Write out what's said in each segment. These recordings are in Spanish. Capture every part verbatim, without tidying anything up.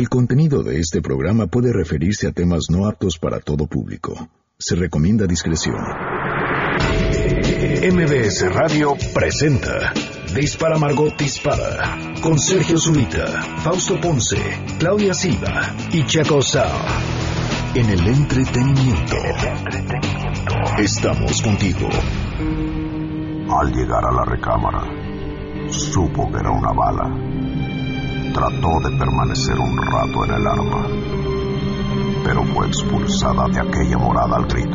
El contenido de este programa puede referirse a temas no aptos para todo público. Se recomienda discreción. M B S Radio presenta Dispara Margot Dispara con Sergio Zurita, Fausto Ponce, Claudia Silva y Chaco Sao. En el entretenimiento. Estamos contigo. Al llegar a la recámara, supo que era una bala. Trató de permanecer un rato en el arma, pero fue expulsada de aquella morada al grito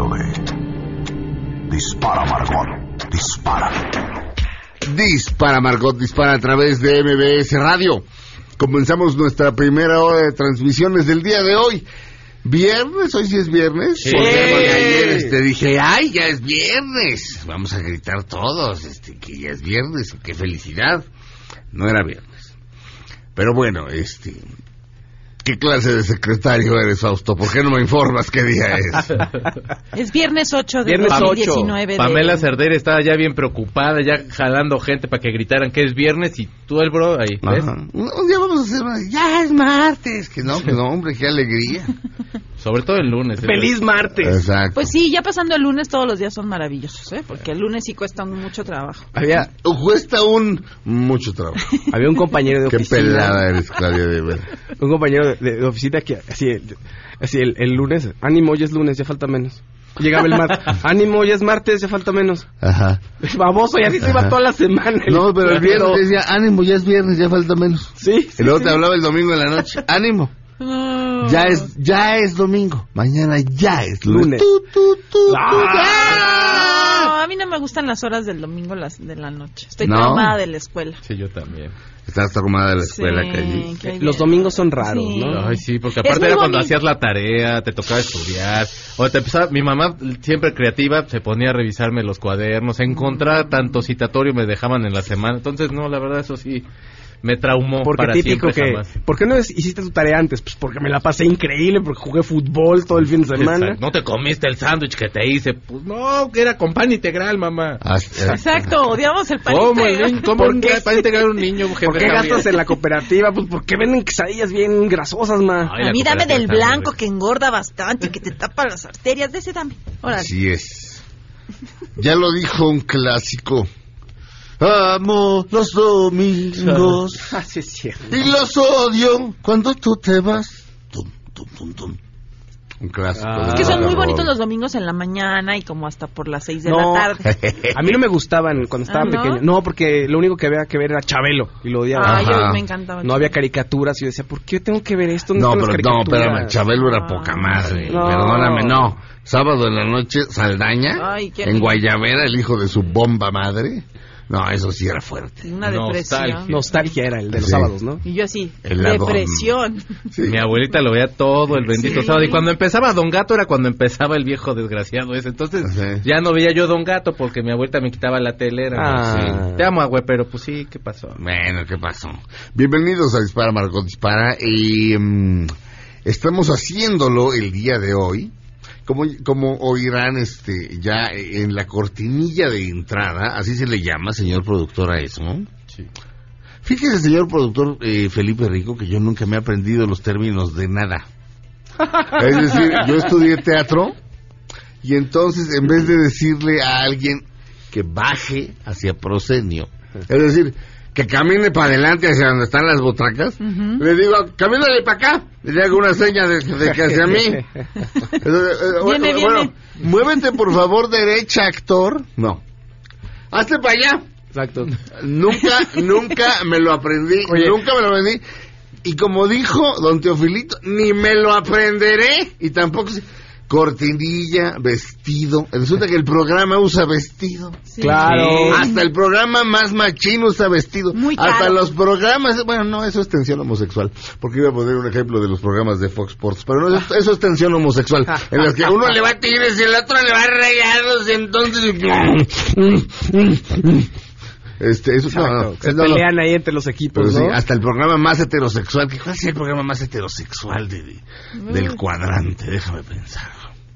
de: ¡Dispara, Margot! ¡Dispara! Dispara, Margot, dispara a través de M B S Radio. Comenzamos nuestra primera hora de transmisiones del día de hoy. ¿Viernes? ¿Hoy sí es viernes? Sí. Porque ayer este, dije, ¡ay, ya es viernes! Vamos a gritar todos este, que ya es viernes. ¡Qué felicidad! No era viernes. Pero bueno, este... ¿qué clase de secretario eres, Fausto? ¿Por qué no me informas qué día es? Es viernes ocho de viernes dos mil ocho. diecinueve. De... Pamela Cerdeira estaba ya bien preocupada, ya jalando gente para que gritaran que es viernes y tú el bro ahí, ¿ves? Un, un día vamos a hacer una... ¡ya es martes! Que no, que no, hombre, qué alegría. Sobre todo el lunes. ¿eh? ¡Feliz martes! Exacto. Pues sí, ya pasando el lunes todos los días son maravillosos, ¿eh? Porque el lunes sí cuesta mucho trabajo. Había, Cuesta un... mucho trabajo. había un compañero de Qué oficina. pelada eres, Claudia, de ver. Un compañero de, de, de oficina que así, así el, el lunes, ánimo, ya es lunes, ya falta menos. Llegaba el martes, ánimo, ya es martes, ya falta menos. Ajá. Baboso, y así se iba toda la semana. No, pero el viernes decía, ánimo, ya es viernes, ya falta menos. Sí, sí, Y luego sí. te hablaba el domingo en la noche, ánimo, No. ya es ya es domingo, mañana ya es lunes. Lunes. Tú, tú, tú, tú, Ah. No, a mí no me gustan las horas del domingo las de la noche. Estoy ¿No? traumada de la escuela. Sí, yo también. Estás traumada de la escuela, Sí, Calle. qué Los bien. domingos son raros, Sí. ¿no? Ay, sí, porque Es aparte muy era cuando bonito. hacías la tarea, te tocaba estudiar, o te empezaba, mi mamá, siempre creativa, se ponía a revisarme los cuadernos, a encontrar tanto citatorio me dejaban en la semana, entonces no, la verdad eso sí me traumó Porque para típico siempre que... jamás. ¿Por qué no es- hiciste tu tarea antes? Pues porque me la pasé increíble, porque jugué fútbol todo el fin de semana. Exacto. No te comiste el sándwich que te hice, pues no, que era con pan integral, mamá. Ah, eh, Exacto, odiamos el pan ¿Cómo el integral. niño? ¿Cómo ¿Por un qué? pan integral a un niño? jefe ¿Por qué Javier? gastas en la cooperativa? Pues porque venden quesadillas bien grasosas, ma. Ay, la A mí dame cooperativa del está muy blanco rica. que engorda bastante, que te tapa las arterias. De ese dame. Órale. Así es. Ya lo dijo un clásico. Amo los domingos Ah, sí, es cierto. y los odio cuando tú te vas. Tum, tum, tum, tum. Un clásico. Ah. Es que de son muy rock and bonitos roll. los domingos en la mañana y como hasta por las seis de No. la tarde. A mí no me gustaban cuando estaba ¿Ah, no? pequeño. No, porque lo único que había que ver era Chabelo y lo odiaba. Ay, Ajá. yo me encantaba. No había caricaturas y yo decía, ¿por qué tengo que ver esto? No, están las pero no, caricaturas? espérame, Chabelo era poca madre. No. Perdóname, no. Sábado en la noche, Saldaña, Ay, qué en rico. Guayabera, el hijo de su bomba madre. No, eso sí era fuerte. Una Nostalgia. depresión. Nostalgia era el de los Sí. sábados, ¿no? Y yo así, El lado- depresión. Sí. Mi abuelita lo veía todo el bendito Sí. sábado. Y cuando empezaba Don Gato era cuando empezaba el viejo desgraciado ese. Entonces Sí. ya no veía yo Don Gato porque mi abuelita me quitaba la telera. Ah. Sí. Te amo, güey, pero pues sí, ¿qué pasó? Bueno, ¿qué pasó? Bienvenidos a Dispara, Margot Dispara. Y mm, estamos haciéndolo el día de hoy. Como, como oirán este, ya en la cortinilla de entrada, así se le llama, señor productor, a eso, ¿no? Sí. Fíjese, señor productor eh, Felipe Rico, que yo nunca me he aprendido los términos de nada. Es decir, yo estudié teatro y entonces en vez de decirle a alguien que baje hacia proscenio, es decir, que camine para adelante hacia donde están las butacas, Ujú. le digo, camínale para acá, le hago una seña de, de que hacia mí. Entonces, eh, bueno, Viene, bueno, viene. muévete por favor derecha, actor. No. Hazte para allá. Exacto. Nunca, nunca me lo aprendí, Oye. nunca me lo aprendí. Y como dijo don Teofilito, ni me lo aprenderé. Y tampoco sé. Cortinilla, vestido. Resulta que el programa usa vestido. Sí. Claro. Hasta el programa más machín usa vestido. Muy caro. Hasta los programas, bueno, no, eso es tensión homosexual. Porque iba a poner un ejemplo de los programas de Fox Sports. Pero no, eso, eso es tensión homosexual. En las que uno le va a tigres y el otro le va a rayados. Y entonces... Este, eso, no, no, Se no, no. pelean ahí entre los equipos, Pero sí, ¿no? hasta el programa más heterosexual. ¿Cuál es el programa más heterosexual de, de- del cuadrante? Déjame pensar.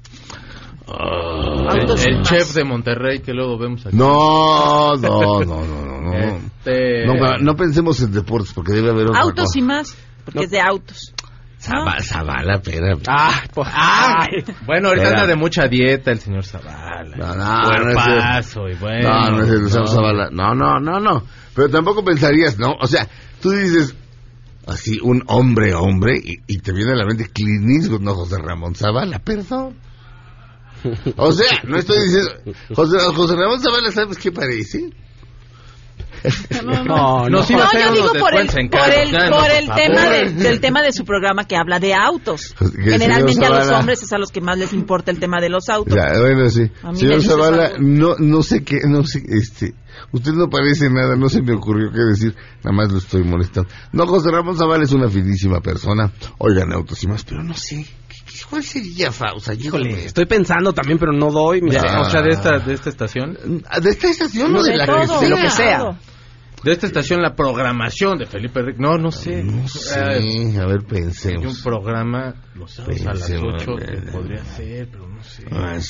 Ah, El, Autos el y más. chef de Monterrey que luego vemos aquí. no, no, no, no, no, no. Este... No, no pensemos en deportes porque debe haber otra Autos cosa. y más, porque No. es de autos. Zavala, Zavala, espérame. Ah, pues, Ay, bueno, ahorita Era. anda de mucha dieta el señor Zavala. No, no, no es Cuerpazo y bueno. No, no es el Luciano no. Zavala. No, no, no, no. Pero tampoco pensarías, ¿no? O sea, tú dices así, un hombre, hombre, y, y te viene a la mente Clint Eastwood, no José Ramón Zavala, perdón. O sea, no estoy diciendo... José, José Ramón Zavala, ¿sabes qué parece? No, no. no, no. Nos iba a No, hacer yo unos digo por el, descuentos en por carros, el, ya, no, por por el favor. tema de- del tema de su programa que habla de autos. Que el Generalmente señor a los Zavala- hombres es a los que más les importa el tema de los autos. Ya, bueno, sí. A mí Señor me dices Zavala, algo. no, no sé qué, no sé, este... Usted no parece nada, no se me ocurrió qué decir, nada más lo estoy molestando. No, José Ramón Zavala es una finísima persona, oigan autos y más, pero no sé, ¿qué, qué, ¿cuál sería, Fausta? Híjole, estoy pensando también, pero no doy. Ya, mira. o sea, de esta, de esta estación. ¿De esta estación o de, De la todo, que sea? de lo que sea. todo. De esta estación, la programación de Felipe Rick. No, no sé. No Eh, sé, a ver, hay un pensemos. programa los sábados a las Pensemos, ocho eh, que podría ser, pero no sé.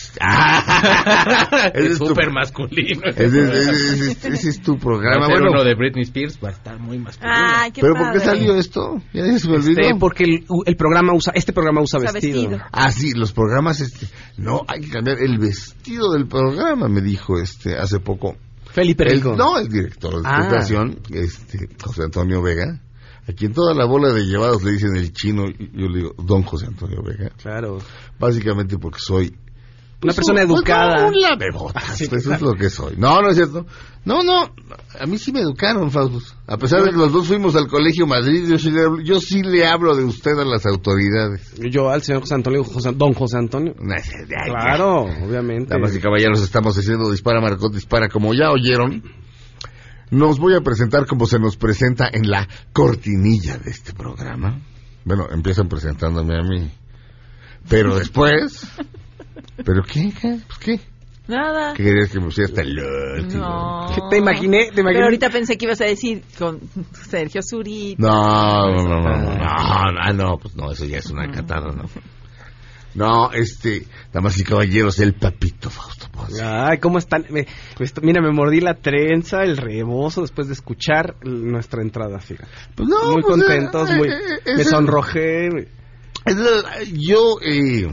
Ah, ese Es es tu- súper masculino. Ese, ese- ese- ese es tu Va programa. a ser Bueno, uno de Britney Spears, va a estar muy masculino. Ay, qué ¿pero por qué padre. salió esto? Ya se me olvidó. Este, porque el, el programa usa, este programa usa Usa vestido. vestido. Ah, sí, los programas, este... No, hay que cambiar el vestido del programa, me dijo este hace poco. Felipe El- Rico. no, el director de esta Ah. estación, este, José Antonio Vega, a quien toda la bola de llevados le dicen el chino, y yo le digo, don José Antonio Vega, Claro. básicamente porque soy... Una persona un- pues, educada. no, un lamebotas, Ah, sí, pues, eso claro. es lo que soy. No, no es cierto. No, no, a mí sí me educaron, Faustus. A pesar de que los dos fuimos al Colegio Madrid, yo sí le hablo, yo sí le hablo de usted a las autoridades. Yo al señor José Antonio, José- don José Antonio. Claro, obviamente. Damas y caballeros, estamos haciendo Dispara Margot Dispara. Como ya oyeron, nos voy a presentar como se nos presenta en la cortinilla de este programa. Bueno, empiezan presentándome a mí. Pero después... ¿Pero qué? ¿Qué? Pues, ¿qué? Nada. ¿Qué querías que me pusiera hasta el último? No. Te imaginé, te imaginé. Pero ahorita pensé que ibas a decir con Sergio Zurita. No, no, no, no, no, no, no, no, pues no, eso ya es una catarra, ¿no? No, este, damas y caballeros, el papito Fausto Ponce. Ay, ¿cómo están? Me- me est- mira, me mordí la trenza, el rebozo después de escuchar nuestra entrada, fíjate. Pues no, muy pues, contentos, eh, muy, eh, eh, me ese- sonrojé. Es la- yo, eh,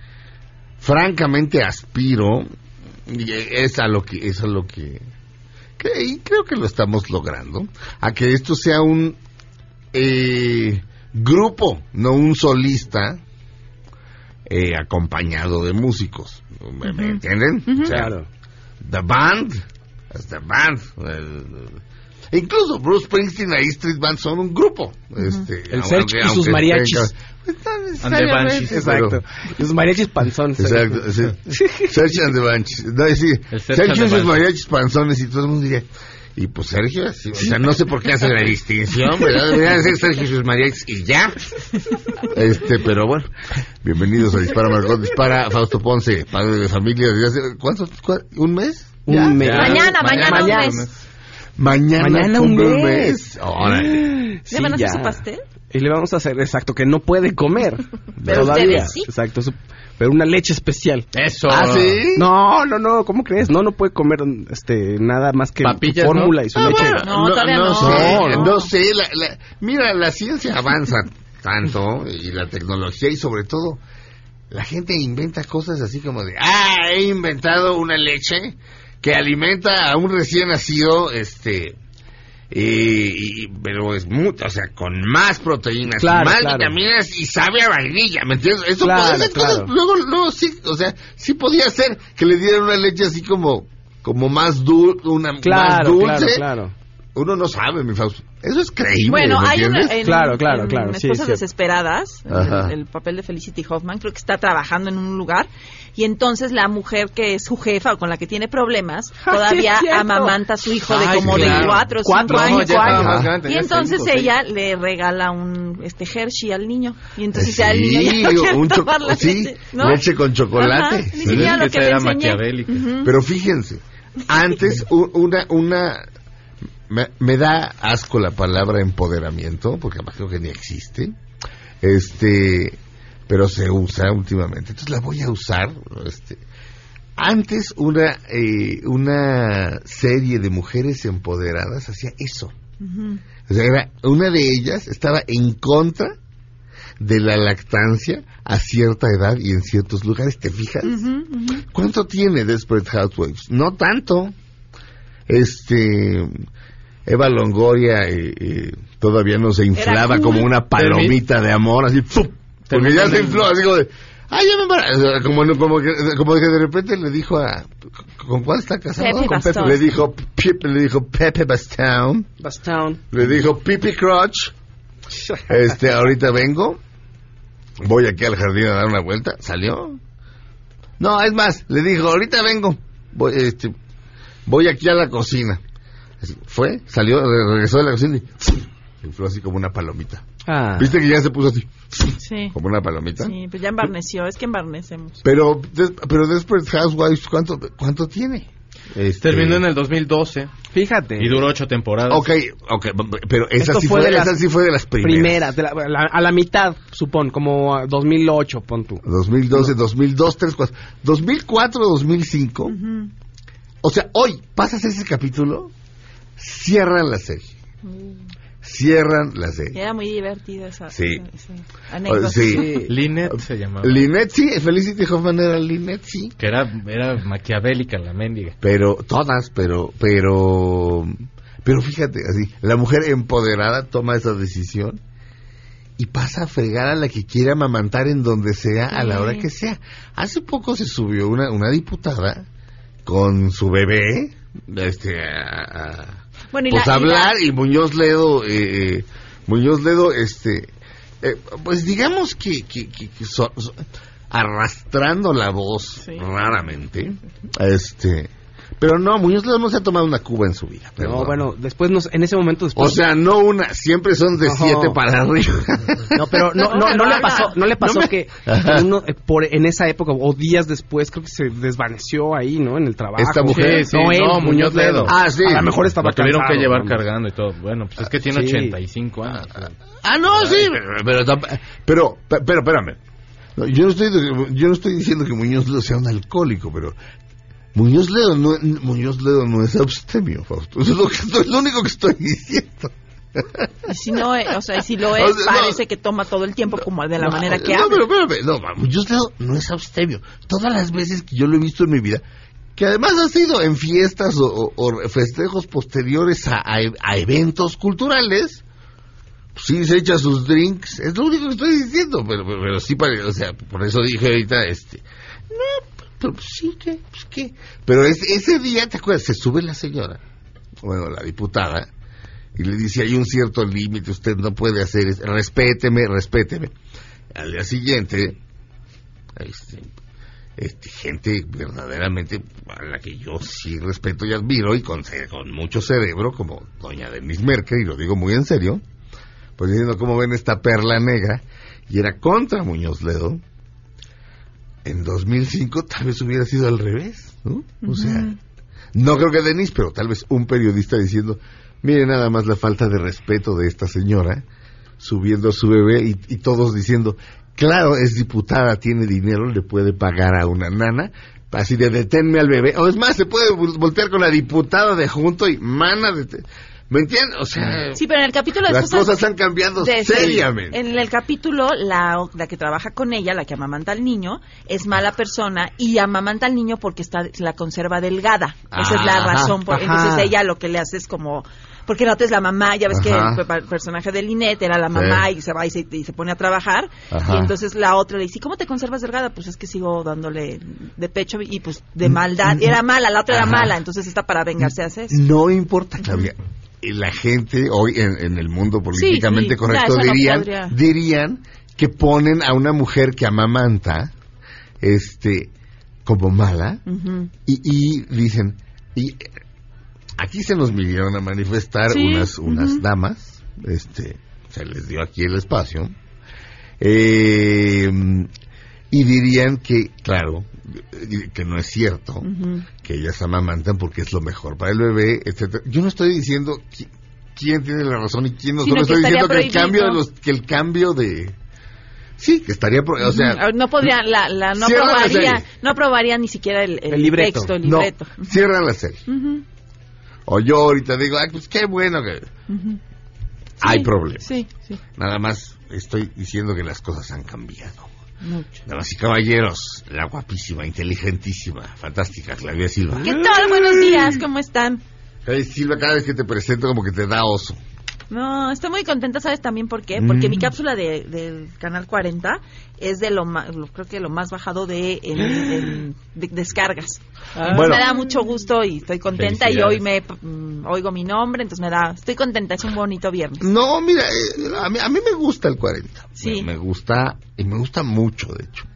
francamente aspiro, y es a lo que, es a lo que, que- y creo que lo estamos logrando, a que esto sea un eh, grupo, no un solista, eh, acompañado de músicos. ¿Me, me entienden? O sea, Claro. The Band, es The Band. el- incluso Bruce Springsteen y Street Band son un grupo. Este, El aunque- Serge y aunque sus estén mariachis. ca- pues no And the necesariamente, Banshees. Exacto. pero- Los mariachis panzones. Exacto, sí. Sergio and the Banshees. No, sí, El Sergio Sergio and y the sus Banshees. mariachis panzones y todo el mundo diría, y pues Sergio, así, o sea, no sé por qué hace la distinción, ¿verdad? Debería decir Sergio y sus mariachis y ya. Este, pero bueno, bienvenidos a Dispara Margot Dispara, Fausto Ponce, padre de familia desde hace, ¿cuántos? cua- ¿Un mes? Un ¿Ya? mes. Mañana, mañana, mañana. un mes. Mañana, Mañana cumple un un mes. mes. Órale. Sí, ¿Le van a hacer ya. su pastel? Y le vamos a hacer, exacto, que no puede comer. Pero Todavía. ustedes sí. Exacto, su- pero una leche especial. Eso. ¿Ah, sí? No, no, no, ¿cómo crees? No, no puede comer este nada más que Papillas, su fórmula ¿no? y su Ah, leche. bueno, No, todavía no. sé, No, no, no. sé, la, la- mira, la ciencia avanza tanto y la tecnología y sobre todo la gente inventa cosas así como de, ah, he inventado una leche que alimenta a un recién nacido, este, y, y- pero es mucho, o sea, con más proteínas, Claro, más claro. vitaminas y sabe a vainilla, ¿me entiendes? Eso Claro, puede ser cosas, claro. luego, luego sí, o sea, sí podía ser que le dieran una leche así como, como más dulce, una más Claro, dulce. claro, claro. Uno no sabe, mi Fausto. Eso es creíble, Bueno, ¿me hay una entiendes? en, Claro, claro, en claro, sí, Esposas sí. Desesperadas, Ajá. el, el papel de Felicity Hoffman, creo que está trabajando en un lugar y entonces la mujer que es su jefa o con la que tiene problemas Ah, todavía sí, es cierto. amamanta a su hijo de Ay, como claro. de cuatro o Cuatro, cinco no, años. ya estaba más grande, Y tenía entonces cinco, ella le regala un este Hershey al niño y entonces ya el Sí, niño ya no quiere un cho- tomar la sí, leche, ¿no? leche con chocolate. Ajá, Sí. ni siquiera lo Esa que le era enseñé. maquiavélica. Ujú. Pero fíjense, antes u- una una me, me da asco la palabra empoderamiento, porque además creo que ni existe. Este, pero se usa últimamente. Entonces la voy a usar, este. Antes una eh, una serie de mujeres empoderadas hacía eso. Ujú. O sea, era, una de ellas estaba en contra de la lactancia a cierta edad y en ciertos lugares, ¿te fijas? Ujú, ujú. ¿Cuánto tiene Desperate Housewives? No tanto. Este... Eva Longoria eh, eh, todavía no se inflaba cool. como una palomita de amor, así, ¡pum! Porque ya se infló, así como de, ¡ay, ya me embarazo! Como, como, que, como que de repente le dijo a... ¿Con cuál está casado? Pepe Con Bastón. Pepe. Le dijo, Pepe, le dijo Pepe Bastón. Bastown. Le dijo Pipi Crotch. Este, ahorita vengo. Voy aquí al jardín a dar una vuelta. ¿Salió? No, es más, le dijo, ahorita vengo. Voy, este, voy aquí a la cocina. Así, fue, salió, regresó de la cocina y se infló así como una palomita. Ah. ¿Viste que ya se puso así? Sí. Como una palomita. Sí, pues ya embarneció, es que embarnecemos. Pero, des, pero Desperate Housewives, ¿cuánto, cuánto tiene? Este, Terminó en el dos mil doce Fíjate. y duró ocho temporadas. Ok, ok, pero esa, Esto sí fue fue, de las esa sí fue de las primeras. Primeras, de la- la- a la mitad, supón, como a dos mil ocho, pon tú. dos mil doce, dos mil dos, tres, cuatro. dos mil cuatro, dos mil cinco. Ujú. O sea, hoy pasas ese capítulo, cierran la serie. Cierran la serie. Era muy divertida esa, Sí. esa- esa anécdota. Oh, sí. Lynette se llamaba. Lynette, sí, Felicity Hoffman era Lynette, sí. Que era, era maquiavélica la mendiga. Pero, todas, pero, pero, pero fíjate, así, la mujer empoderada toma esa decisión y pasa a fregar a la que quiere amamantar en donde sea, a la hora que sea. Hace poco se subió una, una diputada con su bebé, este, a, a- Bueno, y pues la- a y la- hablar, y Muñoz Ledo, eh, Muñoz Ledo, este, eh, pues digamos que, que, que, que so- so- arrastrando la voz Sí. raramente, este, pero no, Muñoz Ledo no se ha tomado una cuba en su vida. No, perdón. bueno, después nos, en ese momento O después. sea, no una, siempre son de No. siete para arriba. No, pero no, no, no le pasó, no le pasó No me- que uno, eh, por, en esa época o días después creo que se desvaneció ahí, ¿no? En el trabajo. Esta mujer. Sí, sí, no, él, no, Muñoz Muñoz Ledo. Ledo. Ah, sí. A lo mejor estaba Lo tuvieron cansado, que llevar ¿no? cargando y todo. Bueno, pues es que tiene Sí. ochenta y cinco años. Ah, no, sí, pero, pero, pero, pero, espérame. No, yo no estoy, yo no estoy diciendo que Muñoz Ledo sea un alcohólico, pero Muñoz Ledo no, Muñoz Ledo no es abstemio, Fausto. Eso es lo, que estoy, lo único que estoy diciendo. Y si no, eh, o sea, y si lo O es, sea, no. parece que toma todo el tiempo como de la No, manera que no, habla. pero espérame, no, Muñoz Ledo no es abstemio. Todas las veces que yo lo he visto en mi vida, que además ha sido en fiestas o, o- o festejos posteriores a, a- a eventos culturales, pues sí se echa sus drinks, es lo único que estoy diciendo, pero, pero, pero sí, pare- o sea, por eso dije ahorita, este, no, pero pues sí, ¿qué? Pues qué. Pero es- ese día, ¿te acuerdas? Se sube la señora, bueno, la diputada, y le dice, hay un cierto límite, usted no puede hacer eso, respéteme, respéteme. Al día siguiente, este, este, gente verdaderamente a la que yo sí respeto y admiro, y con, ce- con mucho cerebro, como doña Denise Merkel, y lo digo muy en serio, pues diciendo cómo ven esta perla negra, y era contra Muñoz Ledo. En dos mil cinco tal vez hubiera sido al revés, ¿no? O sea, no creo que Denise, pero tal vez un periodista diciendo, mire nada más la falta de respeto de esta señora, subiendo a su bebé, y, y todos diciendo, claro, es diputada, tiene dinero, le puede pagar a una nana, así de deténme al bebé, o es más, se puede vol- voltear con la diputada de junto y mana, de ¿me entiendes? O sea, Sí, pero en el capítulo de las Esposas cosas han cambiado de- seriamente. En el capítulo, la, la que trabaja con ella, la que amamanta al niño, es mala persona y amamanta al niño porque está la conserva delgada. Esa es la Ajá, razón. Por, ajá. entonces ella lo que le hace es como... Porque la otra es la mamá, ya ves Ajá. que el, el personaje de Lynette era la mamá Sí. y se va y se, y se pone a trabajar. Ajá. Y entonces la otra le dice, ¿cómo te conservas delgada? Pues es que sigo dándole de pecho y pues de maldad. Era mala, la otra era Ajá. mala, entonces está para vengarse hace eso. No importa, Claudia. Y la gente hoy en, en el mundo políticamente sí, correcto ya, eso no dirían podría. dirían que ponen a una mujer que amamanta este como mala Ujú. y, y dicen y eh, aquí se nos vinieron a manifestar Sí, unas unas ujú. damas, este se les dio aquí el espacio, eh, y dirían que claro que no es cierto, Ujú. que ellas amamantan porque es lo mejor para el bebé, etcétera. Yo no estoy diciendo qui- quién tiene la razón y quién no, Sino solo que estoy estaría diciendo que el prohibido. cambio de los que el cambio de sí, que estaría pro- o sea, Ujú. no podría la, la no cierra la aprobaría serie. no aprobaría ni siquiera el, el El libreto. texto, el no, libreto. cierran la serie. Ujú, O yo ahorita digo, ay, pues qué bueno que ujú. hay problemas. Sí, sí. Nada más estoy diciendo que las cosas han cambiado. Mucho. Damas y caballeros, la guapísima, inteligentísima, fantástica Claudia Silva. ¿Qué tal? Buenos días, ¿cómo están? Claudia Silva, cada vez que te presento como que te da oso. No, estoy muy contenta, ¿sabes también por qué? Porque Mm. mi cápsula de, del Canal cuarenta es de lo más, creo que lo más bajado de, en, en- de descargas. Ah. Entonces me da mucho gusto y estoy contenta y Felicidades. hoy me mm, oigo mi nombre, entonces me da, estoy contenta, es un bonito viernes. No, mira, eh, a, mí, a mí me gusta el cuarenta. Sí. Me, me gusta, y me gusta mucho, de hecho.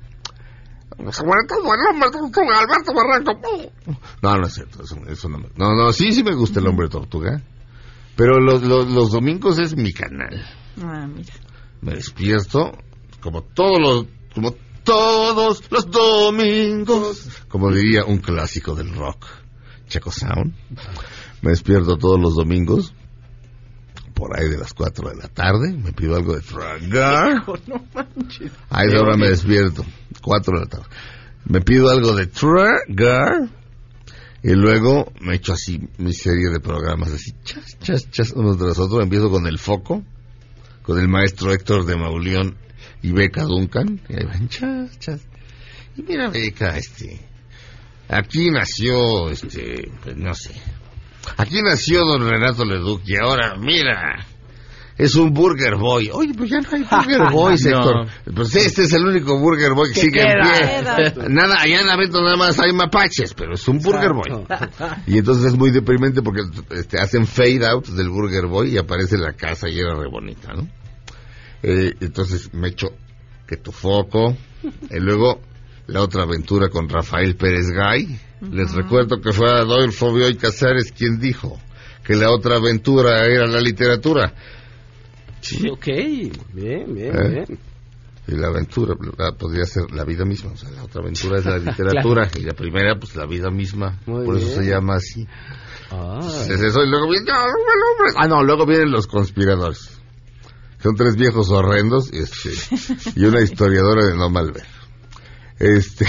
No, no es cierto, eso, eso no me... No, no, sí, sí me gusta el hombre tortuga. Pero los, los, los domingos es mi canal. Ah, mira. Me despierto como todos los como todos los domingos, como diría un clásico del rock, Chaco Sound. Me despierto todos los domingos por ahí de las cuatro de la tarde, me pido algo de tragar. No manches. A esa hora me despierto, cuatro de la tarde. Me pido algo de tragar y luego me echo así mi serie de programas así, chas, chas, chas, uno tras otro. Empiezo con El Foco, con el maestro Héctor de Mauleón y Beca Duncan, y ahí van, chas, chas. Y mira, Beca, este, aquí nació, este, pues no sé, aquí nació don Renato Leduc y ahora, mira, es un Burger Boy. Oye, pues ya no hay Burger Boys, No. Héctor. Pues este es el único Burger Boy que ¿Qué sigue en queda? pie. Nada, allá en la venta nada más hay mapaches, pero es un Burger Boy. Y entonces es muy deprimente porque este, hacen fade out del Burger Boy y aparece la casa y era re bonita, ¿no? Eh, entonces me echo que tu foco. Y luego la otra aventura con Rafael Pérez Gay. Les recuerdo que fue Adolfo Bioy Casares quien dijo que la otra aventura era la literatura. Sí, ok, bien, bien, ¿Eh? bien. Y la aventura la, podría ser la vida misma. O sea, la otra aventura es la literatura. Y la primera, pues la vida misma. Muy Por eso bien. se llama así. Ah, Es eso, y luego vienen, ah, no, luego vienen los conspiradores. Son tres viejos horrendos y, este, y una historiadora de no mal ver. Este,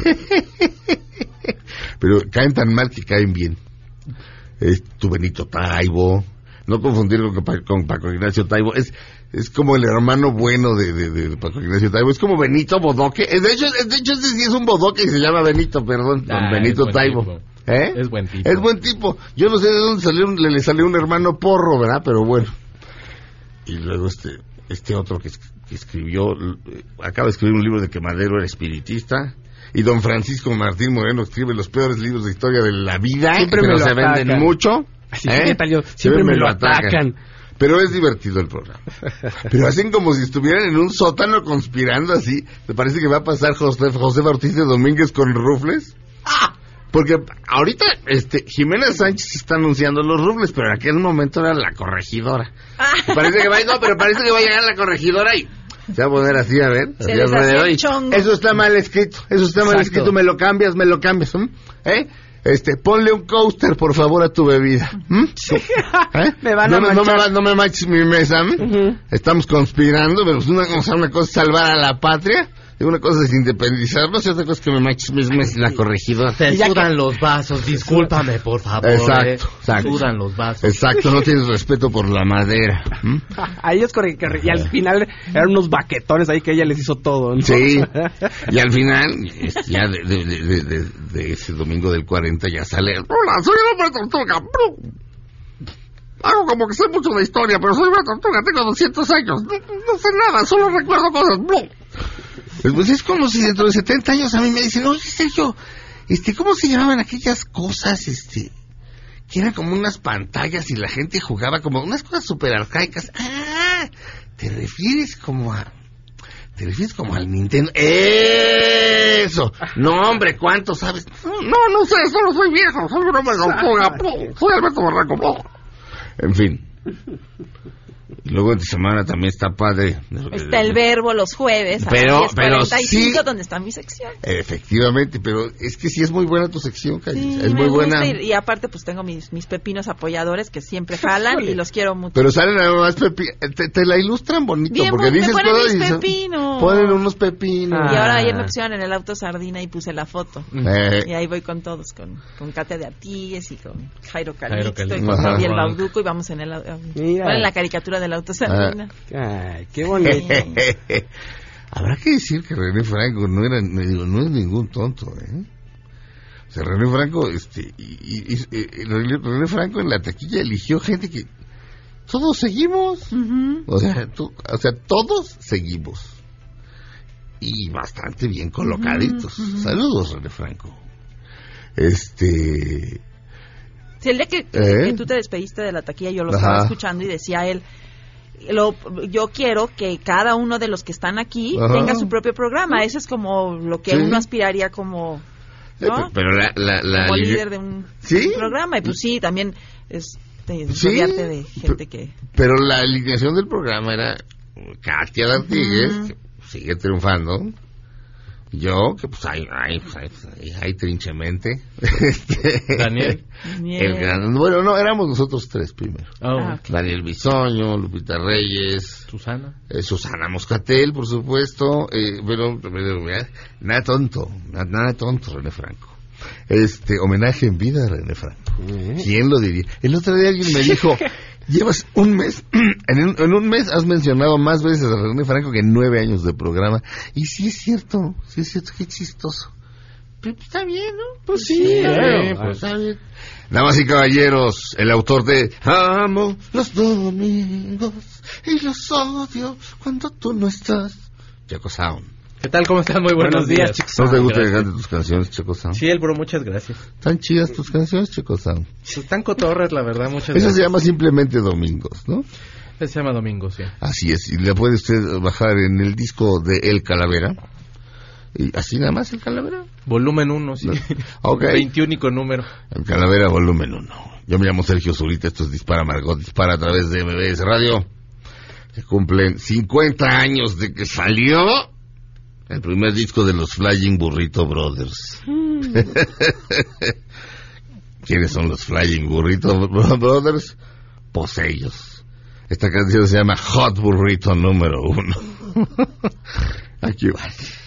pero caen tan mal que caen bien. Es tu Benito Taibo, no confundir con, con Paco Ignacio Taibo, es es como el hermano bueno de, de, de Paco Ignacio Taibo, es como Benito Bodoque. Es, de hecho, es, de hecho, ese sí es un Bodoque y se llama Benito, perdón, don Ah, Benito es buen Taibo. tipo. ¿Eh? Es buen tipo. Es buen tipo. Yo no sé de dónde salió, un- le, le salió un hermano porro, ¿verdad? Pero bueno. Y luego este este otro que, es- que escribió, eh, acaba de escribir un libro de que Madero era espiritista. Y don Francisco Martín Moreno escribe los peores libros de historia de la vida. Siempre pero me lo se venden atacan. mucho. Así, ¿eh? ¿qué tal yo? Siempre me lo atacan. Pero es divertido el programa. Pero hacen como si estuvieran en un sótano conspirando así. ¿Te parece que va a pasar José, José Ortiz de Domínguez con rufles? Porque ahorita este Jimena Sánchez está anunciando los rufles, pero en aquel momento era la corregidora. Y parece que va, no, pero parece que va a llegar la corregidora y se va a poner así, a ver. Se así les hacía alrededor, el y, chongo. eso está mal escrito, eso está mal Exacto. escrito, me lo cambias, me lo cambias. ¿m? ¿Eh? Este, ponle un coaster, por favor, a tu bebida. ¿m? ¿Eh? Me van no, a me- no me manchar. va- no me manches mi mesa. ¿m? Ujú. Estamos conspirando, pero pues una cosa, una cosa es salvar a la patria, y una cosa es independizarnos, y otra cosa es que me manches mi mesa la corregidora. Te Y ya sudan los vasos, discúlpame, por favor. Exacto, eh. exacto. Sudan los vasos. Exacto, no tienes respeto por la madera. ¿m? A ellos corre, corre- y al final eran unos baquetones ahí que ella les hizo todo, ¿no? Sí, y al final, este, ya de, de, de, de, de- de ese domingo del cuarenta ya sale. Hola, soy el hombre tortuga. Hago como que sé mucho de historia, pero soy una tortuga, tengo doscientos años. No, no sé nada, solo recuerdo cosas. Pues es como si dentro de setenta años a mí me dicen, oye, Sergio, este, ¿cómo se llamaban aquellas cosas, este, que eran como unas pantallas y la gente jugaba como unas cosas súper arcaicas? Ah, ¿te refieres como a... ¿Te refieres como al Nintendo? ¡Eso! No, hombre, ¿cuánto sabes? No, no sé, solo soy viejo, soy un hombre tortuga, soy Alberto Barranco. En fin. Y luego entre semana también está padre. Está el verbo los jueves a Pero- las diez pero cuarenta y cinco, sí. donde está mi sección. Efectivamente, pero es que sí es muy buena tu sección, Cari. Sí, es me muy gusta buena. Y, y aparte pues tengo mis, mis pepinos apoyadores que siempre jalan y los quiero mucho. Pero salen además pepi- te, te la ilustran bonito, Bien, porque pues, me dices ponen cosas mis y son- pepinos. ponen unos pepinos. Y ahora Ah. ayer me pusieron en el auto sardina y puse la foto. Eh, Y ahí voy con todos, con, con Katia de Artíes y con Jairo Jairo Calixto y Calixto. con Ajá. Gabriel Bauduco y vamos en el, Mira. Ponen la caricatura del auto Sardina. Ay, qué bonito. Habrá que decir que René Franco no era, no, digo, no es ningún tonto, ¿eh? O sea, René Franco, este, y, y, y, y René Franco en la taquilla eligió gente que todos seguimos, uh-huh. o sea, tú, o sea, todos seguimos y bastante bien colocaditos. Uh-huh. Saludos, René Franco. Este. Sí, el día que, ¿Eh? que tú te despediste de la taquilla, yo lo Ajá. estaba escuchando y decía él. Lo, yo quiero que cada uno de los que están aquí Ajá. tenga su propio programa. Eso es como lo que sí. uno aspiraría como, ¿no? Sí, pero la, la, la como líder de un, ¿Sí? un programa. Y pues sí, también es de, ¿Sí? de gente que... Pero la alineación del programa era Katia D'Artigues, uh-huh. que sigue triunfando. Yo, que pues hay, hay, hay, hay, hay trinchemente. Daniel. El gran, bueno, no, éramos nosotros tres primero. Oh. Ah, okay. Daniel Bisoño, Lupita Reyes. Susana. Eh, Susana Moscatel, por supuesto. Eh, pero, pero, nada tonto, nada, nada tonto, René Franco. Este, homenaje en vida a René Franco. Uh-huh. ¿Quién lo diría? El otro día alguien me dijo... Llevas un mes, en un, en un mes has mencionado más veces a René Franco que en nueve años de programa. Y sí es cierto, sí es cierto, qué chistoso. Pero está bien, ¿no? Pues sí, sí claro, pues está bien. Damas y caballeros, el autor de Amo los domingos y los odio cuando tú no estás, Chaco Sound. ¿Qué tal? ¿Cómo están? Muy buenos, buenos días, chicos. ¿No te gusta que cante tus canciones, Chaco Sound? Sí, el bro, muchas gracias. Están chidas tus canciones, Chaco Sound. Están cotorras, la verdad, muchas Eso gracias. se llama simplemente Domingos, ¿no? Eso se llama Domingos, sí. Así es, y le puede usted bajar en el disco de El Calavera. Y así nada más, El Calavera. Volumen uno, sí. Okay. veintiúnico número. El Calavera, volumen uno. Yo me llamo Sergio Zurita, esto es Dispara Margot, dispara a través de M B S Radio. Se cumplen cincuenta años de que salió el primer disco de los Flying Burrito Brothers. Mm. ¿Quiénes son los Flying Burrito Brothers? Pues ellos. Esta canción se llama Hot Burrito número uno. Aquí va.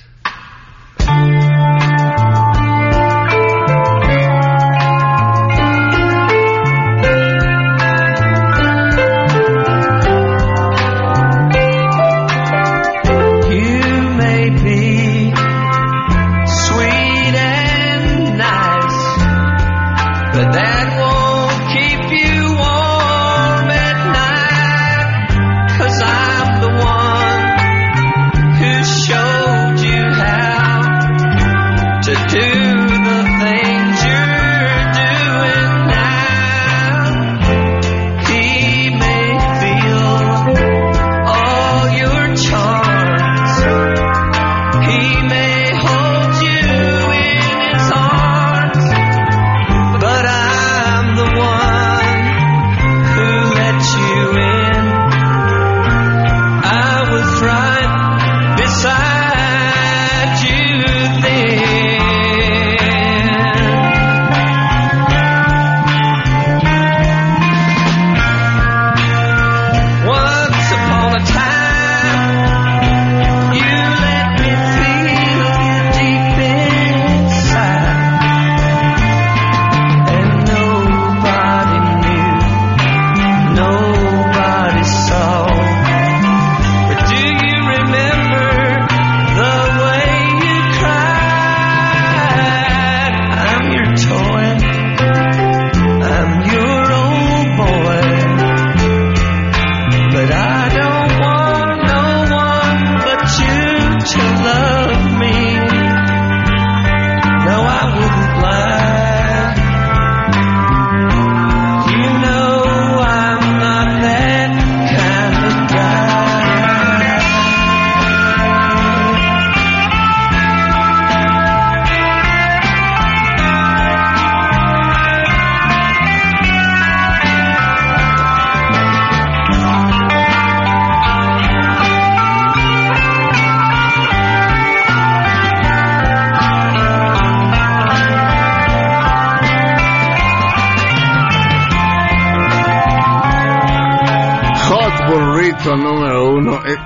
Número uno, eh,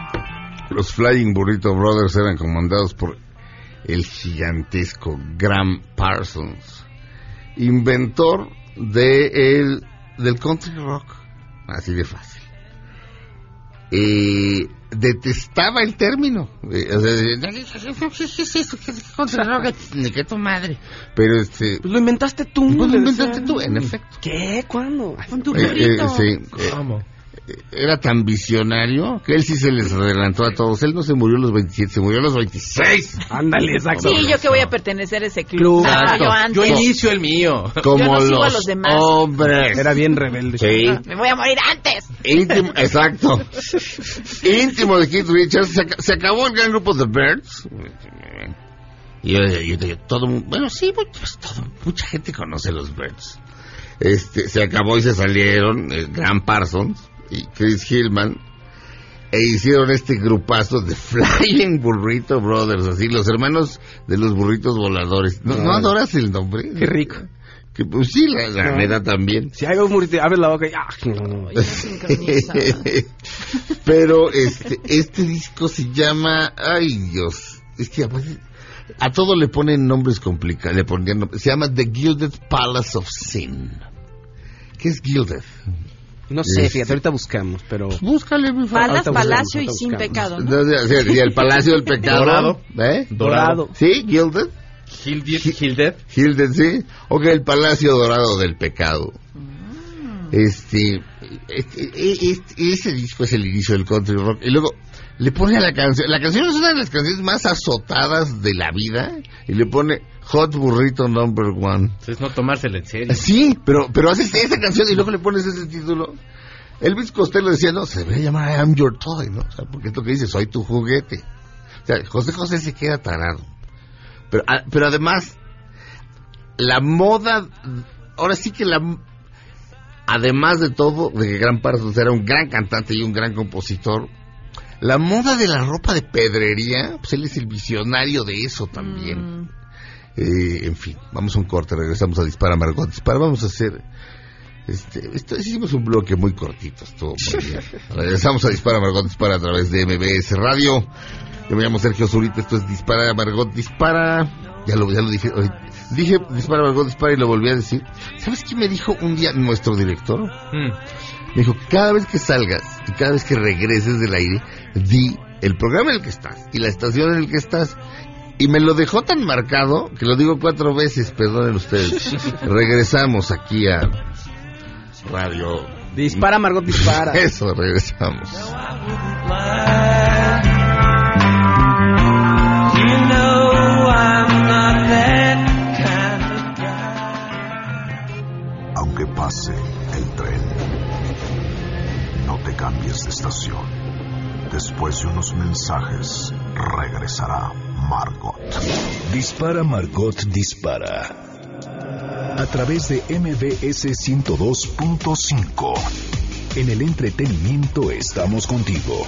los Flying Burrito Brothers eran comandados por el gigantesco Graham Parsons, inventor de el, del country rock. así de fácil. Eh, detestaba el término. Eh, o sea, ni que tu madre. Pero este. Pues lo inventaste tú. Pues lo inventaste tú, en efecto. ¿Qué? ¿Cuándo? Con tu Eh, burrito. eh, sí. ¿Cómo? Era tan visionario que él sí se les adelantó a todos. Él no se murió a los veintisiete, se murió a los veintiséis. Ándale, exacto. Sí, yo que voy a pertenecer a ese club. Club. Ah, yo Yo antes. inicio el mío. Como Yo no sigo a los, los demás. hombres. Era bien rebelde. Sí. Me voy a morir antes. Íntimo, exacto. Íntimo de Keith Richards. Se, ac- se acabó el gran grupo The Byrds. Y yo, yo, yo, todo, bueno, sí, pues todo, mucha gente conoce los Byrds. Este, se acabó y se salieron eh, Graham Parsons y Chris Hillman e hicieron este grupazo de Flying Burrito Brothers, así, los hermanos de los burritos voladores. ¿No, ¿no adoras el nombre? Qué rico. Que, pues sí, la, la No. neta también. Si hay un burrito, abres la boca y... Ah, no, no, no. Sincronizada. Pero este este disco se llama, ay Dios, es que aparte, a todo le ponen nombres complicados, le ponían nom- se llama The Gilded Palace of Sin. ¿Qué es Gilded? No sé, Este. fíjate, ahorita buscamos, pero... Búscale, mi favor. Palas, Ahorita palacio y buscamos, sin ahorita pecado, ¿no? No, o sea, y el Palacio del Pecado. Dorado. ¿Eh? Dorado. Sí, Gilded. Gilded. Gilded. Gilded, sí. Ok, el Palacio Dorado del Pecado. Este, este, este, ese disco es el inicio del country rock. Y luego le pone a la canción, la canción es una de las canciones más azotadas de la vida, y le pone Hot Burrito Number One. Es no tomársela en serio. Sí, pero, pero haces esa canción y luego le pones ese título. Elvis Costello decía, no, se debería llamar I Am Your Toy, ¿no? O sea, porque es lo que dice, soy tu juguete. O sea, José José se queda tarado. Pero, a- pero además, la moda, ahora sí que la, además de todo, de que Graham Parsons era un gran cantante y un gran compositor, la moda de la ropa de pedrería, pues él es el visionario de eso también. Mm. Eh, en fin, vamos a un corte, regresamos a Dispara Margot Dispara, vamos a hacer este, esto, hicimos un bloque muy cortito, estuvo muy bien. Regresamos a Dispara Margot Dispara a través de M B S Radio. Yo me llamo Sergio Zurita, esto es Dispara Margot Dispara. Ya lo, ya lo dije, hoy dije Dispara Margot Dispara y lo volví a decir. ¿Sabes qué me dijo un día nuestro director? Mm. Me dijo, cada vez que salgas y cada vez que regreses del aire, di el programa en el que estás y la estación en el que estás. Y me lo dejó tan marcado que lo digo cuatro veces, perdonen ustedes. Regresamos aquí a Radio... Dispara, Margot, dispara. Eso, regresamos. Aunque pase el tren, no te cambies de estación. Después de unos mensajes, regresará Margot. Dispara Margot Dispara. A través de M B S ciento dos punto cinco. En el entretenimiento estamos contigo.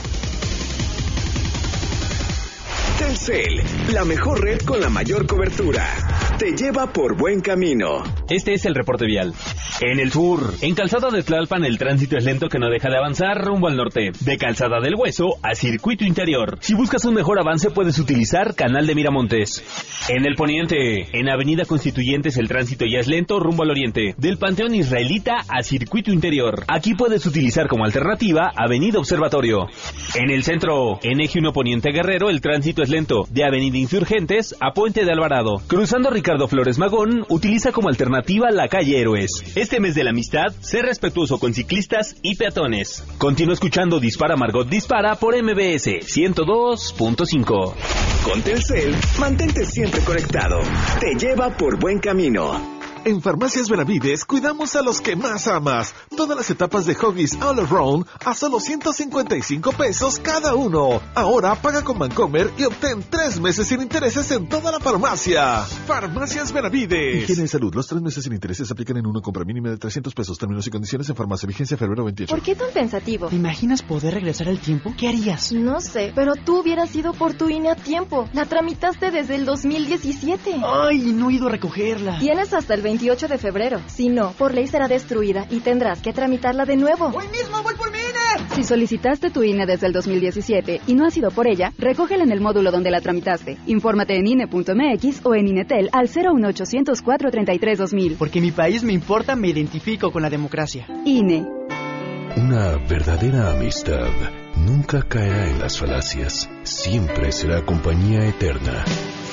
Telcel, la mejor red con la mayor cobertura. Te lleva por buen camino. Este es el reporte vial. En el sur, en Calzada de Tlalpan el tránsito es lento que no deja de avanzar rumbo al norte. De Calzada del Hueso a Circuito Interior. Si buscas un mejor avance puedes utilizar Canal de Miramontes. En el poniente, en Avenida Constituyentes el tránsito ya es lento rumbo al oriente. Del Panteón Israelita a Circuito Interior. Aquí puedes utilizar como alternativa Avenida Observatorio. En el centro, en Eje uno Poniente Guerrero el tránsito es lento. De Avenida Insurgentes a Puente de Alvarado. Cruzando Ricardo Flores Magón, utiliza como alternativa la calle Héroes. Este mes de la amistad, sé respetuoso con ciclistas y peatones. Continúa escuchando Dispara Margot Dispara por M B S ciento dos punto cinco. Con Telcel, mantente siempre conectado. Te lleva por buen camino. En Farmacias Benavides cuidamos a los que más amas. Todas las etapas de Huggies All Around a solo ciento cincuenta y cinco pesos cada uno. Ahora paga con Bancomer y obtén tres meses sin intereses en toda la farmacia. Farmacias Benavides. Higiene y salud. Los tres meses sin intereses se aplican en una compra mínima de trescientos pesos. Términos y condiciones en farmacia. Vigencia febrero veintiocho. ¿Por qué tan pensativo? ¿Te imaginas poder regresar al tiempo? ¿Qué harías? No sé, pero tú hubieras ido por tu I N E a tiempo. La tramitaste desde el dos mil diecisiete. Ay, no he ido a recogerla. Tienes hasta el veintiocho de febrero. Si no, por ley será destruida y tendrás que tramitarla de nuevo. ¡Hoy mismo voy por mi I N E! Si solicitaste tu I N E desde el dos mil diecisiete y no has ido por ella, recógela en el módulo donde la tramitaste. Infórmate en I N E punto M X o en Inetel al cero uno ochocientos cuatro treinta y tres dos mil. Porque mi país me importa, me identifico con la democracia. I N E. Una verdadera amistad nunca caerá en las falacias. Siempre será compañía eterna.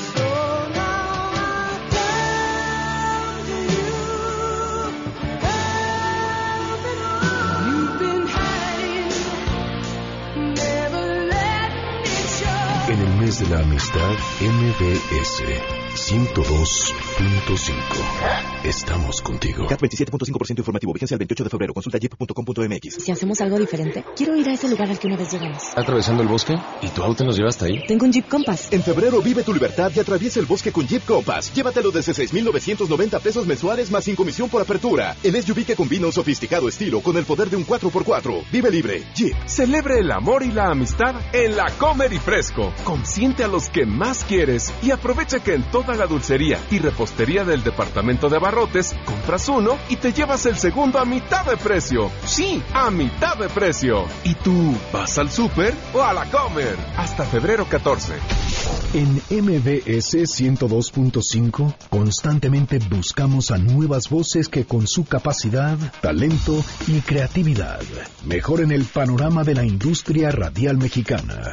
En el mes de la amistad, M B S ciento dos punto cinco. Estamos contigo. C A T veintisiete punto cinco por ciento informativo. Vigencia el veintiocho de febrero. Consulta jeep punto com punto m x. Si hacemos algo diferente, quiero ir a ese lugar al que una vez llegamos. ¿Atravesando el bosque? ¿Y tu auto nos lleva hasta ahí? Tengo un Jeep Compass. En febrero vive tu libertad y atraviesa el bosque con Jeep Compass. Llévatelo desde seis mil novecientos noventa pesos mensuales más sin comisión por apertura. El S U V que combina un sofisticado estilo con el poder de un cuatro por cuatro. Vive libre. Jeep. Celebre el amor y la amistad en La Comer y Fresco. Consiente a los que más quieres y aprovecha que en toda la dulcería y repostería del departamento de abarrotes compras uno y te llevas el segundo a mitad de precio. Sí, a mitad de precio. ¿Y tú vas al súper o a La Comer? Hasta febrero catorce. En M B S ciento dos punto cinco constantemente buscamos a nuevas voces que con su capacidad, talento y creatividad mejoren el panorama de la industria radial mexicana.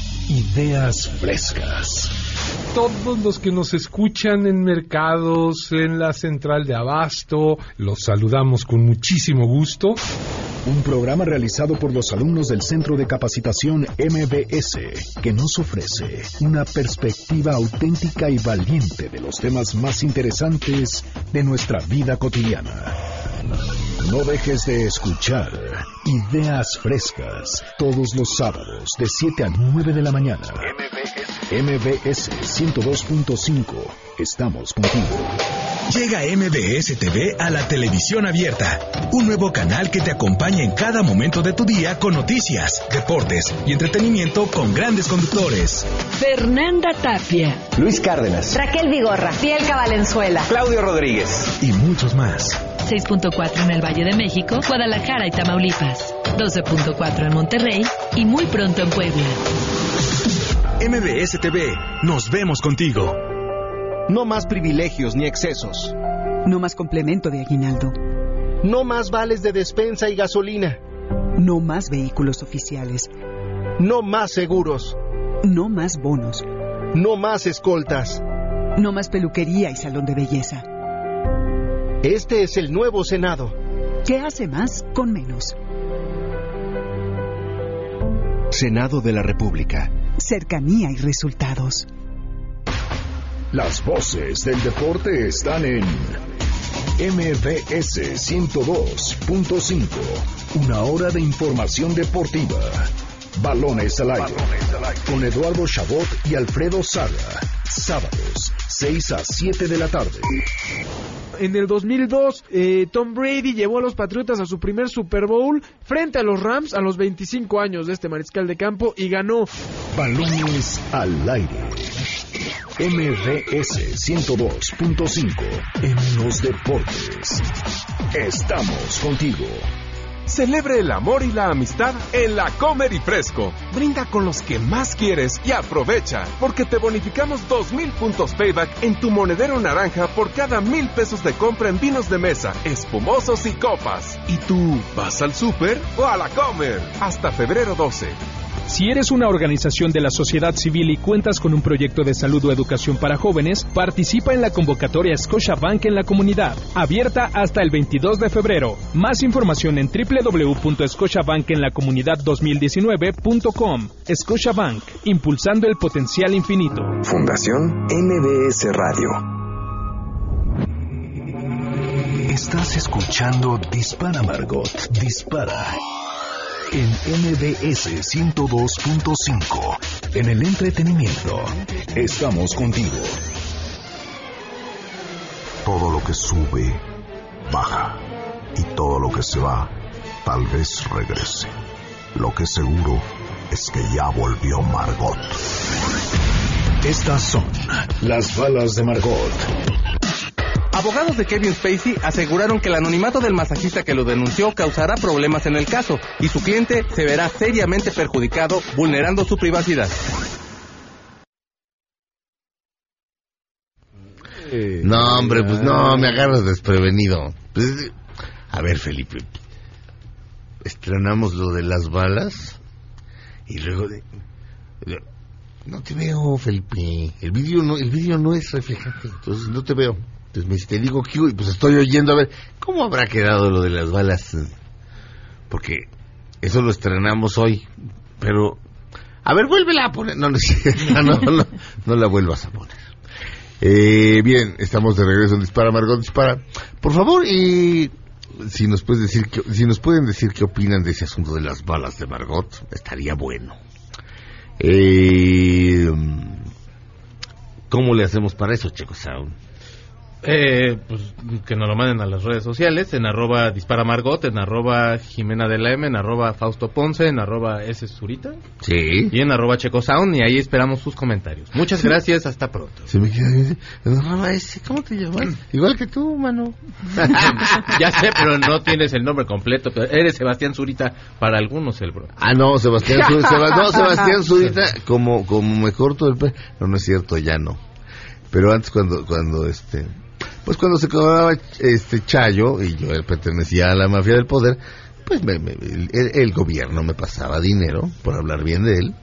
Ideas frescas. Todos los que nos escuchan en mercados, en la central de abasto, los saludamos con muchísimo gusto. Un programa realizado por los alumnos del Centro de Capacitación M B S, que nos ofrece una perspectiva auténtica y valiente de los temas más interesantes de nuestra vida cotidiana. No dejes de escuchar Ideas Frescas todos los sábados de siete a nueve de la mañana. M B S ciento dos punto cinco. Estamos contigo. Llega M B S T V a la televisión abierta, un nuevo canal que te acompaña en cada momento de tu día con noticias, deportes y entretenimiento con grandes conductores. Fernanda Tapia, Luis Cárdenas, Raquel Vigorra, Fielca Valenzuela, Claudio Rodríguez y muchos más. seis punto cuatro en el Valle de México, Guadalajara y Tamaulipas, doce punto cuatro en Monterrey y muy pronto en Puebla. M B S T V, nos vemos contigo. No más privilegios ni excesos. No más complemento de aguinaldo. No más vales de despensa y gasolina. No más vehículos oficiales. No más seguros. No más bonos. No más escoltas. No más peluquería y salón de belleza. Este es el nuevo Senado. ¿Qué hace más con menos? Senado de la República. Cercanía y resultados. Las voces del deporte están en M B S ciento dos punto cinco. Una hora de información deportiva. Balones al aire. Con Eduardo Chabot y Alfredo Saga. Sábados, seis a siete de la tarde. En el dos mil dos, eh, Tom Brady llevó a los Patriotas a su primer Super Bowl frente a los Rams a los veinticinco años de este mariscal de campo y ganó. Balones al aire. M B S ciento dos punto cinco en los deportes. Estamos contigo. Celebre el amor y la amistad en La Comer y Fresco. Brinda con los que más quieres y aprovecha, porque te bonificamos dos mil puntos payback en tu monedero naranja por cada mil pesos de compra en vinos de mesa, espumosos y copas. ¿Y tú vas al súper o a La Comer? Hasta febrero doce. Si eres una organización de la sociedad civil y cuentas con un proyecto de salud o educación para jóvenes, participa en la convocatoria Scotiabank en la comunidad, abierta hasta el veintidós de febrero. Más información en doble u doble u doble u punto scotiabank en la comunidad dos mil diecinueve punto com. Scotiabank, impulsando el potencial infinito. Fundación M B S Radio. Estás escuchando Dispara Margot, Dispara. En M B S ciento dos punto cinco, en el entretenimiento, estamos contigo. Todo lo que sube, baja, y todo lo que se va, tal vez regrese. Lo que seguro es que ya volvió Margot. Estas son las balas de Margot. Abogados de Kevin Spacey aseguraron que el anonimato del masajista que lo denunció causará problemas en el caso y su cliente se verá seriamente perjudicado, vulnerando su privacidad. No, hombre, pues no, me agarras desprevenido. Pues, a ver, Felipe, estrenamos lo de las balas y luego de, de, no te veo, Felipe, el vídeo no, el vídeo no es reflejante, entonces no te veo. Entonces me te digo que pues estoy oyendo a ver cómo habrá quedado lo de las balas, porque eso lo estrenamos hoy, pero a ver, vuélvela a poner. No, no, no, no, no, no la vuelvas a poner. Eh, bien, estamos de regreso en Dispara, Margot Dispara. Por favor, y si nos puedes decir, que, si nos pueden decir qué opinan de ese asunto de las balas de Margot, estaría bueno. Eh, ¿Cómo le hacemos para eso, Checo Sound? Eh, pues que nos lo manden a las redes sociales, en arroba Dispara Margot, en arroba Jimena de la M, en arroba Fausto Ponce, en arroba S Zurita, sí, y en arroba Checo Sound, y ahí esperamos sus comentarios. Muchas gracias, hasta pronto. Se me queda bien, en arroba S, ¿cómo te llamas? Igual que tú, mano. Ya sé, pero no tienes el nombre completo, pero eres Sebastián Zurita, para algunos el bro. Ah, no, Sebastián Zurita, Seba, no, Sebastián Zurita, como, como me corto el pelo. No, no es cierto, ya no. Pero antes cuando, cuando este... Pues cuando se cobraba este Chayo y yo pertenecía a la mafia del poder, pues me, me, el, el gobierno me pasaba dinero por hablar bien de él.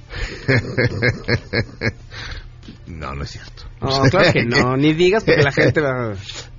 No, no es cierto. No, claro que no, ni digas porque la gente va...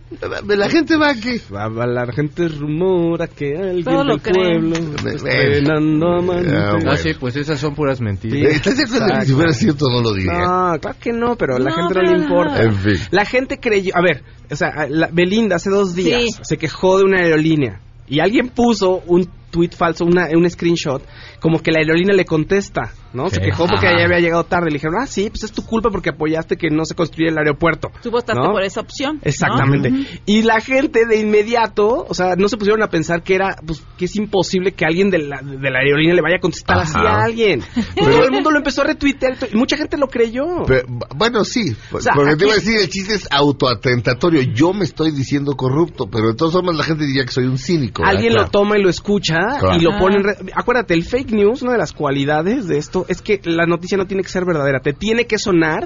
La gente va a que va, va, la gente rumora que alguien todo del pueblo está estrenando amantes. Ah, bueno. Sí, pues esas son puras mentiras. ¿Estás de acuerdo que si fuera cierto no lo diría? No, claro que no, pero a la no, gente no le importa. En fin. La gente creyó, a ver, o sea, la, Belinda hace dos días sí. se quejó de una aerolínea y alguien puso un tweet falso, una, un screenshot, como que la aerolínea le contesta, ¿no? Sí. Se quejó porque ya había llegado tarde. Le dijeron, ah, sí, pues es tu culpa porque apoyaste que no se construya el aeropuerto. Tú votaste ¿no? por esa opción. Exactamente. ¿No? Y la gente de inmediato, o sea, no se pusieron a pensar que era, pues, que es imposible que alguien de la, de la aerolínea le vaya a contestar Ajá. así a alguien. Pero todo el mundo lo empezó a retuitear y mucha gente lo creyó. Pero, bueno, sí, o sea, porque aquí... te iba a decir, el chiste es autoatentatorio. Yo me estoy diciendo corrupto, pero de todas formas la gente diría que soy un cínico. Alguien claro. lo toma y lo escucha claro. y lo pone en... Re... Acuérdate, el fake news, una de las cualidades de esto es que la noticia no tiene que ser verdadera, te tiene que sonar,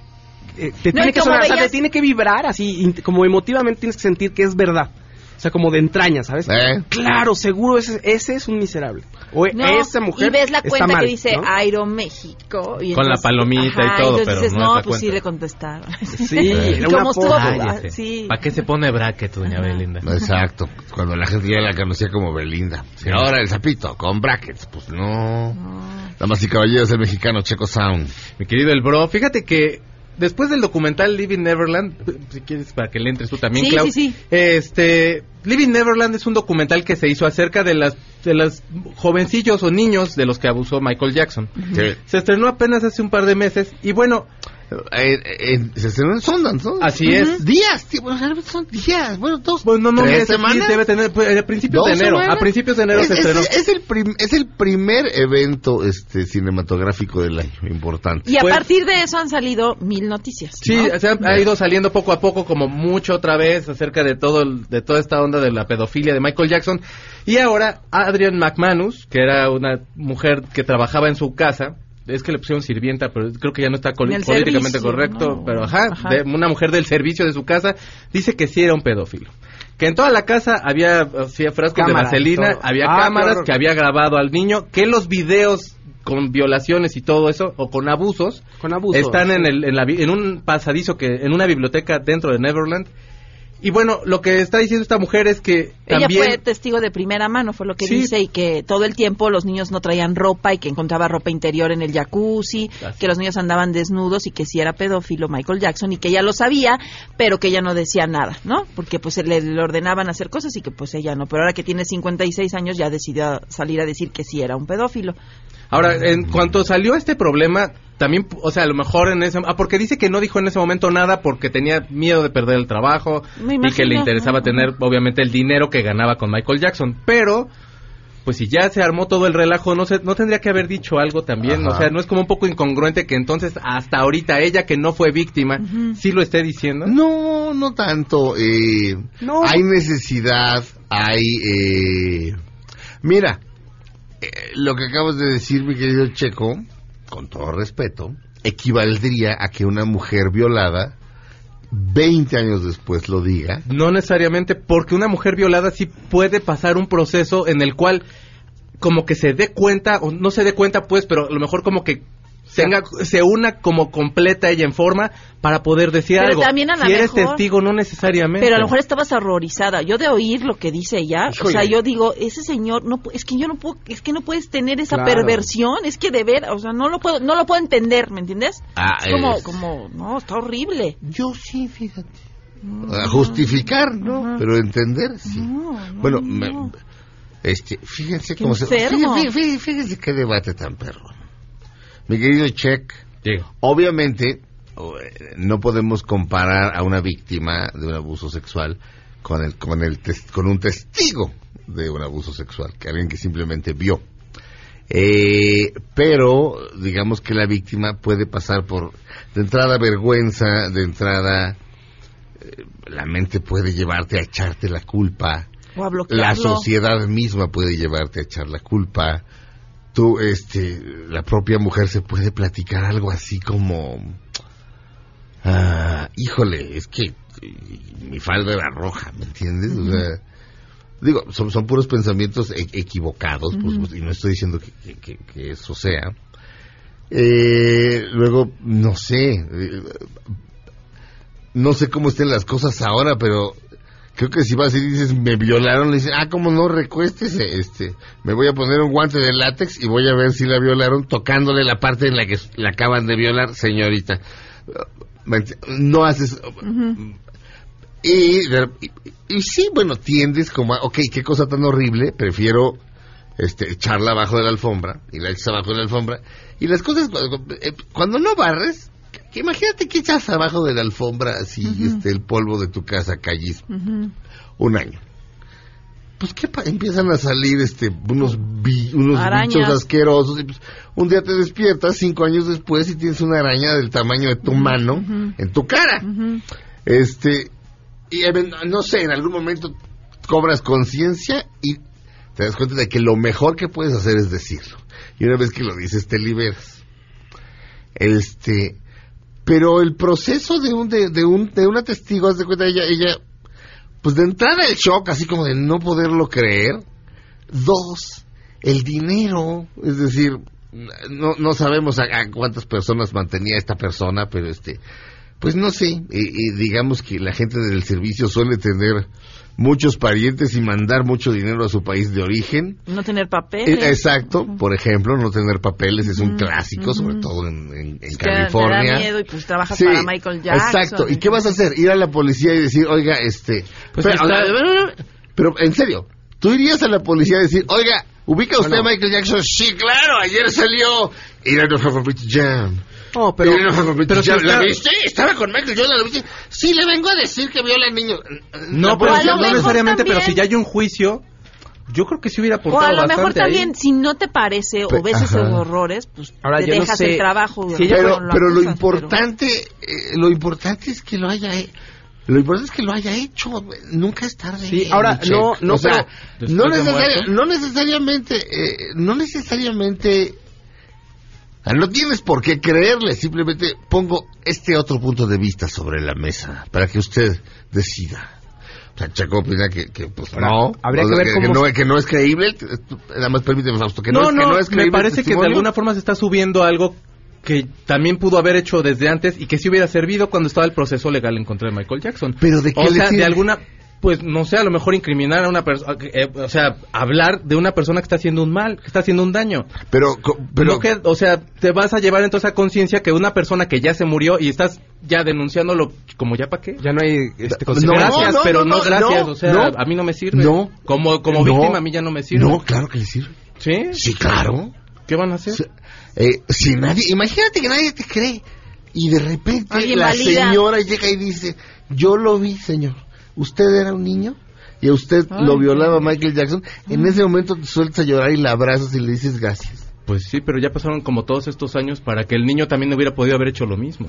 eh, te no, tiene que sonar, veías... o sea, te tiene que vibrar así, in, como emotivamente tienes que sentir que es verdad. O sea, como de entraña, ¿sabes? ¿Eh? Claro, seguro ese, ese es un miserable. O no, esa mujer y ves la cuenta mal, que dice ¿no? Aeroméxico. Y con entonces, la palomita ajá, y todo, y pero dices, no, no es pues cuenta. sí le contestaron. Sí, era como estuvo. Ah, sí. ¿Para qué se pone bracket, doña Belinda? Exacto, cuando la gente ya la conocía como Belinda. Sí. Y ahora el sapito, con brackets, pues no. no. Damas y caballeros, el mexicano Checo Sound. Mi querido El Bro, fíjate que después del documental Living Neverland, si quieres para que le entres tú también, sí, Clau, sí, sí. este, Living Neverland es un documental que se hizo acerca de las de los jovencillos o niños de los que abusó Michael Jackson. Sí. Se estrenó apenas hace un par de meses y bueno, Eh, eh, se estrenó en Sundance, ¿no? Así uh-huh. es. Días, tío, bueno, son días, bueno, dos, bueno, no, tres no, semanas. Sí, debe tener, pues, a principios de enero, semanas? a principios de enero es, se estrenó. Es, es, el prim, es el primer evento este cinematográfico del año, importante. Y a pues, partir de eso han salido mil noticias, Sí, ¿no? se ha, ha ido saliendo poco a poco, como mucho otra vez, acerca de todo el, de toda esta onda de la pedofilia de Michael Jackson. Y ahora, Adrienne McManus, que era una mujer que trabajaba en su casa, es que le pusieron sirvienta, pero creo que ya no está col- políticamente servicio, correcto, no. pero ajá, ajá. De, una mujer del servicio de su casa, dice que sí era un pedófilo. Que en toda la casa había, había frascos cámaras, de vaselina, había ah, cámaras, claro. que había grabado al niño, que los videos con violaciones y todo eso, o con abusos, con abusos están en, el, en, la, en un pasadizo, que en una biblioteca dentro de Neverland. Y bueno, lo que está diciendo esta mujer es que ella también... fue testigo de primera mano, fue lo que sí. dice, y que todo el tiempo los niños no traían ropa y que encontraba ropa interior en el jacuzzi, Así. que los niños andaban desnudos y que sí era pedófilo Michael Jackson y que ella lo sabía, pero que ella no decía nada, ¿no? Porque pues le, le ordenaban hacer cosas y que pues ella no, pero ahora que tiene cincuenta y seis años ya decidió salir a decir que sí era un pedófilo. Ahora, en cuanto salió este problema, también, o sea, a lo mejor en ese... Ah, porque dice que no dijo en ese momento nada porque tenía miedo de perder el trabajo y que le interesaba tener, obviamente, el dinero que ganaba con Michael Jackson. Pero, pues si ya se armó todo el relajo, no se, no tendría que haber dicho algo también. Ajá. O sea, ¿no es como un poco incongruente que entonces hasta ahorita ella, que no fue víctima, uh-huh. sí lo esté diciendo? No, no tanto. Eh, no. Hay necesidad, hay... Eh... Mira... Eh, lo que acabas de decir, mi querido Checo, con todo respeto, equivaldría a que una mujer violada veinte años después lo diga. No necesariamente, porque una mujer violada sí puede pasar un proceso en el cual como que se dé cuenta, o no se dé cuenta pues, pero a lo mejor como que tenga, se una como completa ella en forma para poder decir pero algo. También a la si eres mejor, testigo, no necesariamente. Pero a lo mejor estabas horrorizada. Yo de oír lo que dice ella, Híjole. o sea, yo digo, ese señor, no, es que yo no puedo, es que no puedes tener esa Claro. perversión, es que de ver, o sea, no lo puedo, no lo puedo entender, ¿me entiendes? Ah, es como, es- como, no, está horrible. Yo sí, fíjate. A justificar, ¿no? Ajá. Pero entender, sí. No, no, bueno, no. me- este, fíjense Qué cómo se... enfermo. Fíjense, fíjense, fíjense qué debate tan perro. Mi querido Check, Digo. obviamente eh, no podemos comparar a una víctima de un abuso sexual con el con el tes- con un testigo de un abuso sexual, que alguien que simplemente vio. Eh, pero digamos que la víctima puede pasar por de entrada vergüenza, de entrada eh, la mente puede llevarte a echarte la culpa, O a bloquearlo. la sociedad misma puede llevarte a echar la culpa. Tú, este, la propia mujer se puede platicar algo así como, ah, híjole, es que eh, mi falda era roja, ¿me entiendes? O sea, digo, son, son puros pensamientos e- equivocados, por Ujú. supuesto, y no estoy diciendo que, que- que- que eso sea. Eh, luego, no sé, eh, no sé cómo estén las cosas ahora, pero creo que si vas y dices, me violaron, le dices, ah, ¿cómo no? Recuéstese, este, me voy a poner un guante de látex y voy a ver si la violaron tocándole la parte en la que la acaban de violar, señorita. No haces... Y, y, y sí, bueno, tiendes como, a, ok, qué cosa tan horrible, prefiero este, echarla abajo de la alfombra, y la echas abajo de la alfombra, y las cosas, cuando, eh, cuando no barres, que imagínate que echas abajo de la alfombra así, Ujú. este, el polvo de tu casa callis, Ujú. un año. Pues qué pa- empiezan a salir este unos bi- unos Arañas. bichos asquerosos, y pues, un día te despiertas cinco años después y tienes una araña del tamaño de tu mano Ujú. en tu cara. Ujú. Este, y even- no sé, en algún momento cobras conciencia y te das cuenta de que lo mejor que puedes hacer es decirlo. Y una vez que lo dices, te liberas. Este, pero el proceso de un de, de un de una testigo, haz de cuenta, ella ella pues de entrada el shock, así como de no poderlo creer. Dos, el dinero, es decir, no no sabemos a, a cuántas personas mantenía esta persona, pero este, pues no sé, y, y digamos que la gente del servicio suele tener muchos parientes y mandar mucho dinero a su país de origen. No tener Eh, papeles. Exacto, por ejemplo, no tener papeles es un Ujú, clásico, ujú. sobre todo en, en- en Es que California. te da miedo y pues trabajas Sí, para Michael Jackson. exacto. ¿Y qué vas a hacer? Ir a la policía y decir, oiga, este... Pues pero, está- pero, en serio, ¿tú irías a la policía a decir, oiga, ¿ubica usted Bueno. a Michael Jackson? Sí, claro, ayer salió y era no have a Beach Jam. Oh, pero, Y no have a Beach pero si Jam. está- ¿La viste? Estaba con Michael Jordan, ¿la viste? Sí, le vengo a decir que viola al niño. No, La pero policía no mejor necesariamente, pero también- si ya hay un juicio, yo creo que sí hubiera O aportado a lo mejor bastante ahí. también, si no te parece Pe- o ves ajá. esos horrores, pues Ahora, te yo no dejas sé el trabajo. si ella- pero, no pero lo acusas, importante, eh, lo importante es que lo haya, he- lo importante es que lo haya hecho. Nunca es tarde. Sí, ahora, Michelle. no, no, o sea, pero- no, después de necesari- muerto. no necesariamente, eh, no necesariamente. ah, No tienes por qué creerle, simplemente pongo este otro punto de vista sobre la mesa para que usted decida. O sea, Chaco opina que, que pues Ahora, no, habría o que sea, ver cómo no, se- que no es creíble. Nada más permíteme, Fausto, que no, no, es, no, que no es creíble. me parece el que de testimonio. alguna forma se está subiendo algo que también pudo haber hecho desde antes y que sí hubiera servido cuando estaba el proceso legal en contra de Michael Jackson. Pero ¿de qué O le sea, sirve? de alguna, pues no sé, a lo mejor incriminar a una persona, o sea, hablar de una persona que está haciendo un mal, que está haciendo un daño. Pero, co- pero No que, o sea, te vas a llevar entonces a conciencia que una persona que ya se murió y estás ya denunciándolo, como ya para qué. ya no hay este, No, gracias, no, pero no, no, no, gracias, no, o sea, no. a mí no me sirve. No. Como como No. víctima a mí ya no me sirve. No, claro que le sirve. ¿Sí? Sí, claro. ¿Qué van a hacer? Sí. Eh, si nadie, imagínate que nadie te cree y de repente Alguien la valida. señora llega y dice, yo lo vi, señor, usted era un niño y a usted Ay, lo violaba Michael Jackson. En ese momento te sueltas a llorar y la abrazas y le dices gracias. Pues sí, pero ya pasaron como todos estos años para que el niño también hubiera podido haber hecho lo mismo.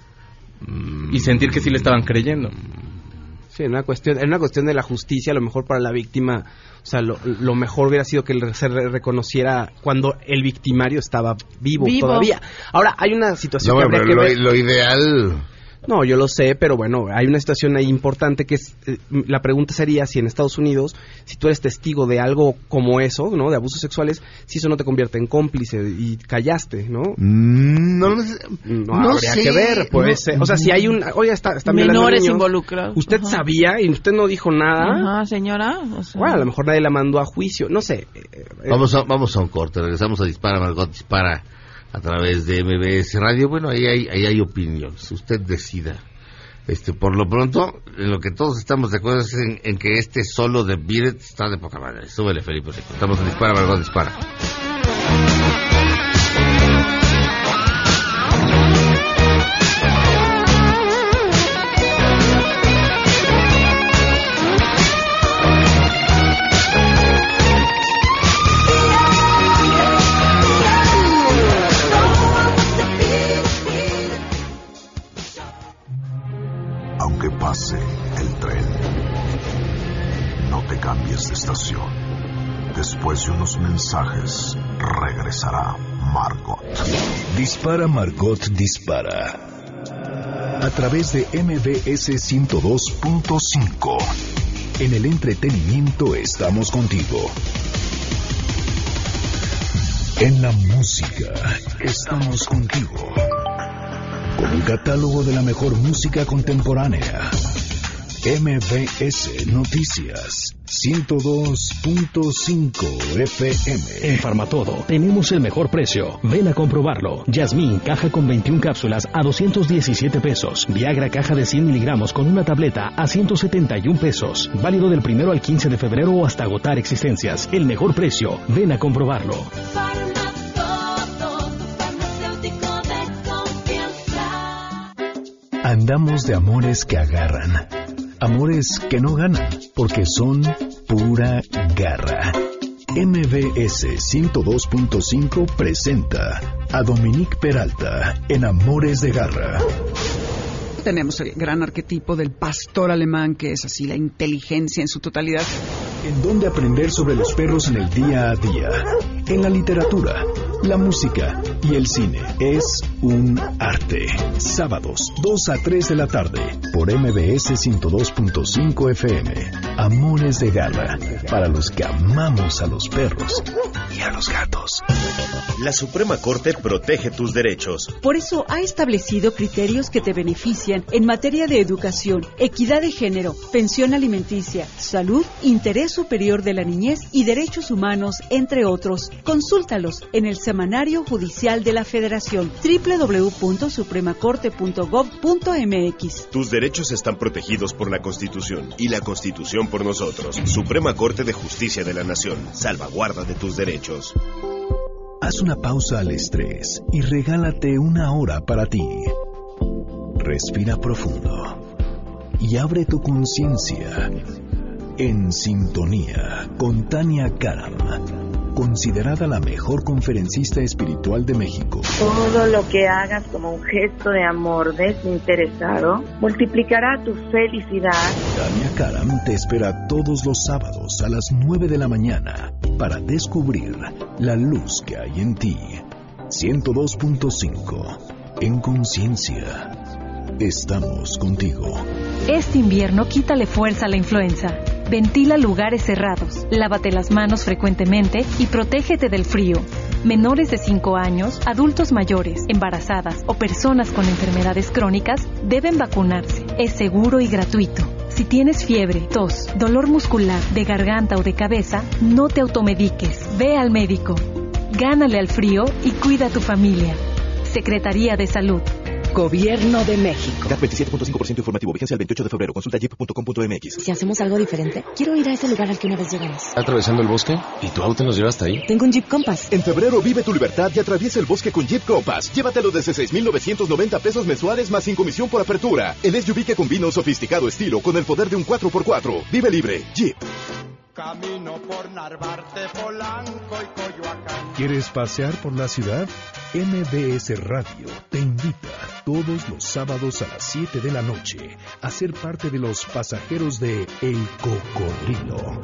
Y sentir que sí le estaban creyendo. Sí, en una cuestión, en una cuestión de la justicia, a lo mejor para la víctima, o sea, lo, lo mejor hubiera sido que se re- reconociera cuando el victimario estaba vivo, Vivo. todavía. Ahora, hay una situación No, que bueno, habría pero que lo, ver. lo ideal, No, yo lo sé, pero bueno, hay una situación ahí importante que es, eh, la pregunta sería si en Estados Unidos, si tú eres testigo de algo como eso, ¿no? De abusos sexuales, si eso no te convierte en cómplice y callaste, ¿no? Mm, no, no, no, no habría sé. que ver, pues, No, o sea, si hay un, oye, está, está violando menores niños, involucrados. usted Ajá. sabía y usted no dijo nada. Ajá, señora. O sea, Bueno, a lo mejor nadie la mandó a juicio, no sé. Eh, eh, Vamos a, vamos a un corte, regresamos a Dispara, Margot Dispara a través de M B S Radio. Bueno, ahí hay, ahí hay opiniones, usted decida. Este, por lo pronto, en lo que todos estamos de acuerdo es en, en que este solo de Beat It está de poca madre. Súbele, Felipe Rico. Estamos en Dispara, Margot Dispara. Aunque pase el tren, no te cambies de estación. Después de unos mensajes, regresará Margot. Dispara, Margot Dispara. A través de M B S ciento dos punto cinco. En el entretenimiento estamos contigo. En la música estamos contigo. Con un catálogo de la mejor música contemporánea. M B S Noticias ciento dos punto cinco F M. En Farmatodo tenemos el mejor precio. Ven a comprobarlo. Yasmín, caja con veintiuna cápsulas a doscientos diecisiete pesos. Viagra, caja de cien miligramos con una tableta a ciento setenta y un pesos. Válido del primero al quince de febrero o hasta agotar existencias. El mejor precio. Ven a comprobarlo. Andamos de amores que agarran. Amores que no ganan, porque son pura garra. M B S ciento dos punto cinco presenta a Dominique Peralta en Amores de Garra. Tenemos el gran arquetipo del pastor alemán, que es así la inteligencia en su totalidad. En donde aprender sobre los perros en el día a día. En la literatura, la música y el cine. Es un arte. Sábados, dos a tres de la tarde, por M B S ciento dos punto cinco F M. Amores de Garra, para los que amamos a los perros y a los gatos. La Suprema Corte protege tus derechos. Por eso ha establecido criterios que te benefician en materia de educación, equidad de género, pensión alimenticia, salud, interés superior de la niñez y derechos humanos, entre otros. Consúltalos en el Semanario Judicial de la Federación, doble u doble u doble u punto suprema corte punto gov punto m x. Tus derechos están protegidos por la Constitución y la Constitución por nosotros. Suprema Corte de Justicia de la Nación, salvaguarda de tus derechos. Haz una pausa al estrés y regálate una hora para ti. Respira profundo y abre tu conciencia. En sintonía con Tania Karam, considerada la mejor conferencista espiritual de México. Todo lo que hagas como un gesto de amor desinteresado multiplicará tu felicidad. Tania Karam te espera todos los sábados a las nueve de la mañana para descubrir la luz que hay en ti. ciento dos punto cinco. En conciencia. Estamos contigo. Este invierno quítale fuerza a la influenza. Ventila lugares cerrados, lávate las manos frecuentemente y protégete del frío. Menores de cinco años, adultos mayores, embarazadas o personas con enfermedades crónicas deben vacunarse. Es seguro y gratuito. Si tienes fiebre, tos, dolor muscular, de garganta o de cabeza, no te automediques. Ve al médico. Gánale al frío y cuida a tu familia. Secretaría de Salud. Gobierno de México. C A T veintisiete punto cinco por ciento informativo. Vigencia el veintiocho de febrero. Consulta jeep punto com punto m x. Si hacemos algo diferente, quiero ir a ese lugar al que una vez llegamos. ¿Atravesando el bosque? ¿Y tu auto nos lleva hasta ahí? Tengo un Jeep Compass. En febrero vive tu libertad y atraviesa el bosque con Jeep Compass. Llévatelo desde seis mil novecientos noventa pesos mensuales más sin comisión por apertura. El S U V que combina un sofisticado estilo con el poder de un cuatro por cuatro. Vive libre. Jeep. Camino por Narvarte, Polanco y Coyoacán. ¿Quieres pasear por la ciudad? M B S Radio te invita todos los sábados a las siete de la noche a ser parte de los pasajeros de El Cocodrilo.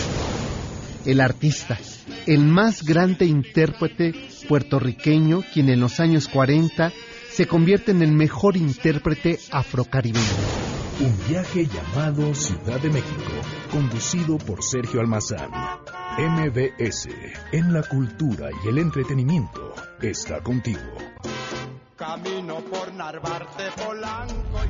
El artista, el más grande intérprete puertorriqueño, quien en los años cuarenta se convierte en el mejor intérprete afrocaribeño. Un viaje llamado Ciudad de México, conducido por Sergio Almazán. M B S, en la cultura y el entretenimiento, está contigo. Camino por Narvarte, Polanco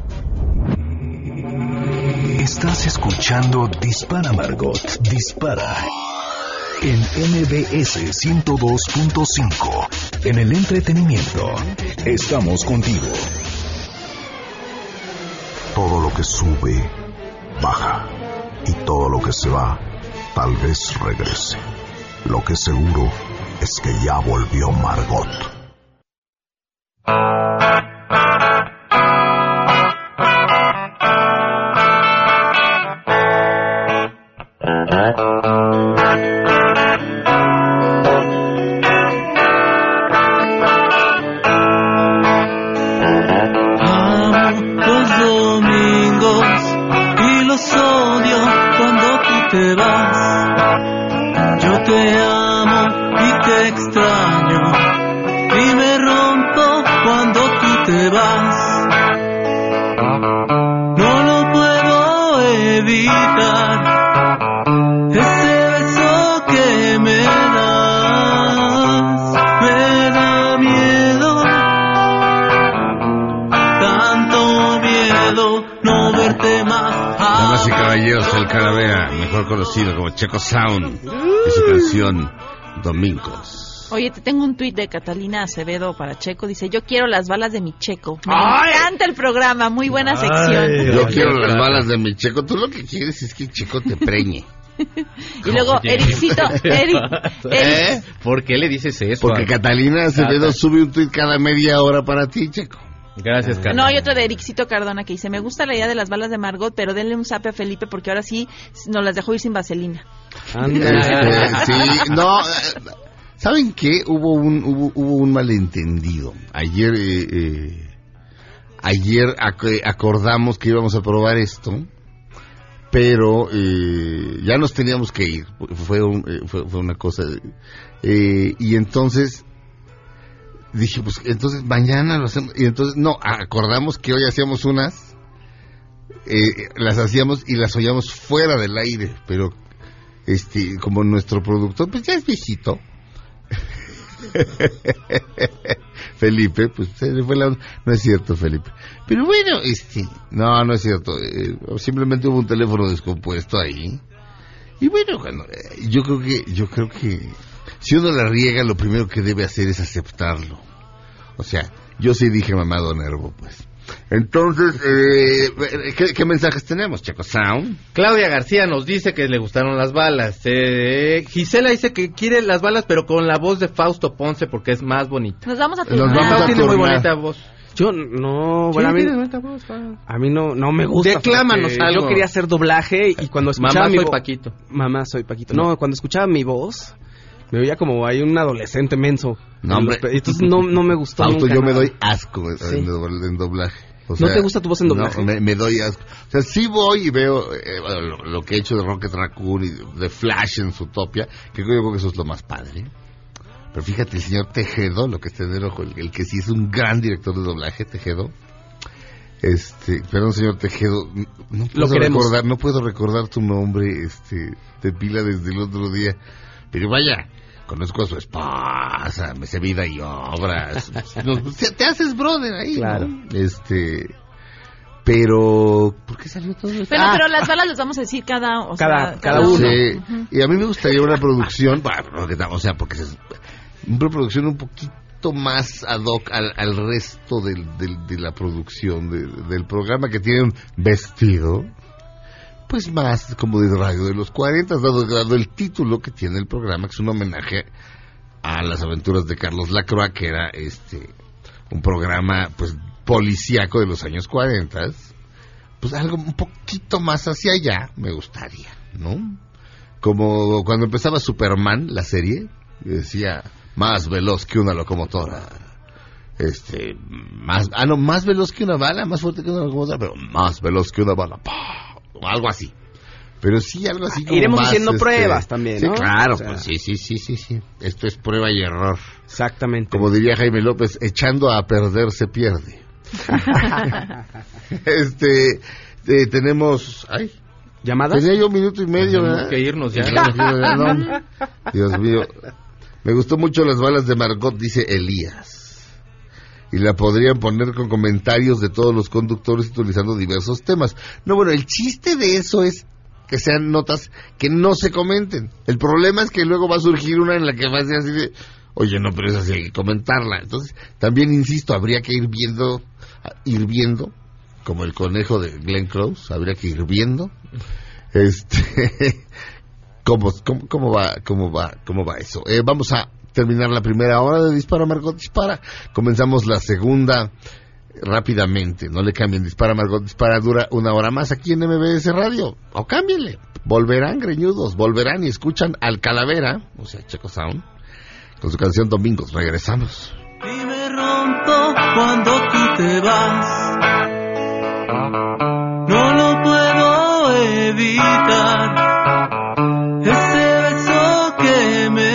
y... Estás escuchando Dispara, Margot, dispara. En M B S ciento dos punto cinco, en el entretenimiento, estamos contigo. Todo lo que sube, baja. Y todo lo que se va, tal vez regrese. Lo que seguro es que ya volvió Margot. Te vas, yo te amo y te extraño y me rompo cuando tú te vas. No lo puedo evitar, ese beso que me das me da miedo, tanto miedo no verte más. Damas y caballeros, el Calavera, mejor conocido como Checo Sound, y su canción Domingos. Oye, te tengo un tuit de Catalina Acevedo para Checo. Dice, yo quiero las balas de mi Checo. Me ¡Ay! encanta el programa, muy buena sección. Ay, yo quiero las balas de mi Checo. Tú lo que quieres es que Checo te preñe. Y luego, Ericito, Eric, ¿Eh? ¿Por qué le dices eso? Porque Catalina Acevedo sube un tuit cada media hora para ti, Checo. Gracias, Carlos. No, hay otro de Ericito Cardona que dice, me gusta la idea de las balas de Margot, pero denle un zape a Felipe porque ahora sí nos las dejó ir sin vaselina. Este, sí, no, ¿saben qué? Hubo un hubo, hubo un malentendido. Ayer eh, eh, ayer ac- acordamos que íbamos a probar esto, pero eh, ya nos teníamos que ir. Fue un, eh, fue, fue una cosa eh, y entonces dije, pues entonces mañana lo hacemos. Y entonces, no, acordamos que hoy hacíamos unas, eh, las hacíamos y las oíamos fuera del aire, pero este, como nuestro productor, pues ya es viejito. Felipe, pues se le fue la... No es cierto, Felipe. Pero bueno, este, no, no es cierto. Eh, simplemente hubo un teléfono descompuesto ahí. Y bueno, cuando, eh, yo creo que, yo creo que si uno la riega, lo primero que debe hacer es aceptarlo. O sea, yo sí dije mamado nervo, pues. Entonces, eh, ¿qué, ¿qué mensajes tenemos, Checo Sound? Claudia García nos dice que le gustaron las balas. Eh, Gisela dice que quiere las balas, pero con la voz de Fausto Ponce, porque es más bonita. Nos vamos a Nos vamos turnar. a Tiene muy turnar. bonita voz. Yo no, Sí, bueno, a mí, tiene bonita voz, Fausto. a mí no, no me gusta. Declámanos porque algo. Yo quería hacer doblaje y cuando escuchaba Mamá, mi soy vo- Paquito. Mamá, soy Paquito. No, cuando escuchaba mi voz, me veía como hay un adolescente menso. No, En los hombre. pe- Entonces no, no me gustó Fausto, nunca yo me nada. doy asco en, Sí. en dobl- en doblaje. O ¿No te gusta tu voz en doblaje? No, me, me doy asco. O sea, sí voy y veo eh, lo, lo que he hecho de Rocket Raccoon y de Flash en Zootopia, que yo creo que eso es lo más padre. Pero fíjate, el señor Tejedo, lo que está en el ojo, el, el que sí es un gran director de doblaje, Tejedo. Este, perdón, señor Tejedo, no puedo Lo queremos. recordar, no puedo recordar tu nombre, este, de pila desde el otro día. Pero vaya, conozco a su esposa, me sé vida y obras. Nos- te, te haces brother ahí, Claro. ¿no? Este, pero ¿por qué salió todo esto? Bueno, Ah, pero las balas les vamos a decir cada, o Cada- sea, cada uno. sí, Ujú. y a mí me gustaría una producción, bah, porque, o sea, porque es una producción un poquito más ad hoc al, al resto del, del- de la producción de- del programa, que tiene un vestido, pues más como de radio de los cuarenta, dado, dado el título que tiene el programa, que es un homenaje a las aventuras de Carlos Lacroix, que era este un programa pues policíaco de los años cuarenta, pues algo un poquito más hacia allá me gustaría, ¿no? Como cuando empezaba Superman, la serie, decía, más veloz que una locomotora, este, más, ah no, más veloz que una bala, más fuerte que una locomotora, pero más veloz que una bala, ¡pah! O algo así. Pero sí, algo así como iremos más, haciendo este, pruebas también, ¿no? Sí, claro, O sea, pues sí, sí, sí, sí, sí. Esto es prueba y error. Exactamente. Como diría Jaime López, echando a perder se pierde. este, eh, tenemos... Ay, ¿llamadas? Tenía yo un minuto y medio, Tenemos ¿verdad? que irnos ya. No, Dios mío. Me gustó mucho las balas de Margot, dice Elías. Y la podrían poner con comentarios de todos los conductores utilizando diversos temas. No, bueno, el chiste de eso es que sean notas que no se comenten. El problema es que luego va a surgir una en la que va a ser así de, oye, no, pero es así, hay que comentarla. Entonces, también insisto, habría que ir viendo, ir viendo, como el conejo de Glenn Close, habría que ir viendo, este, cómo, cómo, cómo va, cómo va, cómo va eso. Eh, vamos a terminar la primera hora de Dispara Margot Dispara. Comenzamos la segunda rápidamente. No le cambien. Dispara Margot Dispara dura una hora más aquí en M B S Radio. O cámbienle. Volverán greñudos, volverán y escuchan al Calavera, o sea, Checo Sound, con su canción Domingos. Regresamos. Y me rompo cuando tú te vas. No lo puedo evitar. Ese beso que me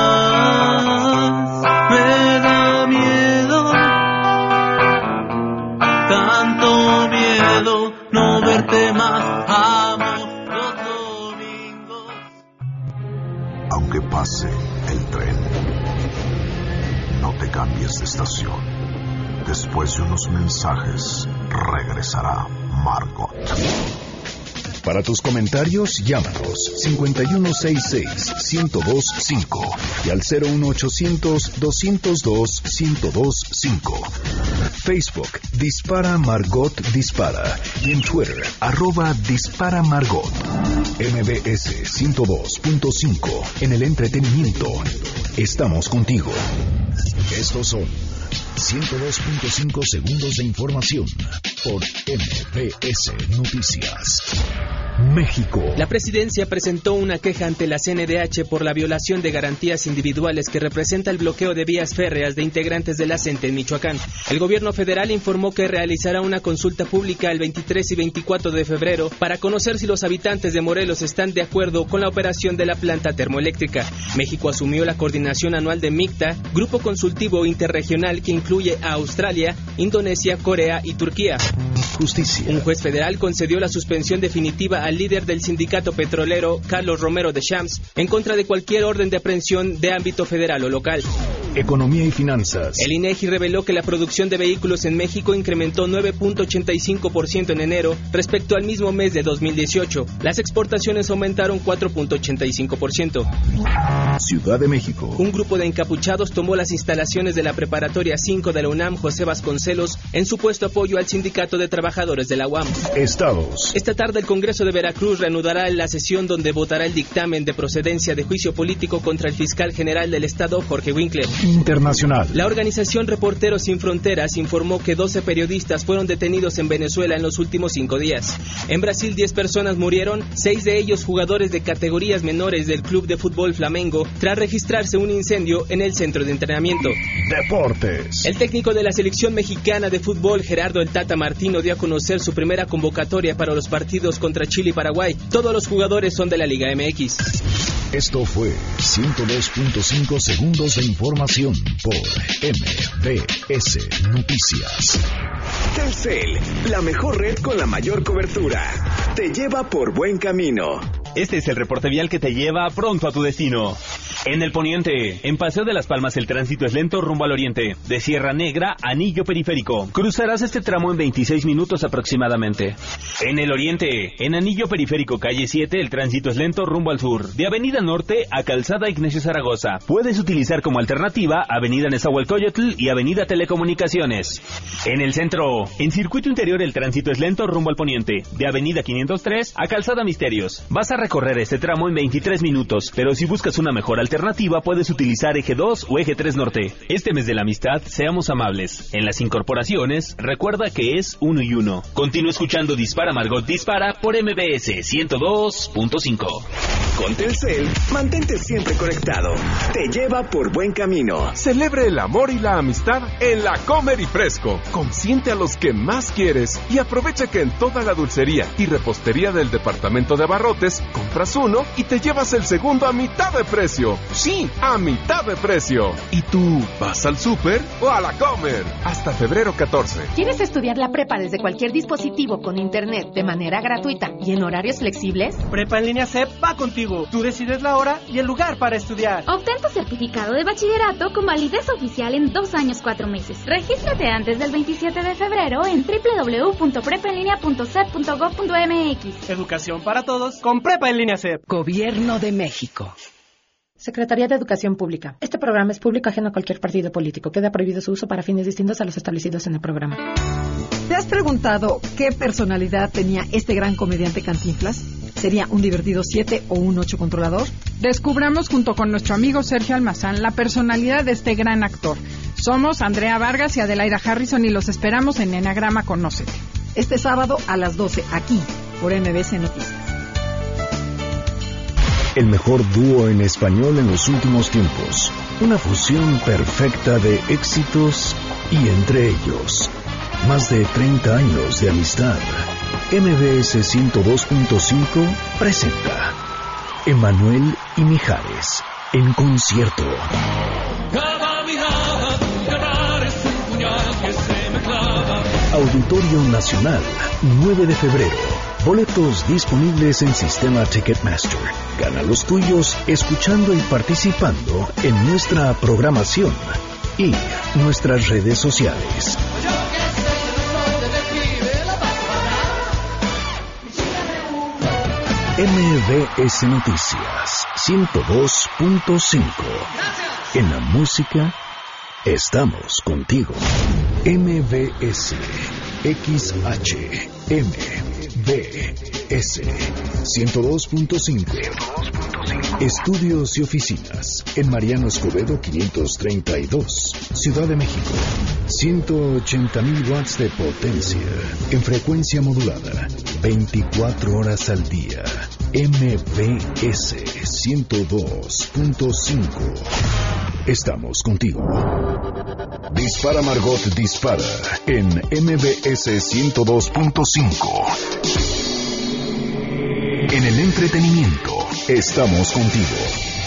das me da miedo. Tanto miedo no verte más. Amo los domingos. Aunque pase el tren, no te cambies de estación. Después de unos mensajes, regresará Margot. Para tus comentarios, llámanos cincuenta y uno sesenta y seis, uno cero dos cinco y al cero uno ochocientos, doscientos dos, ciento dos cinco. Facebook, Dispara Margot Dispara. Y en Twitter, arroba Dispara Margot. M B S ciento dos punto cinco. En el entretenimiento, estamos contigo. Estos son ciento dos punto cinco segundos de información por M B S Noticias. México. La presidencia presentó una queja ante la C N D H por la violación de garantías individuales que representa el bloqueo de vías férreas de integrantes de la C E N T E en Michoacán. El gobierno federal informó que realizará una consulta pública el veintitrés y veinticuatro de febrero para conocer si los habitantes de Morelos están de acuerdo con la operación de la planta termoeléctrica. México asumió la coordinación anual de MICTA, grupo consultivo interregional que incluye a Australia, Indonesia, Corea y Turquía. Justicia. Un juez federal concedió la suspensión definitiva al líder del sindicato petrolero, Carlos Romero de Champs, en contra de cualquier orden de aprehensión de ámbito federal o local. Economía y finanzas. El INEGI reveló que la producción de vehículos en México incrementó nueve punto ochenta y cinco por ciento en enero respecto al mismo mes de dos mil dieciocho. Las exportaciones aumentaron cuatro punto ochenta y cinco por ciento. Ciudad de México. Un grupo de encapuchados tomó las instalaciones de la preparatoria cinco de la UNAM José Vasconcelos en supuesto apoyo al sindicato de trabajadores de la U A M. Estados. Esta tarde el Congreso de Veracruz reanudará la sesión donde votará el dictamen de procedencia de juicio político contra el fiscal general del estado, Jorge Winkler. Internacional. La organización Reporteros Sin Fronteras informó que doce periodistas fueron detenidos en Venezuela en los últimos cinco días. En Brasil, diez personas murieron, seis de ellos jugadores de categorías menores del club de fútbol Flamengo, tras registrarse un incendio en el centro de entrenamiento. Deportes. El técnico de la selección mexicana de fútbol, Gerardo El Tata Martino, dio a conocer su primera convocatoria para los partidos contra Chile y Paraguay. Todos los jugadores son de la Liga M X. Esto fue ciento dos punto cinco segundos de información por M B S Noticias. Telcel, la mejor red con la mayor cobertura. Te lleva por buen camino. Este es el reporte vial que te lleva pronto a tu destino. En el poniente, en Paseo de las Palmas el tránsito es lento rumbo al oriente. De Sierra Negra, Anillo Periférico. Cruzarás este tramo en veintiséis minutos aproximadamente. En el oriente, en Anillo Periférico calle siete el tránsito es lento rumbo al sur. De Avenida Norte a Calzada Ignacio Zaragoza. Puedes utilizar como alternativa Avenida Nezahualcóyotl y Avenida Telecomunicaciones. En el centro, en Circuito Interior el tránsito es lento rumbo al poniente. De Avenida quinientos tres a Calzada Misterios. Vas a recorrer este tramo en veintitrés minutos, pero si buscas una mejor alternativa puedes utilizar Eje dos o Eje tres Norte. Este mes de la amistad, seamos amables. En las incorporaciones, recuerda que es uno y uno. Continúa escuchando Dispara Margot Dispara por M B S ciento dos punto cinco. Con Telcel, mantente siempre conectado. Te lleva por buen camino. Celebre el amor y la amistad en La Comer y Fresco. Consiente a los que más quieres y aprovecha que en toda la dulcería y repostería del departamento de abarrotes compras uno y te llevas el segundo a mitad de precio. Sí, a mitad de precio. ¿Y tú vas al súper o a La Comer? Hasta febrero catorce. ¿Quieres estudiar la prepa desde cualquier dispositivo con internet de manera gratuita y en horarios flexibles? Prepa en línea C E P va contigo. Tú decides la hora y el lugar para estudiar. Obtén tu certificado de bachillerato con validez oficial en dos años cuatro meses. Regístrate antes del veintisiete de febrero en doble u doble u doble u punto prepa en línea punto c e p punto gob punto m x. Educación para todos con Prepa en línea C E P. Gobierno de México. Secretaría de Educación Pública. Este programa es público ajeno a cualquier partido político. Queda prohibido su uso para fines distintos a los establecidos en el programa. ¿Te has preguntado qué personalidad tenía este gran comediante Cantinflas? ¿Sería un divertido siete o un ocho controlador? Descubramos junto con nuestro amigo Sergio Almazán la personalidad de este gran actor. Somos Andrea Vargas y Adelaida Harrison y los esperamos en Enagrama Conócete. Este sábado a las doce, aquí, por M B C Noticias. El mejor dúo en español en los últimos tiempos. Una fusión perfecta de éxitos y entre ellos, más de treinta años de amistad. M B S ciento dos punto cinco presenta Emanuel y Mijares en concierto. Cada mirada, tu llorar es un puñal que se me clava. Auditorio Nacional, nueve de febrero. Boletos disponibles en Sistema Ticketmaster. Gana los tuyos escuchando y participando en nuestra programación y nuestras redes sociales. M B S Noticias ciento dos punto cinco. En la música estamos contigo. M B S X H M B S ciento dos punto cinco. Estudios y oficinas en Mariano Escobedo quinientos treinta y dos, Ciudad de México. ciento ochenta mil watts de potencia en frecuencia modulada, veinticuatro horas al día. M B S ciento dos punto cinco. Estamos contigo. Dispara Margot Dispara en M B S ciento dos punto cinco. En el entretenimiento, estamos contigo.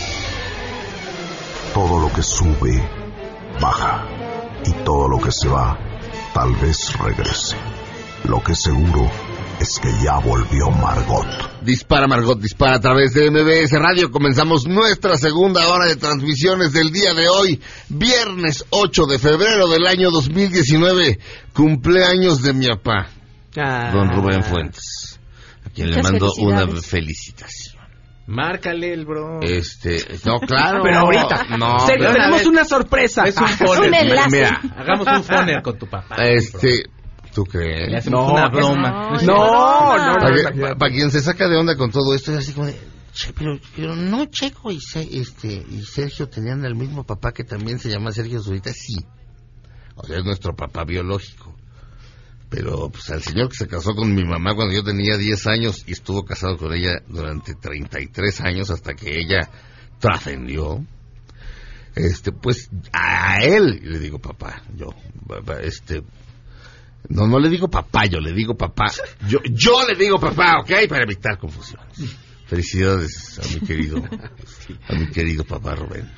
Todo lo que sube, baja. Y todo lo que se va, tal vez regrese. Lo que seguro es que ya volvió Margot. Dispara Margot, dispara a través de M B S Radio. Comenzamos nuestra segunda hora de transmisiones del día de hoy, viernes ocho de febrero del año dos mil diecinueve, cumpleaños de mi papá, ah. don Rubén Fuentes, a quien le mando una felicitación. Márcale el bro. Este, no, claro. Pero ahorita, no, Sergio, pero tenemos una sorpresa. Es un foner. Un enlace. Mira, hagamos un foner con tu papá. Este, ¿tú crees? Le hacemos no, una broma. No, no, no. no, para, no, que, no. para quien se saca de onda con todo esto, es así como de, che, pero, pero no, Checo y, se, este, y Sergio tenían el mismo papá que también se llama Sergio Zurita, sí. O sea, es nuestro papá biológico. Pero pues al señor que se casó con mi mamá cuando yo tenía diez años y estuvo casado con ella durante treinta y tres años hasta que ella trascendió, este, pues a él le digo papá, yo, este, no, no le digo papá, yo le digo papá, yo, yo le digo papá, ¿ok? Para evitar confusiones. Felicidades a mi querido, a mi querido papá Rubén.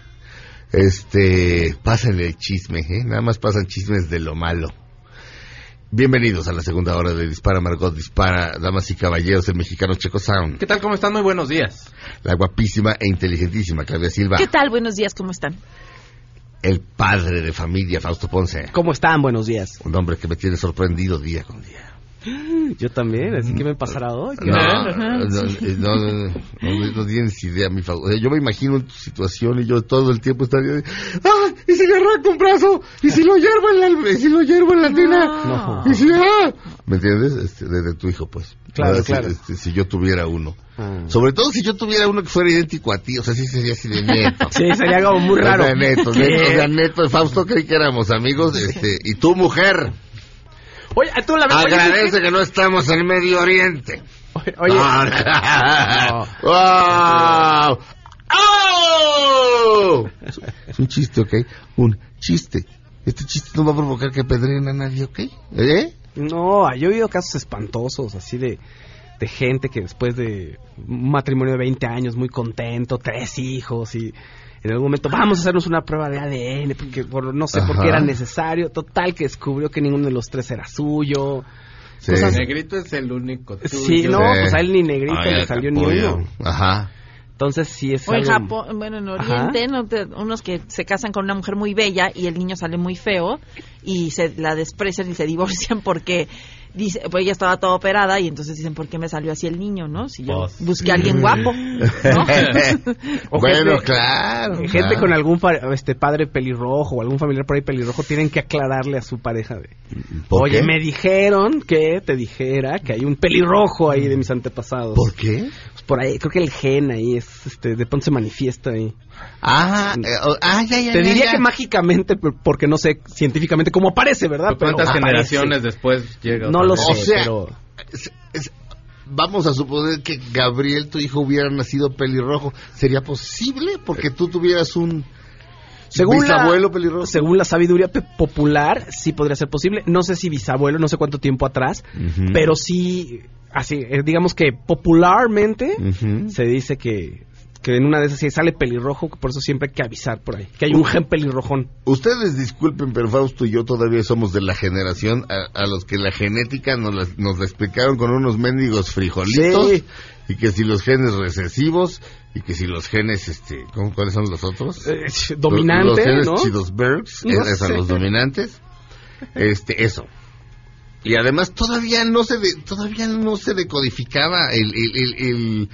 Este, pásenle el chisme, ¿eh? Nada más pasan chismes de lo malo. Bienvenidos a la segunda hora de Dispara Margot Dispara, damas y caballeros del mexicano Checo Sound. ¿Qué tal? ¿Cómo están? Muy buenos días. La guapísima e inteligentísima Claudia Silva. ¿Qué tal? Buenos días, ¿cómo están? El padre de familia Fausto Ponce. ¿Cómo están? Buenos días. Un hombre que me tiene sorprendido día con día. Yo también, así que me pasará hoy. No, no, no, no, no, no tienes idea, mi Fausto. O sea, yo me imagino en tu situación y yo todo el tiempo estaría de, ¡ah! ¿Y si le arranco un brazo? ¿Y si lo hiervo en la, y si lo hiervo en la tina? No. ¿Y si, ah? ¿Me entiendes? Este, de, de tu hijo, pues. Claro, si, claro. Este, si yo tuviera uno. Ah. Sobre todo si yo tuviera uno que fuera idéntico a ti, o sea, sí sería así de neto. Sí, sería como muy raro. O sea, neto, neto, o sea, neto, Fausto, creí que éramos amigos, este, y tu mujer. Oye, tú la Agradece que... que no estamos en Medio Oriente. Oye. No. ¡Wow! ¡Oh! Es un chiste, ¿ok? Un chiste. Este chiste no va a provocar que apedreen a nadie, ¿ok? ¿Eh? No, yo he oído casos espantosos, así de, de gente que después de un matrimonio de veinte años, muy contento, tres hijos, y en algún momento vamos a hacernos una prueba de A D N, porque por, no sé Ajá. por qué era necesario. Total, que descubrió que ninguno de los tres era suyo. Sí. Cosas... Negrito es el único tuyo. Sí, no, sí. pues a él ni negrito Ay, le salió ni uno. Ajá. Entonces sí es o en algo... Japón, bueno, en Oriente, ¿no? Unos que se casan con una mujer muy bella y el niño sale muy feo y se la desprecian y se divorcian porque dice, pues ella estaba toda operada y entonces dicen, ¿por qué me salió así el niño, no? Si yo pues. busqué a alguien guapo, ¿no? Bueno, gente, claro. Gente claro. con algún este padre pelirrojo o algún familiar por ahí pelirrojo tienen que aclararle a su pareja de, oye, qué? me dijeron que te dijera que hay un pelirrojo ahí de mis antepasados. ¿Por qué? Pues por ahí, creo que el gen ahí es, este, de pronto se manifiesta ahí. Ah, eh, oh, ah ya, ya. Te ya, diría ya. que mágicamente, porque no sé científicamente cómo aparece, ¿verdad? Pero ¿cuántas pero generaciones aparece. después llega? No lo sé, o sea, pero... es, es, vamos a suponer que Gabriel, tu hijo, hubiera nacido pelirrojo. ¿Sería posible? Porque tú tuvieras un según bisabuelo la, pelirrojo. Según la sabiduría popular, sí podría ser posible. No sé si bisabuelo, no sé cuánto tiempo atrás, uh-huh. pero sí, así, digamos que popularmente uh-huh. se dice que... que en una de esas si sale pelirrojo, por eso siempre hay que avisar por ahí, que hay un gen pelirrojón. Ustedes disculpen, pero Fausto y yo todavía somos de la generación a, a los que la genética nos la, nos la explicaron con unos mendigos frijolitos, sí. y que si los genes recesivos, y que si los genes, este, ¿cómo, ¿cuáles son los otros? Eh, dominante, los, los genes ¿no? Chidosbergs, no esos son los dominantes, este, eso. Y además todavía no se de, todavía no se decodificaba el, el, el, el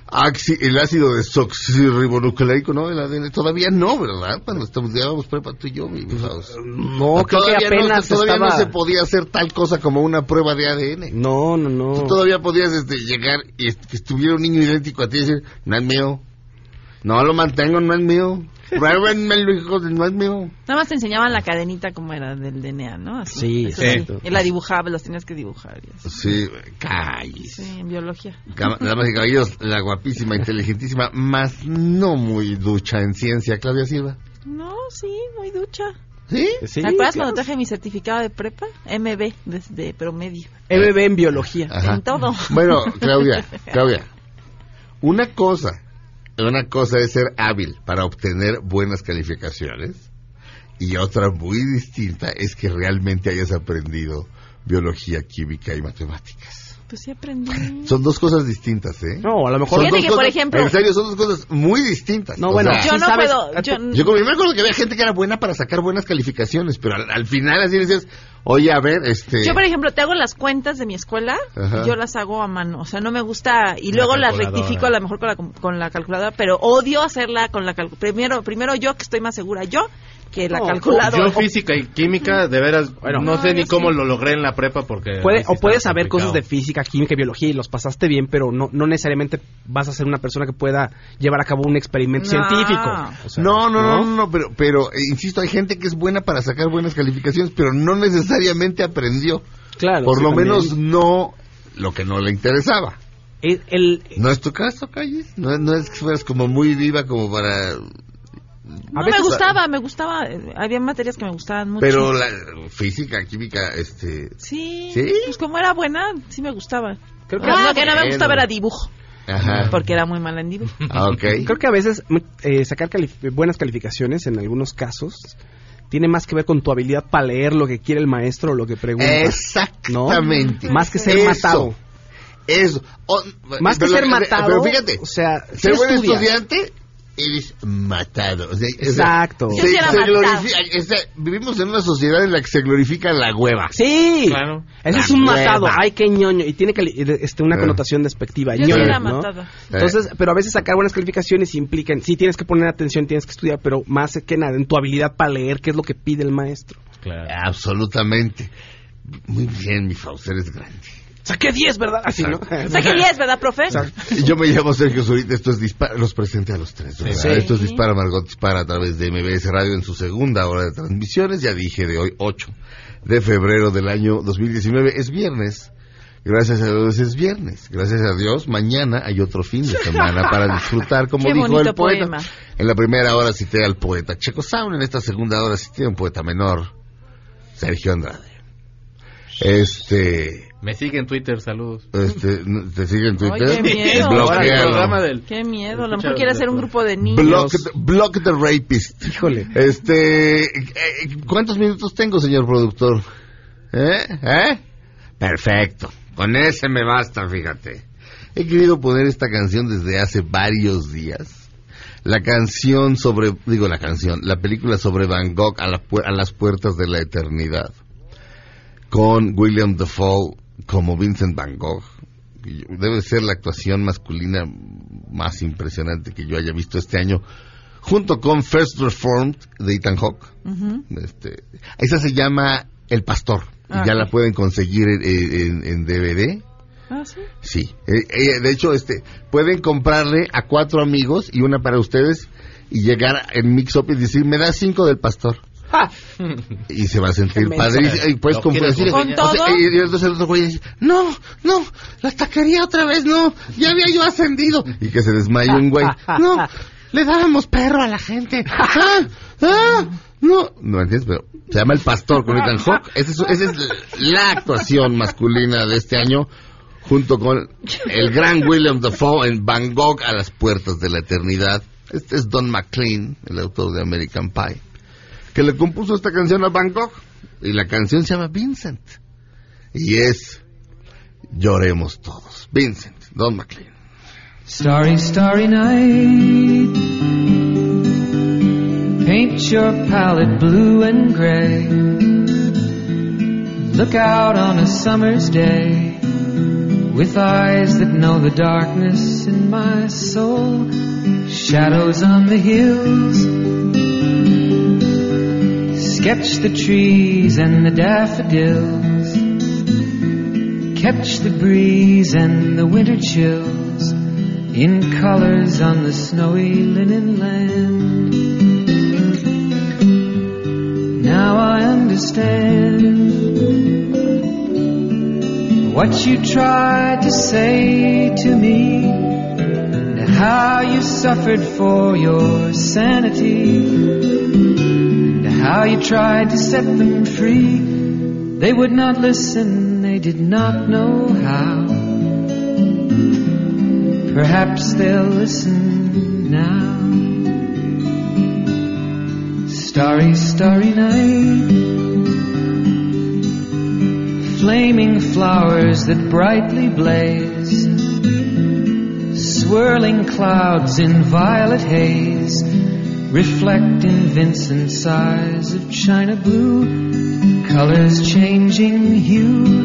el ácido desoxirribonucleico, ¿no? El A D N, todavía no, ¿verdad? Cuando estudiábamos prepa tú y yo, mi Fausto. No, creo que apenas no, todavía estaba... no se podía hacer tal cosa como una prueba de A D N. No, no, no. Tú todavía podías este, llegar y est- que estuviera un niño idéntico a ti y decir, no es mío. No lo mantengo, no es mío. Pruébenmelo, hijos, no es mío. Nada más te enseñaban la cadenita como era del D N A, ¿no? Así, sí, eso sí. sí. Y la dibujabas, las tenías que dibujar. Y así. Sí, calles. Sí, en biología. Damas y caballeros, la guapísima, inteligentísima, más no muy ducha en ciencia, Claudia Silva. No, sí, muy ducha. ¿Sí? sí ¿Te acuerdas claro. cuando traje mi certificado de prepa? M B, desde promedio. M B en biología. Ajá. En todo. Bueno, Claudia, Claudia, una cosa... Una cosa es ser hábil para obtener buenas calificaciones y otra muy distinta es que realmente hayas aprendido biología, química y matemáticas. Pues sí aprendí. Son dos cosas distintas, ¿eh? No, a lo mejor... Fíjate dos que, cosas, por ejemplo... En serio, son dos cosas muy distintas. No, o bueno, sea, yo sí no sabes, puedo... Yo, yo como yo me acuerdo que había gente que era buena para sacar buenas calificaciones, pero al, al final así decías, oye, a ver, este... Yo, por ejemplo, te hago las cuentas de mi escuela, Ajá. yo las hago a mano, o sea, no me gusta, y luego las rectifico a lo mejor con la, con la calculadora, pero odio hacerla con la calculadora. Primero, primero yo, que estoy más segura yo, que la no, calculadora. Yo física y química, de veras, bueno, no, no sé ni cómo sí. lo logré en la prepa porque... Puede, sí o puedes saber complicado. cosas de física, química y biología y los pasaste bien, pero no, no necesariamente vas a ser una persona que pueda llevar a cabo un experimento No. científico. O sea, no, no, no, no, no, pero, pero eh, insisto, hay gente que es buena para sacar buenas calificaciones, pero no necesariamente aprendió. Claro. Por sí, lo también. menos no lo que no le interesaba. El, el, ¿No es tu caso, Calles? ¿No, no es que fueras como muy viva como para... No, a veces, me gustaba, me gustaba, eh, había materias que me gustaban mucho. Pero la física, química, este... Sí, ¿Sí? pues como era buena, sí me gustaba. Creo que, Lo ah, que no me bueno. gustaba era dibujo. Ajá. Porque era muy mala en dibujo. Ah, ok. creo que a veces eh, sacar calif- buenas calificaciones en algunos casos tiene más que ver con tu habilidad para leer lo que quiere el maestro o lo que pregunta. Exactamente. ¿no? Más que ser Eso. matado. Eso. O, Más que pero, ser matado. Pero fíjate, o sea, ser sí buen estudia. estudiante, eres matado. O sea, Exacto. O sea, Yo sí se, era se matado. glorifica, o sea, vivimos en una sociedad en la que se glorifica la hueva. Sí, Claro. ese La es un hueva. matado, ay qué ñoño, y tiene cali- este, una Eh. connotación despectiva, Yo sí ñoño, era ¿no? matada. Entonces, pero a veces sacar buenas calificaciones implican, sí tienes que poner atención, tienes que estudiar, pero más que nada en tu habilidad para leer qué es lo que pide el maestro. Claro. Absolutamente. Muy bien, mi Fausto, eres grande. Saqué diez, ¿verdad? Así, ¿no? Saqué diez, ¿verdad, profe? Yo me llamo Sergio Zurita, esto es Dispara, los presente a los tres, ¿verdad? Sí. Esto es Dispara, Margot Dispara a través de M B S Radio en su segunda hora de transmisiones, ya dije de hoy, ocho de febrero del año dos mil diecinueve, es viernes, Gracias a Dios es viernes. Gracias a Dios mañana hay otro fin de semana para disfrutar, como Qué dijo bonito el poeta. poema. En la primera hora cité al poeta Checo Sound, en esta segunda hora cité a un poeta menor, Sergio Andrade. Este... Me sigue en Twitter, saludos. Este, ¿te sigue en Twitter? Ay, qué miedo. Bloquéalo. Del... Qué miedo, a lo mejor quiere hacer un grupo de niños. Block the, block the rapist. Híjole. Este, ¿cuántos minutos tengo, señor productor? ¿Eh? ¿Eh? Perfecto. Con ese me basta, fíjate. He querido poner esta canción desde hace varios días. La canción sobre, digo la canción, la película sobre Van Gogh a, la, a las puertas de la eternidad. Con William Dafoe como Vincent Van Gogh. Debe ser la actuación masculina más impresionante que yo haya visto este año, junto con First Reformed de Ethan Hawke. Uh-huh. Este, esa se llama El Pastor, ah, y ya sí. La pueden conseguir en, en, en D V D. Ah, sí. Sí, eh, eh, de hecho, este, pueden comprarle a cuatro amigos y una para ustedes y llegar en Mix Up y decir, me da cinco del Pastor. Ah. Y se va a sentir padrísimo. Y pues como decir, ¿con todo? O sea, y, y entonces el otro güey dice, no, no, la taquería otra vez, no, ya había yo ascendido. Y que se desmayó un güey. No, le dábamos perro a la gente. Ah, ah, no, no entiendes, pero se llama El Pastor con Ethan Hawke. Esa es, esa es la actuación masculina de este año, junto con el gran William Dafoe en Van Gogh a las puertas de la eternidad. Este es Don McLean, el autor de American Pie, que le compuso esta canción a Van Gogh, y la canción se llama Vincent, y es Lloremos Todos. Vincent, Don McLean. Starry, starry night, paint your palette blue and gray, look out on a summer's day, with eyes that know the darkness in my soul, shadows on the hills, sketch the trees and the daffodils, catch the breeze and the winter chills, in colors on the snowy linen land. Now I understand what you tried to say to me, and how you suffered for your sanity, how you tried to set them free. They would not listen, they did not know how. Perhaps they'll listen now. Starry, starry night, flaming flowers that brightly blaze, swirling clouds in violet haze, reflect in Vincent's eyes of china blue, colors changing hue,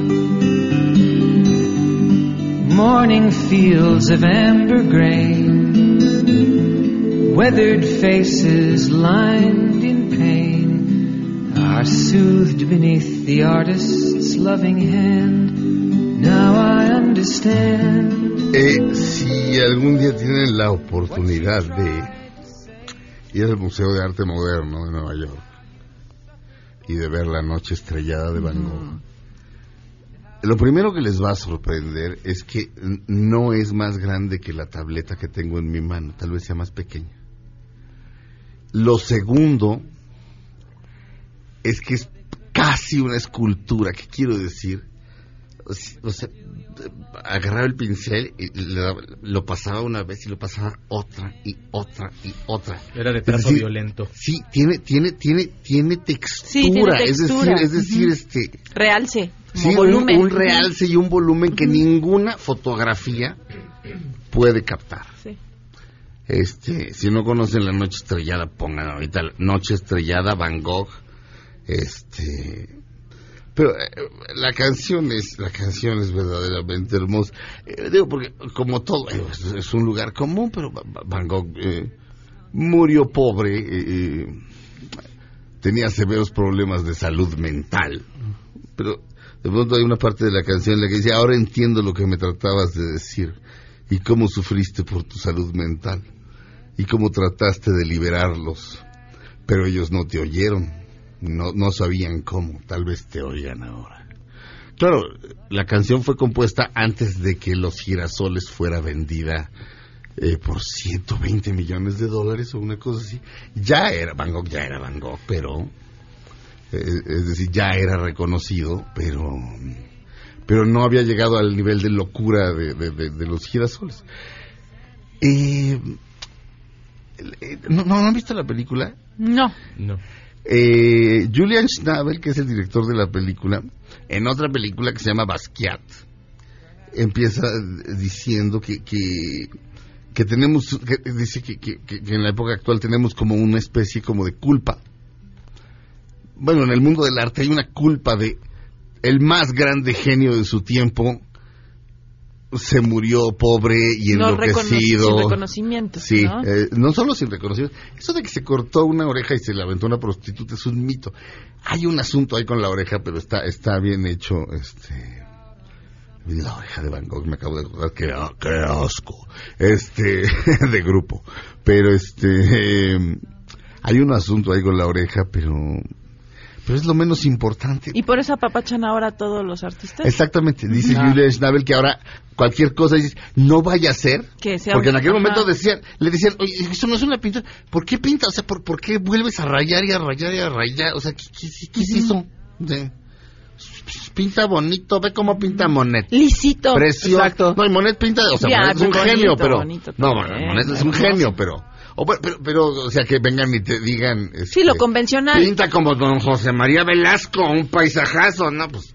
morning fields of amber grain, weathered faces lined in pain, are soothed beneath the artist's loving hand. Now I understand. Eh, si algún día tienen la oportunidad de ir al Museo de Arte Moderno de Nueva York y de ver la noche estrellada de Van Gogh, uh-huh, lo primero que les va a sorprender es que no es más grande que la tableta que tengo en mi mano, tal vez sea más pequeña. Lo segundo es que es casi una escultura. ¿Qué quiero decir? O sea, agarraba el pincel y le, lo pasaba una vez y lo pasaba otra y otra y otra. Era de trazo decir, violento. Sí, tiene tiene tiene tiene textura, sí, tiene textura. es decir, es decir, uh-huh, este realce, sí, volumen. Un, un realce y un volumen, uh-huh, que ninguna fotografía puede captar. Sí. Este, si no conocen La Noche Estrellada, pongan ahorita Noche Estrellada Van Gogh. Este, pero eh, la canción es la canción es verdaderamente hermosa. Eh, digo, porque como todo eh, es, es un lugar común, pero Van Gogh eh, murió pobre, eh, tenía severos problemas de salud mental, pero de pronto hay una parte de la canción en la que dice: ahora entiendo lo que me tratabas de decir y cómo sufriste por tu salud mental y cómo trataste de liberarlos, pero ellos no te oyeron. No, no sabían cómo, tal vez te oigan ahora. Claro, la canción fue compuesta antes de que Los Girasoles fuera vendida eh, por ciento veinte millones de dólares o una cosa así. Ya era Van Gogh, ya era Van Gogh, pero... Eh, es decir, ya era reconocido, pero... pero no había llegado al nivel de locura de, de, de, de Los Girasoles. Eh, ¿no, ¿No han visto la película? No. No. Eh, Julian Schnabel, que es el director de la película, en otra película que se llama Basquiat, empieza diciendo que que, que tenemos, que, dice que, que, que en la época actual tenemos como una especie como de culpa. Bueno, en el mundo del arte hay una culpa de el más grande genio de su tiempo se murió pobre y no enloquecido. Sin reconocimiento. Sí, ¿no? Eh, no solo sin reconocimiento. Eso de que se cortó una oreja y se la aventó una prostituta es un mito. Hay un asunto ahí con la oreja, pero está está bien hecho. Este, la oreja de Van Gogh, me acabo de acordar que oh, qué asco. Este, de grupo. Pero este, eh, hay un asunto ahí con la oreja, pero... pero es lo menos importante. Y por eso apapachan ahora a todos los artistas. Exactamente, dice ah. Julia Schnabel que ahora cualquier cosa dice, no vaya a ser, que sea porque un... en aquel Ajá. momento decían, le decían, oye, eso no es una pintura, ¿por qué pinta? O sea, ¿por, por qué vuelves a rayar y a rayar y a rayar? O sea, ¿qué, qué, qué es eso? De, pinta bonito, ve cómo pinta Monet. Lisito. Precioso. Exacto. No, y Monet pinta, o sea, ya, Monet es un bonito, genio, pero... bonito, no, también, Monet es un genio, pero... O, pero, pero, o sea, que vengan y te digan... Este, sí, lo convencional. Pinta como don José María Velasco, un paisajazo, ¿no? Pues...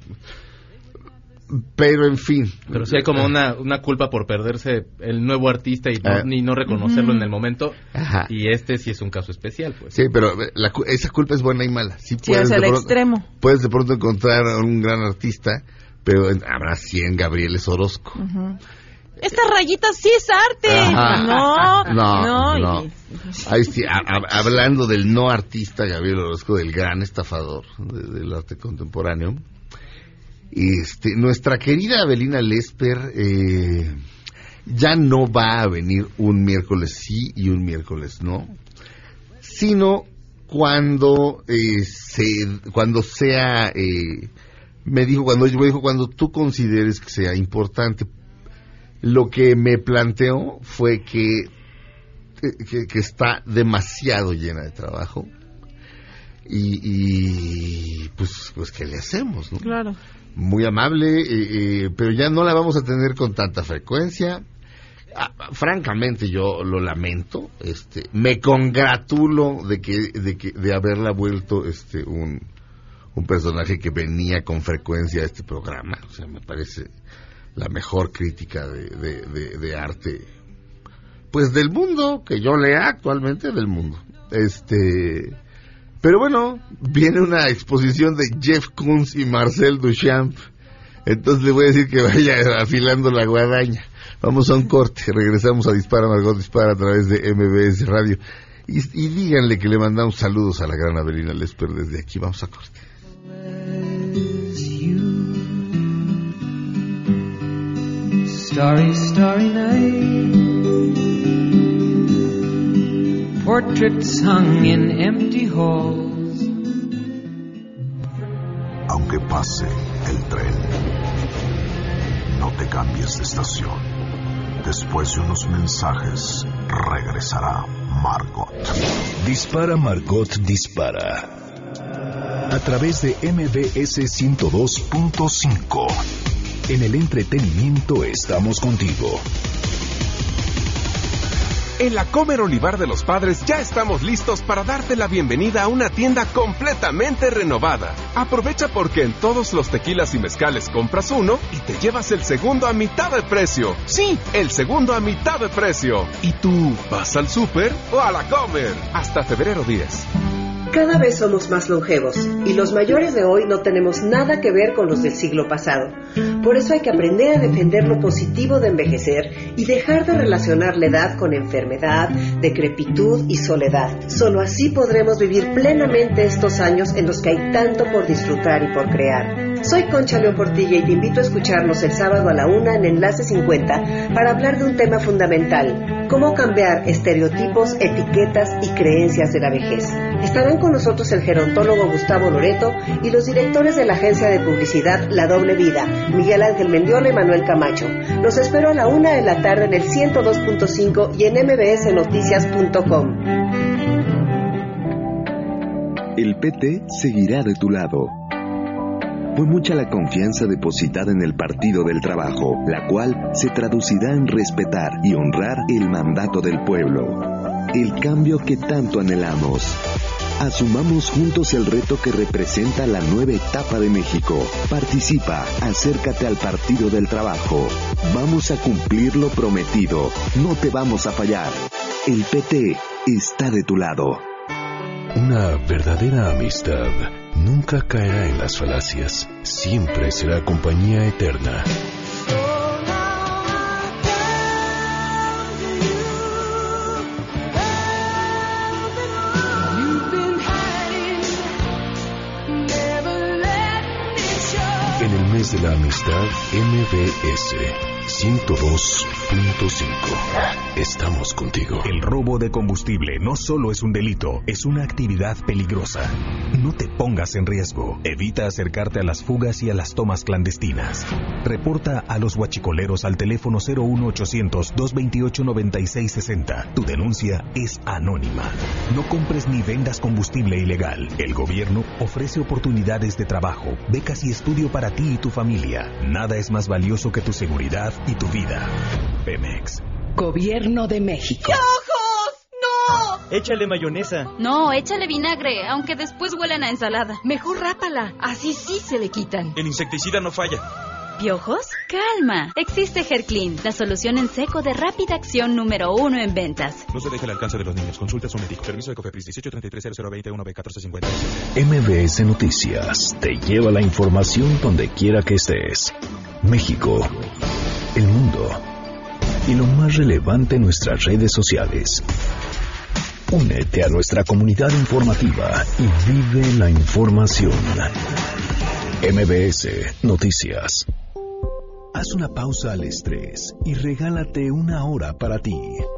pero, en fin. Pero sí hay como una, una culpa por perderse el nuevo artista y no, eh. ni no reconocerlo Uh-huh. en el momento. Ajá. Y este sí es un caso especial, pues. Sí, pero la, esa culpa es buena y mala. Sí, Sí, puedes hacia de el pronto, extremo. puedes de pronto encontrar a un gran artista, pero habrá cien Gabrieles Orozco. Uh-huh. Esta rayita sí es arte. Ajá. No, no, no. no. Y... Ahí sí, a, a, hablando del no artista Gabriel Orozco, del gran estafador de, del arte contemporáneo, este, nuestra querida Avelina Lesper eh, ya no va a venir un miércoles sí y un miércoles no, sino cuando eh, se, cuando sea, eh, me dijo cuando me dijo cuando tú consideres que sea importante. Lo que me planteó fue que, que, que está demasiado llena de trabajo y, y pues, pues ¿qué le hacemos? ¿No? Claro. Muy amable, eh, eh, pero ya no la vamos a tener con tanta frecuencia. Ah, francamente yo lo lamento, este, me congratulo de que, de que, de haberla vuelto este un, un personaje que venía con frecuencia a este programa. O sea, me parece la mejor crítica de, de, de, de arte, pues del mundo, que yo lea actualmente del mundo. Este, pero bueno, viene una exposición de Jeff Koons y Marcel Duchamp, entonces le voy a decir que vaya afilando la guadaña. Vamos a un corte, regresamos a Dispara Margot Dispara a través de M B S Radio y, y díganle que le mandamos saludos a la gran Avelina Lesper desde aquí. Vamos a corte. Starry, starry night. Portraits hung in empty halls. Aunque pase el tren, no te cambies de estación. Después de unos mensajes, regresará Margot. Dispara Margot Dispara. A través de M B S ciento dos punto cinco. En el entretenimiento estamos contigo. En la Comer Olivar de los Padres ya estamos listos para darte la bienvenida a una tienda completamente renovada. Aprovecha porque en todos los tequilas y mezcales compras uno y te llevas el segundo a mitad de precio. Sí, el segundo a mitad de precio. ¿Y tú vas al súper o a la Comer? Hasta febrero diez. Cada vez somos más longevos y los mayores de hoy no tenemos nada que ver con los del siglo pasado. Por eso hay que aprender a defender lo positivo de envejecer y dejar de relacionar la edad con enfermedad, decrepitud y soledad. Solo así podremos vivir plenamente estos años en los que hay tanto por disfrutar y por crear. Soy Concha León Portilla y te invito a escucharnos el sábado a la una en Enlace cincuenta para hablar de un tema fundamental: cómo cambiar estereotipos, etiquetas y creencias de la vejez. Estarán con nosotros el gerontólogo Gustavo Loreto y los directores de la agencia de publicidad La Doble Vida, Miguel Ángel Mendiola y Manuel Camacho. Los espero a la una de la tarde en el ciento dos punto cinco y en m b s noticias punto com. El P T seguirá de tu lado. Fue mucha la confianza depositada en el Partido del Trabajo, la cual se traducirá en respetar y honrar el mandato del pueblo. El cambio que tanto anhelamos. Asumamos juntos el reto que representa la nueva etapa de México. Participa, acércate al Partido del Trabajo. Vamos a cumplir lo prometido. No te vamos a fallar. El P T está de tu lado. Una verdadera amistad nunca caerá en las falacias. Siempre será compañía eterna. En el mes de la amistad, M B S ciento dos punto cinco. Estamos contigo. El robo de combustible no solo es un delito, es una actividad peligrosa. No te pongas en riesgo. Evita acercarte a las fugas y a las tomas clandestinas. Reporta a los huachicoleros al teléfono cero uno ochocientos, doscientos veintiocho, noventa y seis sesenta. Tu denuncia es anónima. No compres ni vendas combustible ilegal. El gobierno ofrece oportunidades de trabajo, becas y estudio para ti y tu familia. Nada es más valioso que tu seguridad y tu vida. Pemex. Gobierno de México. ¡Ojos! ¡No! Échale mayonesa. No, échale vinagre, aunque después huelan a ensalada. Mejor rápala, así sí se le quitan. El insecticida no falla. ¿Piojos? Calma. Existe Herclean, la solución en seco de rápida acción número uno en ventas. No se deje al alcance de los niños. Consulta a su médico. Permiso de COFEPRIS dieciocho treinta y tres cero cero veintiuno B catorce cincuenta. M B S Noticias te lleva la información donde quiera que estés. México, el mundo y lo más relevante en nuestras redes sociales. Únete a nuestra comunidad informativa y vive la información. M B S Noticias. Haz una pausa al estrés y regálate una hora para ti.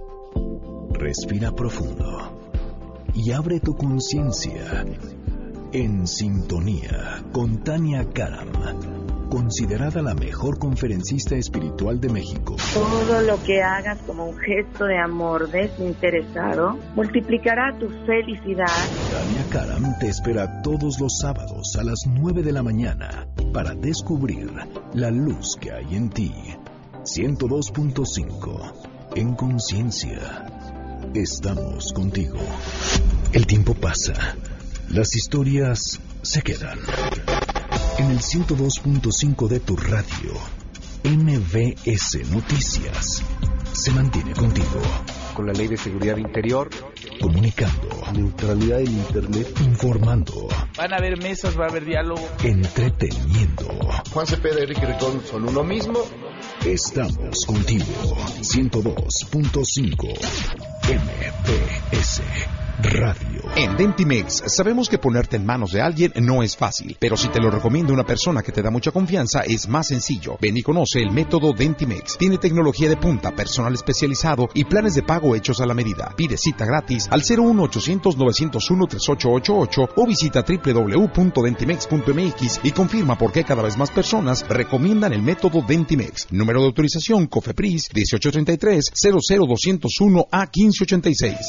Respira profundo y abre tu conciencia. En sintonía con Tania Karam, considerada la mejor conferencista espiritual de México. Todo lo que hagas como un gesto de amor desinteresado multiplicará tu felicidad. Tania Karam te espera todos los sábados a las nueve de la mañana para descubrir la luz que hay en ti. ciento dos punto cinco. En conciencia. Estamos contigo. El tiempo pasa. Las historias se quedan. En el ciento dos punto cinco de tu radio, M B S Noticias se mantiene contigo. Con la Ley de Seguridad Interior. Comunicando. Neutralidad en Internet. Informando. Van a haber mesas, va a haber diálogo. Entreteniendo. Juan Cepeda y Ricky Ricón son uno mismo. Estamos contigo. ciento dos punto cinco. M B S Radio. En Dentimex sabemos que ponerte en manos de alguien no es fácil, pero si te lo recomienda una persona que te da mucha confianza es más sencillo. Ven y conoce el método Dentimex. Tiene tecnología de punta, personal especializado y planes de pago hechos a la medida. Pide cita gratis al cero uno ochocientos, novecientos uno, treinta y ocho ochenta y ocho o visita doble u doble u doble u punto dentimex punto m x y confirma por qué cada vez más personas recomiendan el método Dentimex. Número de autorización COFEPRIS dieciocho treinta y tres, cero cero doscientos uno A quince ochenta y seis.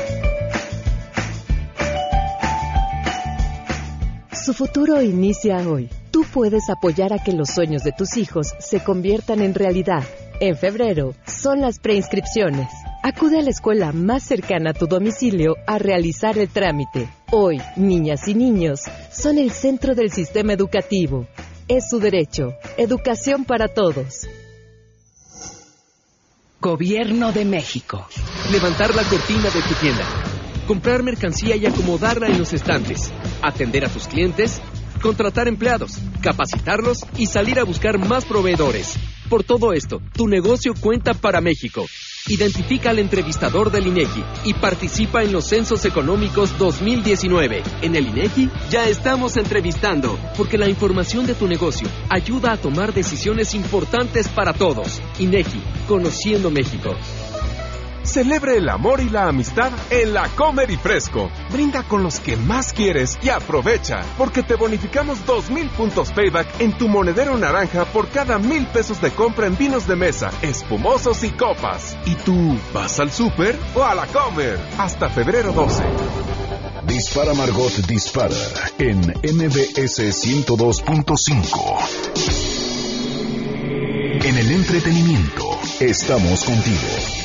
Su futuro inicia hoy. Tú puedes apoyar a que los sueños de tus hijos se conviertan en realidad. En febrero son las preinscripciones. Acude a la escuela más cercana a tu domicilio a realizar el trámite. Hoy, niñas y niños son el centro del sistema educativo. Es su derecho. Educación para todos. Gobierno de México. Levantar la cortina de tu tienda. Comprar mercancía y acomodarla en los estantes, atender a tus clientes, contratar empleados, capacitarlos y salir a buscar más proveedores. Por todo esto, tu negocio cuenta para México. Identifica al entrevistador del INEGI y participa en los Censos Económicos dos mil diecinueve. En el INEGI ya estamos entrevistando, porque la información de tu negocio ayuda a tomar decisiones importantes para todos. INEGI, Conociendo México. Celebre el amor y la amistad en la Comer y Fresco. Brinda con los que más quieres y aprovecha, porque te bonificamos dos mil puntos payback en tu monedero naranja por cada mil pesos de compra en vinos de mesa, espumosos y copas. ¿Y tú vas al súper o a la Comer? Hasta febrero doce. Dispara Margot Dispara en M B S ciento dos punto cinco. En el entretenimiento estamos contigo.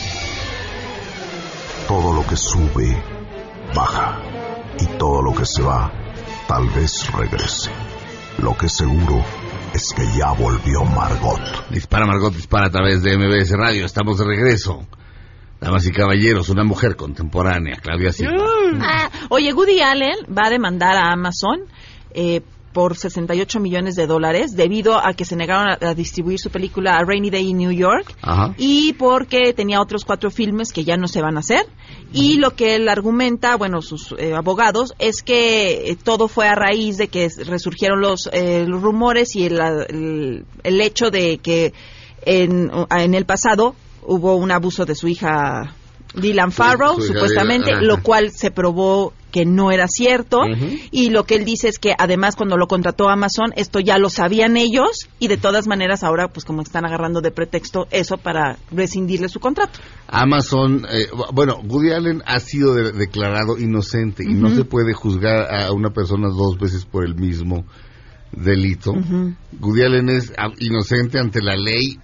Todo lo que sube, baja. Y todo lo que se va, tal vez regrese. Lo que seguro es que ya volvió Margot. Dispara Margot Dispara a través de M B S Radio. Estamos de regreso. Damas y caballeros, una mujer contemporánea, Claudia Silva. Ah, oye, Woody Allen va a demandar a Amazon eh, por sesenta y ocho millones de dólares debido a que se negaron a, a distribuir su película A Rainy Day in New York. Ajá. Y porque tenía otros cuatro filmes que ya no se van a hacer. Y lo que él argumenta, bueno, sus eh, abogados, es que eh, todo fue a raíz de que resurgieron los, eh, los rumores y el, el, el hecho de que en, en el pasado hubo un abuso de su hija Dylan Farrow, su, su supuestamente, hija, lo cual se probó que no era cierto. Uh-huh. Y lo que él dice es que además cuando lo contrató Amazon, esto ya lo sabían ellos y de todas maneras ahora pues como están agarrando de pretexto eso para rescindirle su contrato. Amazon, eh, bueno, Woody Allen ha sido de, declarado inocente y uh-huh. no se puede juzgar a una persona dos veces por el mismo delito. Uh-huh. Woody Allen es inocente ante la ley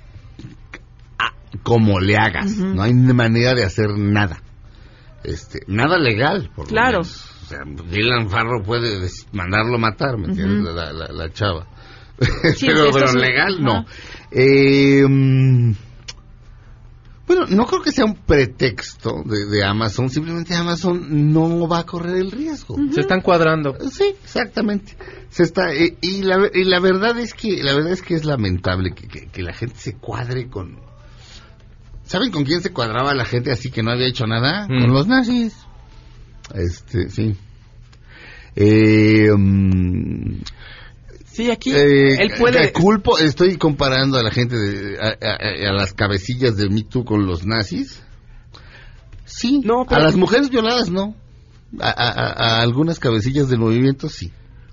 como le hagas, uh-huh. no hay manera de hacer nada, este, nada legal, por claro. O sea, Dylan Farrow puede mandarlo matar, ¿me entiendes? Uh-huh. la, la, la chava, sí, pero, pero es legal no. Uh-huh. Eh, um, bueno, no creo que sea un pretexto de, de Amazon, simplemente Amazon no va a correr el riesgo. Uh-huh. Se están cuadrando. Sí, exactamente. Se está eh, y la y la verdad es que la verdad es que es lamentable que, que, que la gente se cuadre con. ¿Saben con quién se cuadraba la gente así que no había hecho nada? Mm. Con los nazis. Este, sí. Eh, um, sí, aquí eh, él puede... Culpo, estoy comparando a la gente, de, a, a, a las cabecillas de Me Too con los nazis. Sí, no, pero... a las mujeres violadas no. A, a, a algunas cabecillas del movimiento sí.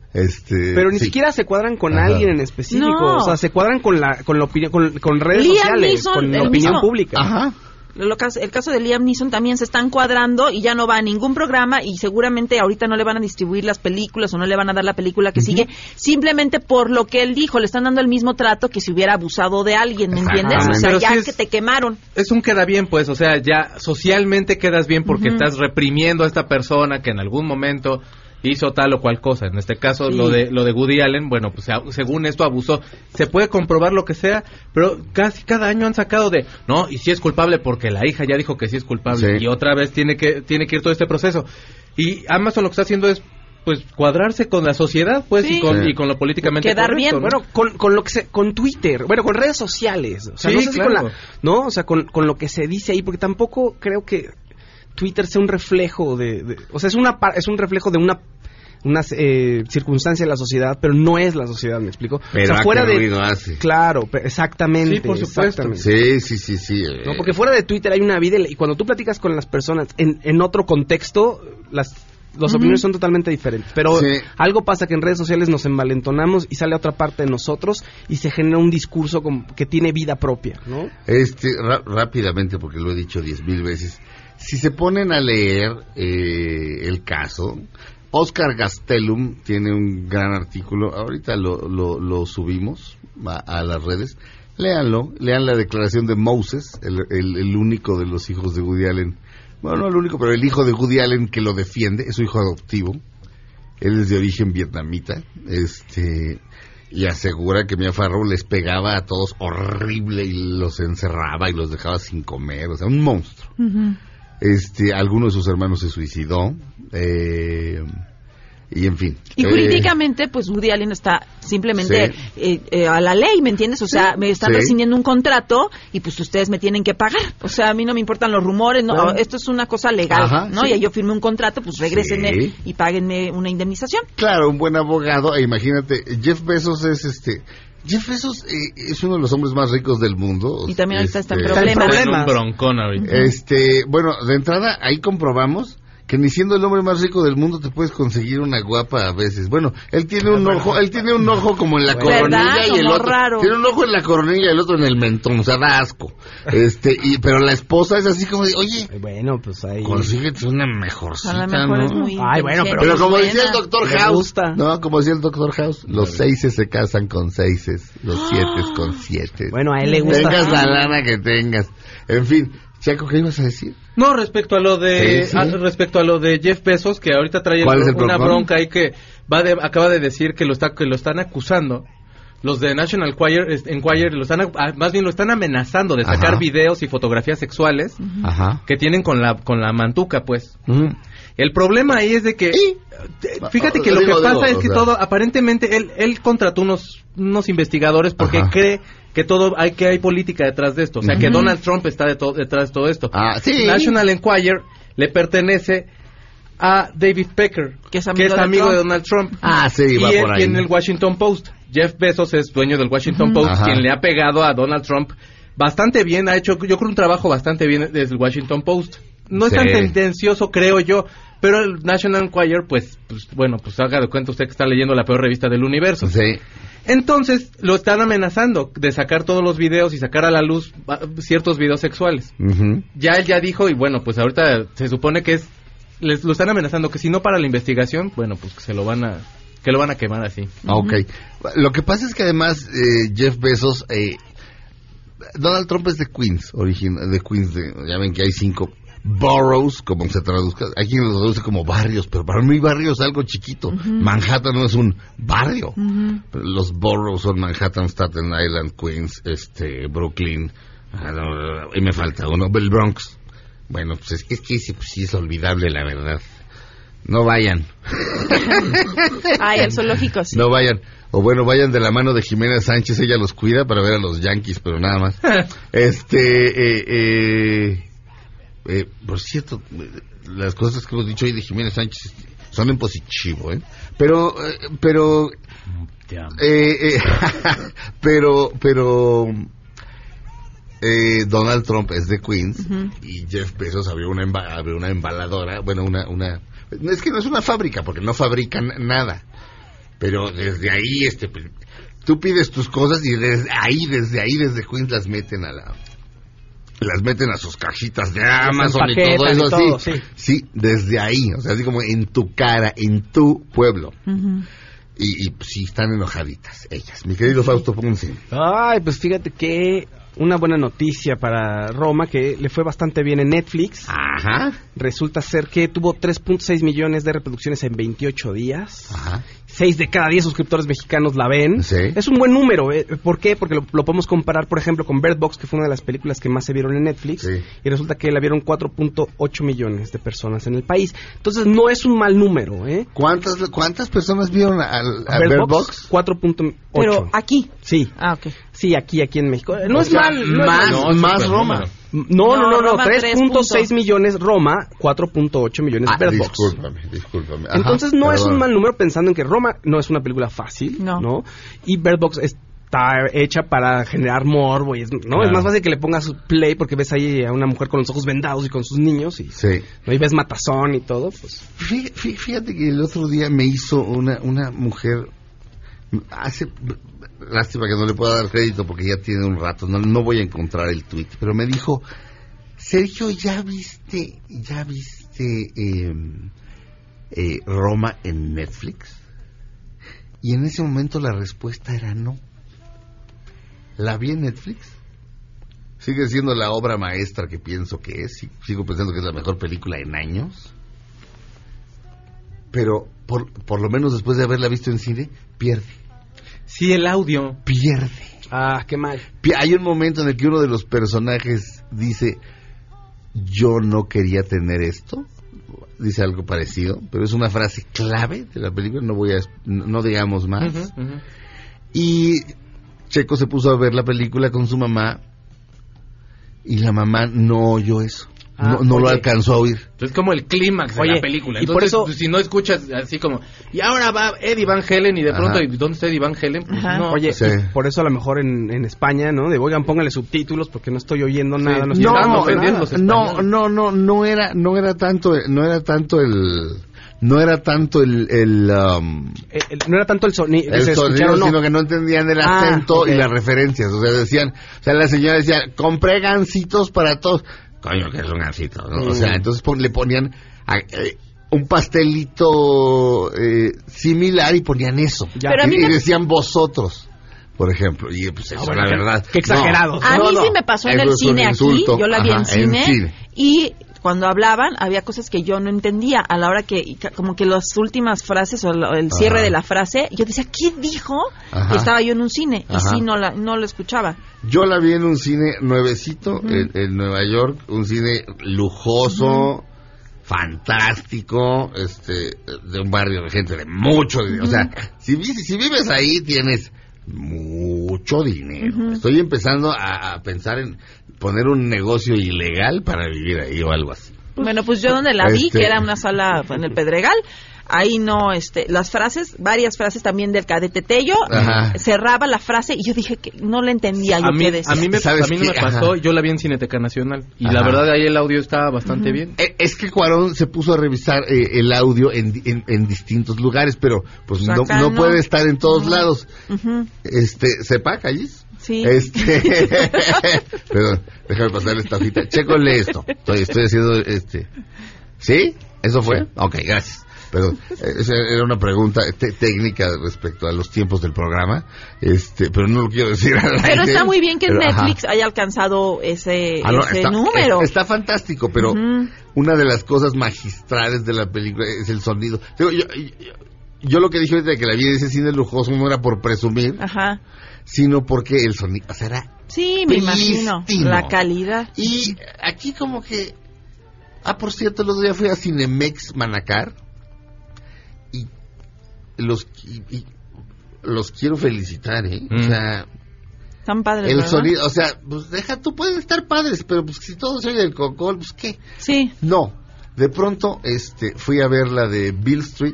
Este, pero ni sí. siquiera se cuadran con Ajá. alguien en específico, no. o sea, se cuadran con la con la opinión, con, con redes Liam sociales, Neeson, con la opinión mismo. pública. Ajá. Lo, el caso de Liam Neeson también se están cuadrando y ya no va a ningún programa y seguramente ahorita no le van a distribuir las películas o no le van a dar la película que uh-huh. sigue, simplemente por lo que él dijo, le están dando el mismo trato que si hubiera abusado de alguien, ¿me entiendes? O sea, Pero ya sí es, que te quemaron. Es un queda bien, pues, o sea, ya socialmente quedas bien porque uh-huh. estás reprimiendo a esta persona que en algún momento hizo tal o cual cosa. En este caso, sí. lo de lo de Woody Allen, bueno, pues según esto abusó. Se puede comprobar lo que sea, pero casi cada año han sacado de, no, y si es culpable porque la hija ya dijo que sí es culpable sí. y otra vez tiene que tiene que ir todo este proceso. Y Amazon lo que está haciendo es pues cuadrarse con la sociedad, pues, sí. y con sí. y con lo políticamente quedar correcto, bien, ¿no? Bueno, con, con lo que se, con Twitter, bueno, con redes sociales, o sea, sí, no sé claro. si con la, no, o sea, con, con lo que se dice ahí, porque tampoco creo que Twitter sea un reflejo de, de o sea, es una es un reflejo de una una eh, circunstancia de la sociedad, pero no es la sociedad, ¿me explico? Pero o sea, fuera de ruido hace. Claro, exactamente. Sí, por supuesto. Sí, sí, sí, sí. Eh. No, porque fuera de Twitter hay una vida y cuando tú platicas con las personas en, en otro contexto, las las uh-huh. opiniones son totalmente diferentes. Pero sí. algo pasa que en redes sociales nos envalentonamos y sale otra parte de nosotros y se genera un discurso con, que tiene vida propia, ¿no? Este, ra- rápidamente, porque lo he dicho diez mil veces, si se ponen a leer eh, el caso, Oscar Gastelum tiene un gran artículo, ahorita lo, lo, lo subimos a, a las redes, léanlo, lean la declaración de Moses, el, el, el único de los hijos de Woody Allen, bueno, no el único, pero el hijo de Woody Allen que lo defiende, es su hijo adoptivo, él es de origen vietnamita, este, y asegura que Mia Farrow les pegaba a todos horrible y los encerraba y los dejaba sin comer, o sea, un monstruo. Uh-huh. Este, alguno de sus hermanos se suicidó, eh, y en fin. Y jurídicamente, eh, pues Woody Allen está simplemente sí. eh, eh, a la ley, ¿me entiendes? O sea, me están sí. rescindiendo un contrato y pues ustedes me tienen que pagar. O sea, a mí no me importan los rumores, no, no. esto es una cosa legal, Ajá, ¿no? Sí. Y yo firmé un contrato, pues regrésenme sí. y páguenme una indemnización. Claro, un buen abogado, e imagínate, Jeff Bezos es este... Jeff Bezos eh, es uno de los hombres más ricos del mundo. Y también ahorita este, está en problemas. Está en un broncón ahorita. Este, bueno, de entrada, ahí comprobamos que ni siendo el hombre más rico del mundo te puedes conseguir una guapa a veces. Bueno, él tiene un ojo, él tiene un ojo como en la coronilla y el otro raro. tiene un ojo en la coronilla y el otro en el mentón, o sea, da asco. Este, y pero la esposa es así como de, oye, bueno, pues ahí consíguete una mejorcita, mejor ¿no? es muy Ay, bueno, pero, pero como buena. decía el doctor Le House, gusta. no, como decía el doctor House, los seises se casan con seises, los sietes con siete. Bueno, a él le gusta. Tengas la lana que tengas. En fin, Chaco, ¿qué ibas a decir? No, respecto a lo de Sí, sí. a- respecto a lo de Jeff Bezos, que ahorita trae ¿Cuál es el una broncón? bronca ahí que va de, acaba de decir que lo está que lo están acusando. Los de National Enquirer, es- Enquirer lo están a- más bien lo están amenazando de sacar Ajá. videos y fotografías sexuales Ajá. que tienen con la con la mantuca, pues. Ujú. El problema ahí es de que eh, fíjate que lo Digo, que pasa digo, es o que sea. todo aparentemente él él contrató unos unos investigadores porque Ajá. cree que todo hay que hay política detrás de esto, o sea, que Ujú. Donald Trump está de to- detrás de todo esto. Ah, sí. National Enquirer le pertenece a David Pecker, Que es amigo de amigo de, Trump. Donald Trump. Ah, sí, y va él por ahí. tiene el Washington Post. Jeff Bezos es dueño del Washington Post, Ajá. quien le ha pegado a Donald Trump bastante bien, ha hecho yo creo un trabajo bastante bien desde el Washington Post. No es Sí. tan tendencioso, creo yo, pero el National Enquirer, pues, pues, bueno, pues haga de cuenta usted que está leyendo la peor revista del universo. Sí. Entonces, lo están amenazando de sacar todos los videos y sacar a la luz ah, ciertos videos sexuales. Ujú. Ya él ya dijo, y bueno, pues ahorita se supone que es, les lo están amenazando, que si no para la investigación, bueno, pues que se lo van a, que lo van a quemar así. Ok. Lo que pasa es que además eh, Jeff Bezos, eh, Donald Trump es de Queens, origin, de Queens, de, ya ven que hay cinco boroughs, como se traduzca, hay quien lo traduce como barrios, pero para mí barrio es algo chiquito. Ujú. Manhattan no es un barrio. Ujú. Los boroughs son Manhattan, Staten Island, Queens, este, Brooklyn, ah, no, y me falta uno, el Bronx. Bueno, pues es que, es que sí, pues sí es olvidable, la verdad. No vayan. Ay, el zoológico sí. No vayan. O bueno, vayan de la mano de Jimena Sánchez, ella los cuida para ver a los Yankees, pero nada más. este, eh, eh, eh, por cierto, eh, las cosas que hemos dicho hoy de Jimena Sánchez son en positivo, ¿eh? Pero, eh, pero, eh, eh, pero, pero, eh, Donald Trump es de Queens Ujú. y Jeff Bezos abrió una, emba- abrió una embaladora, bueno, una, una, es que no es una fábrica porque no fabrican nada. Pero desde ahí, este, tú pides tus cosas y desde ahí, desde ahí, desde Queens las meten a la, las meten a sus cajitas de Amazon y todo empaquetan eso y todo, así. sí. Sí, desde ahí, o sea, así como en tu cara, en tu pueblo. Ujú. Y, y sí, están enojaditas ellas. Mi querido Fausto Ponce. Ay, pues fíjate que una buena noticia para Roma, que le fue bastante bien en Netflix. Ajá. Resulta ser que tuvo tres punto seis millones de reproducciones en veintiocho días. Ajá. seis de cada diez suscriptores mexicanos la ven. Sí. Es un buen número. ¿eh? ¿Por qué? Porque lo, lo podemos comparar, por ejemplo, con Bird Box, que fue una de las películas que más se vieron en Netflix. Sí. Y resulta que la vieron cuatro punto ocho millones de personas en el país. Entonces, no es un mal número. ¿eh? ¿Cuántas, cuántas personas vieron al, a Bird Bird Box, Box? cuatro punto ocho. Pero aquí. Sí. Ah, ok. Sí, aquí, aquí en México. No O es sea, mal. no es más, mal. No, más super Roma. número. No, no, No, no, no, Roma, tres punto seis tres. millones Roma, cuatro punto ocho millones Ah, Bird Box. discúlpame, discúlpame. Ajá, Entonces no es perdón. un mal número pensando en que Roma no es una película fácil, No. ¿no? Y Bird Box está hecha para generar morbo, y es, ¿no? Claro. Es más fácil que le pongas play porque ves ahí a una mujer con los ojos vendados y con sus niños y, Sí. ¿no? y ves matazón y todo, pues... Fí- fí- Fíjate que el otro día me hizo una, una mujer, hace, lástima que no le pueda dar crédito porque ya tiene un rato, no, no voy a encontrar el tweet, pero me dijo, Sergio, ¿ya viste, ya viste eh, eh, Roma en Netflix? Y en ese momento la respuesta era no. ¿La vi en Netflix? Sigue siendo la obra maestra que pienso que es, y sigo pensando que es la mejor película en años. Pero por, por lo menos después de haberla visto en cine, pierde. Sí, el audio. Pierde. Ah, qué mal. Pi- Hay un momento en el que uno de los personajes dice, yo no quería tener esto. Dice algo parecido, pero es una frase clave de la película, no voy a, no, no digamos más. Ujú, ujú. Y Checo se puso a ver la película con su mamá y la mamá no oyó eso. no, no lo alcanzó a oír. Es como el clímax de Oye, la película. y por Entonces, eso- pues, si no escuchas así como, y ahora va Eddie Van Halen, y de pronto, Ajá. ¿y dónde está Eddie Van Halen? Pues no. Oye, Sí. y por eso a lo mejor en, en España, ¿no? De, oigan, pónganle subtítulos porque no estoy oyendo nada. No, estoy No, entrando no, nada. los no, españoles. no, no, no era, no era tanto, no era tanto el, no era tanto el, el, um, El- el- no era tanto el sonido, el se sonido, escucharon, no. sino que no entendían el Ah, acento ok. y las referencias. O sea, decían, o sea, la señora decía, compré gansitos para todos. Coño, que es un gansito, ¿no? O sea, Mm. entonces pon- le ponían a- eh, un pastelito eh, similar y ponían eso. Ya. Pero a mí y, y me- decían vosotros, por ejemplo. Y pues eso, Ah, bueno, la qué- verdad. qué exagerados. A No, mí no, sí me pasó en eso el es un cine insulto. aquí, yo la vi Ajá, en cine, cine. y cuando hablaban había cosas que yo no entendía a la hora que, y ca- como que las últimas frases o lo- el cierre Ajá. de la frase, yo decía, ¿qué dijo? Ajá. Y estaba yo en un cine y Ajá. sí, no, la, no lo escuchaba. Yo la vi en un cine nuevecito en, en Nueva York, un cine lujoso, fantástico, este, de un barrio de gente de mucho dinero. O sea, si, vi- si vives ahí tienes mucho dinero. Ujú. Estoy empezando a, a pensar en poner un negocio ilegal para vivir ahí o algo así. Bueno, pues yo donde la vi, Este- que era una sala en el Pedregal, ahí no, este, las frases, varias frases también del cadete Tello, Ajá. cerraba la frase y yo dije que no le entendía yo A mí, qué decía. a mí, me, a ¿Sabes mí no qué? me pasó, Ajá. yo la vi en Cineteca Nacional, y Ajá. la verdad ahí el audio estaba bastante bien. Eh, Es que Cuarón se puso a revisar eh, el audio en, di- en, en distintos lugares, pero pues Pues no, acá no no. puede estar en todos Ujú. lados. Ujú. Este, ¿sepa, Callis? Sí. Este, perdón, déjame pasarle esta hojita. Chécole esto. Estoy, estoy haciendo este. ¿Sí? ¿Eso fue? Ok, gracias. Perdón, eh, esa era una pregunta te- técnica respecto a los tiempos del programa, este, pero no lo quiero decir al Pero aire. está muy bien que Pero, ajá. Netflix haya alcanzado ese, Ah, no, ese está, número. es- está fantástico, pero Ujú. una de las cosas magistrales de la película es el sonido. Digo, yo, yo, yo lo que dije ahorita de que la vi en ese cine lujoso no era por presumir, Ajá. sino porque el sonido, o sea, era Sí, me imagino. prístino. La calidad. Y aquí como que... Ah, por cierto, el otro día fui a Cinemex Manacar y los, y- y los quiero felicitar, ¿eh? O Mm. sea, Están padres, el ¿verdad? sonido, o sea, pues deja, tú puedes estar padres, pero pues si todo se oye del cocol, pues ¿qué? Sí. No, de pronto este fui a ver la de Bill Street,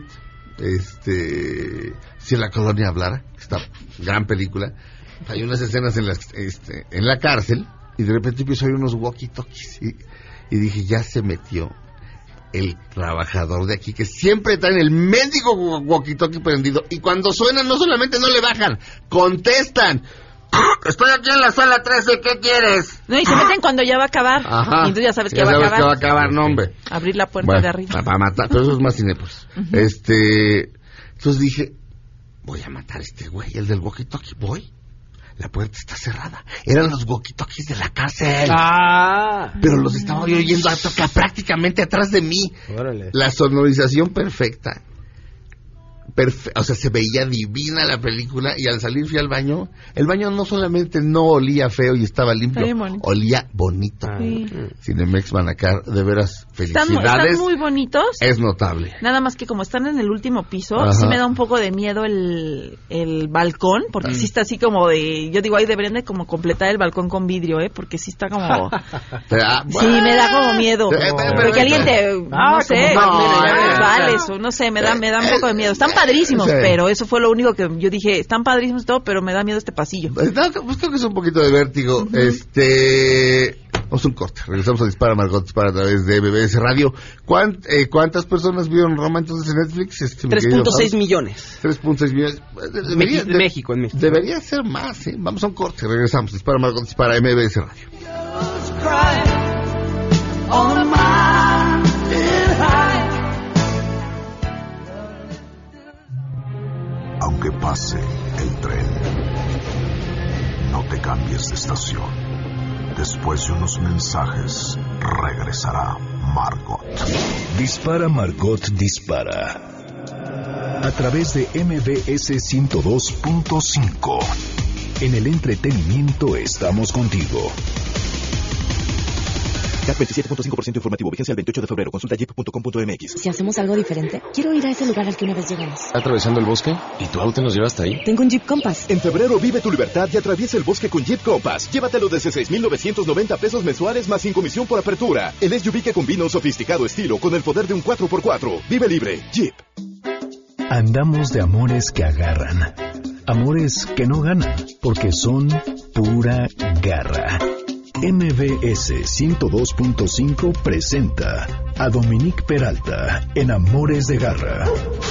este, si la colonia hablara, esta gran película. Hay unas escenas en las este, en la cárcel y de repente empiezo a oír unos walkie-talkies y, y dije, ya se metió el trabajador de aquí que siempre traen el mendigo walkie-talkie prendido y cuando suenan no solamente no le bajan, contestan. Estoy aquí en la sala trece, ¿qué quieres? No, y se meten cuando ya va a acabar. Ajá. Y entonces ya sabes que Ya va a sabes acabar. que va a acabar, no, hombre. Abrir la puerta Bueno, de arriba. Para matar, pero eso es más Cinépolis. Ujú. Este, entonces dije, voy a matar a este güey, el del walkie-talkie, voy. La puerta está cerrada. Eran los walkie-talkies de la cárcel. Ah. Pero los estaba yo oyendo hasta prácticamente atrás de mí. Órale. La sonorización perfecta. Perfe- o sea, se veía divina la película y al salir fui al baño. El baño no solamente no olía feo y estaba limpio, Está bien bonito. olía bonito. Sí. Cinemex Manacar, de veras, Están, mu- felicidades. están muy bonitos. Es notable. Nada más que como están en el último piso, Ajá. sí me da un poco de miedo el, el balcón, porque Mm. sí está así como de... Yo digo, ahí deberían de como completar el balcón con vidrio, ¿eh? Porque sí está como... Ah, Sí, me da como miedo. Eh, pero- Porque pero- alguien te... Ah, no sé, como no, te eh, resbales o no sé, me da, me da un poco de miedo. Están padrísimos, Sí. pero eso fue lo único que yo dije. Están padrísimos y todo, pero me da miedo este pasillo. Pues, no, pues creo que es un poquito de vértigo. Este. Vamos a un corte. Regresamos a Dispara Margot Dispara a través de B B S Radio. ¿Cuán- eh, ¿Cuántas personas vieron Roma entonces en Netflix? Este, mi tres querido punto seis Faust? millones. tres punto seis millones. Debería, Meji- México, en México. Debería ser más, ¿eh? Vamos a un corte. Regresamos. Dispara Margot Dispara M B S Radio. Aunque pase el tren, no te cambies de estación. Después de unos mensajes, regresará Margot. Dispara Margot Dispara. A través de M B S ciento dos punto cinco. En el entretenimiento estamos contigo. C A T veintisiete punto cinco por ciento informativo. Vigencia el veintiocho de febrero. Consulta jeep punto com punto m x. Si hacemos algo diferente, quiero ir a ese lugar al que una vez llegamos. ¿Atravesando el bosque? ¿Y tu auto nos lleva hasta ahí? Tengo un Jeep Compass. En febrero vive tu libertad y atraviesa el bosque con Jeep Compass. Llévatelo desde seis mil novecientos noventa pesos mensuales más sin comisión por apertura. El S U V que combina un sofisticado estilo con el poder de un cuatro por cuatro. Vive libre. Jeep. Andamos de amores que agarran. Amores que no ganan, porque son pura garra. M B S ciento dos punto cinco presenta a Dominique Peralta en Amores de Garra.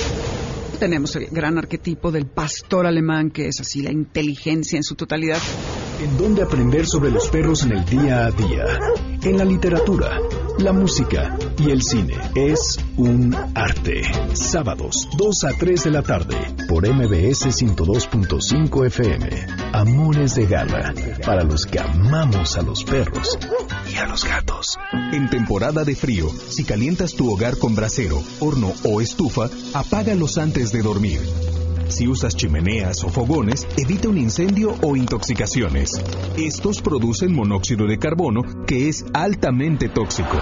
Tenemos el gran arquetipo del pastor alemán, que es así la inteligencia en su totalidad. En donde aprender sobre los perros en el día a día, en la literatura, la música y el cine es un arte. Sábados, dos a tres de la tarde, por M B S ciento dos punto cinco F M. Amores de Garra, para los que amamos a los perros y a los gatos. En temporada de frío, si calientas tu hogar con brasero, horno o estufa, apágalos antes de dormir. Si usas chimeneas o fogones, evita un incendio o intoxicaciones. Estos producen monóxido de carbono, que es altamente tóxico.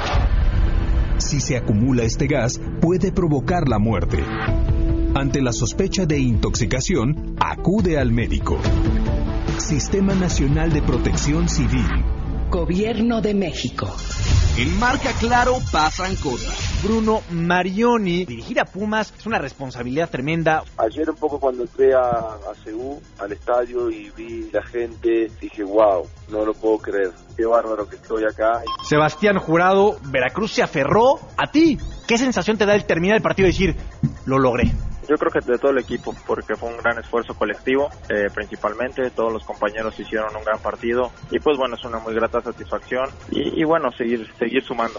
Si se acumula este gas, puede provocar la muerte. Ante la sospecha de intoxicación, acude al médico. Sistema Nacional de Protección Civil. Gobierno de México. En Marca Claro pasan cosas. Bruno Marioni, dirigir a Pumas es una responsabilidad tremenda. Ayer un poco cuando entré a, a Seúl, al estadio, y vi la gente, dije, wow, no lo puedo creer. Qué bárbaro que estoy acá. Sebastián Jurado, Veracruz se aferró a ti. ¿Qué sensación te da el terminar el partido y decir, lo logré? Yo creo que de todo el equipo, porque fue un gran esfuerzo colectivo, eh, principalmente todos los compañeros hicieron un gran partido y pues bueno, es una muy grata satisfacción y, y bueno, seguir seguir sumando.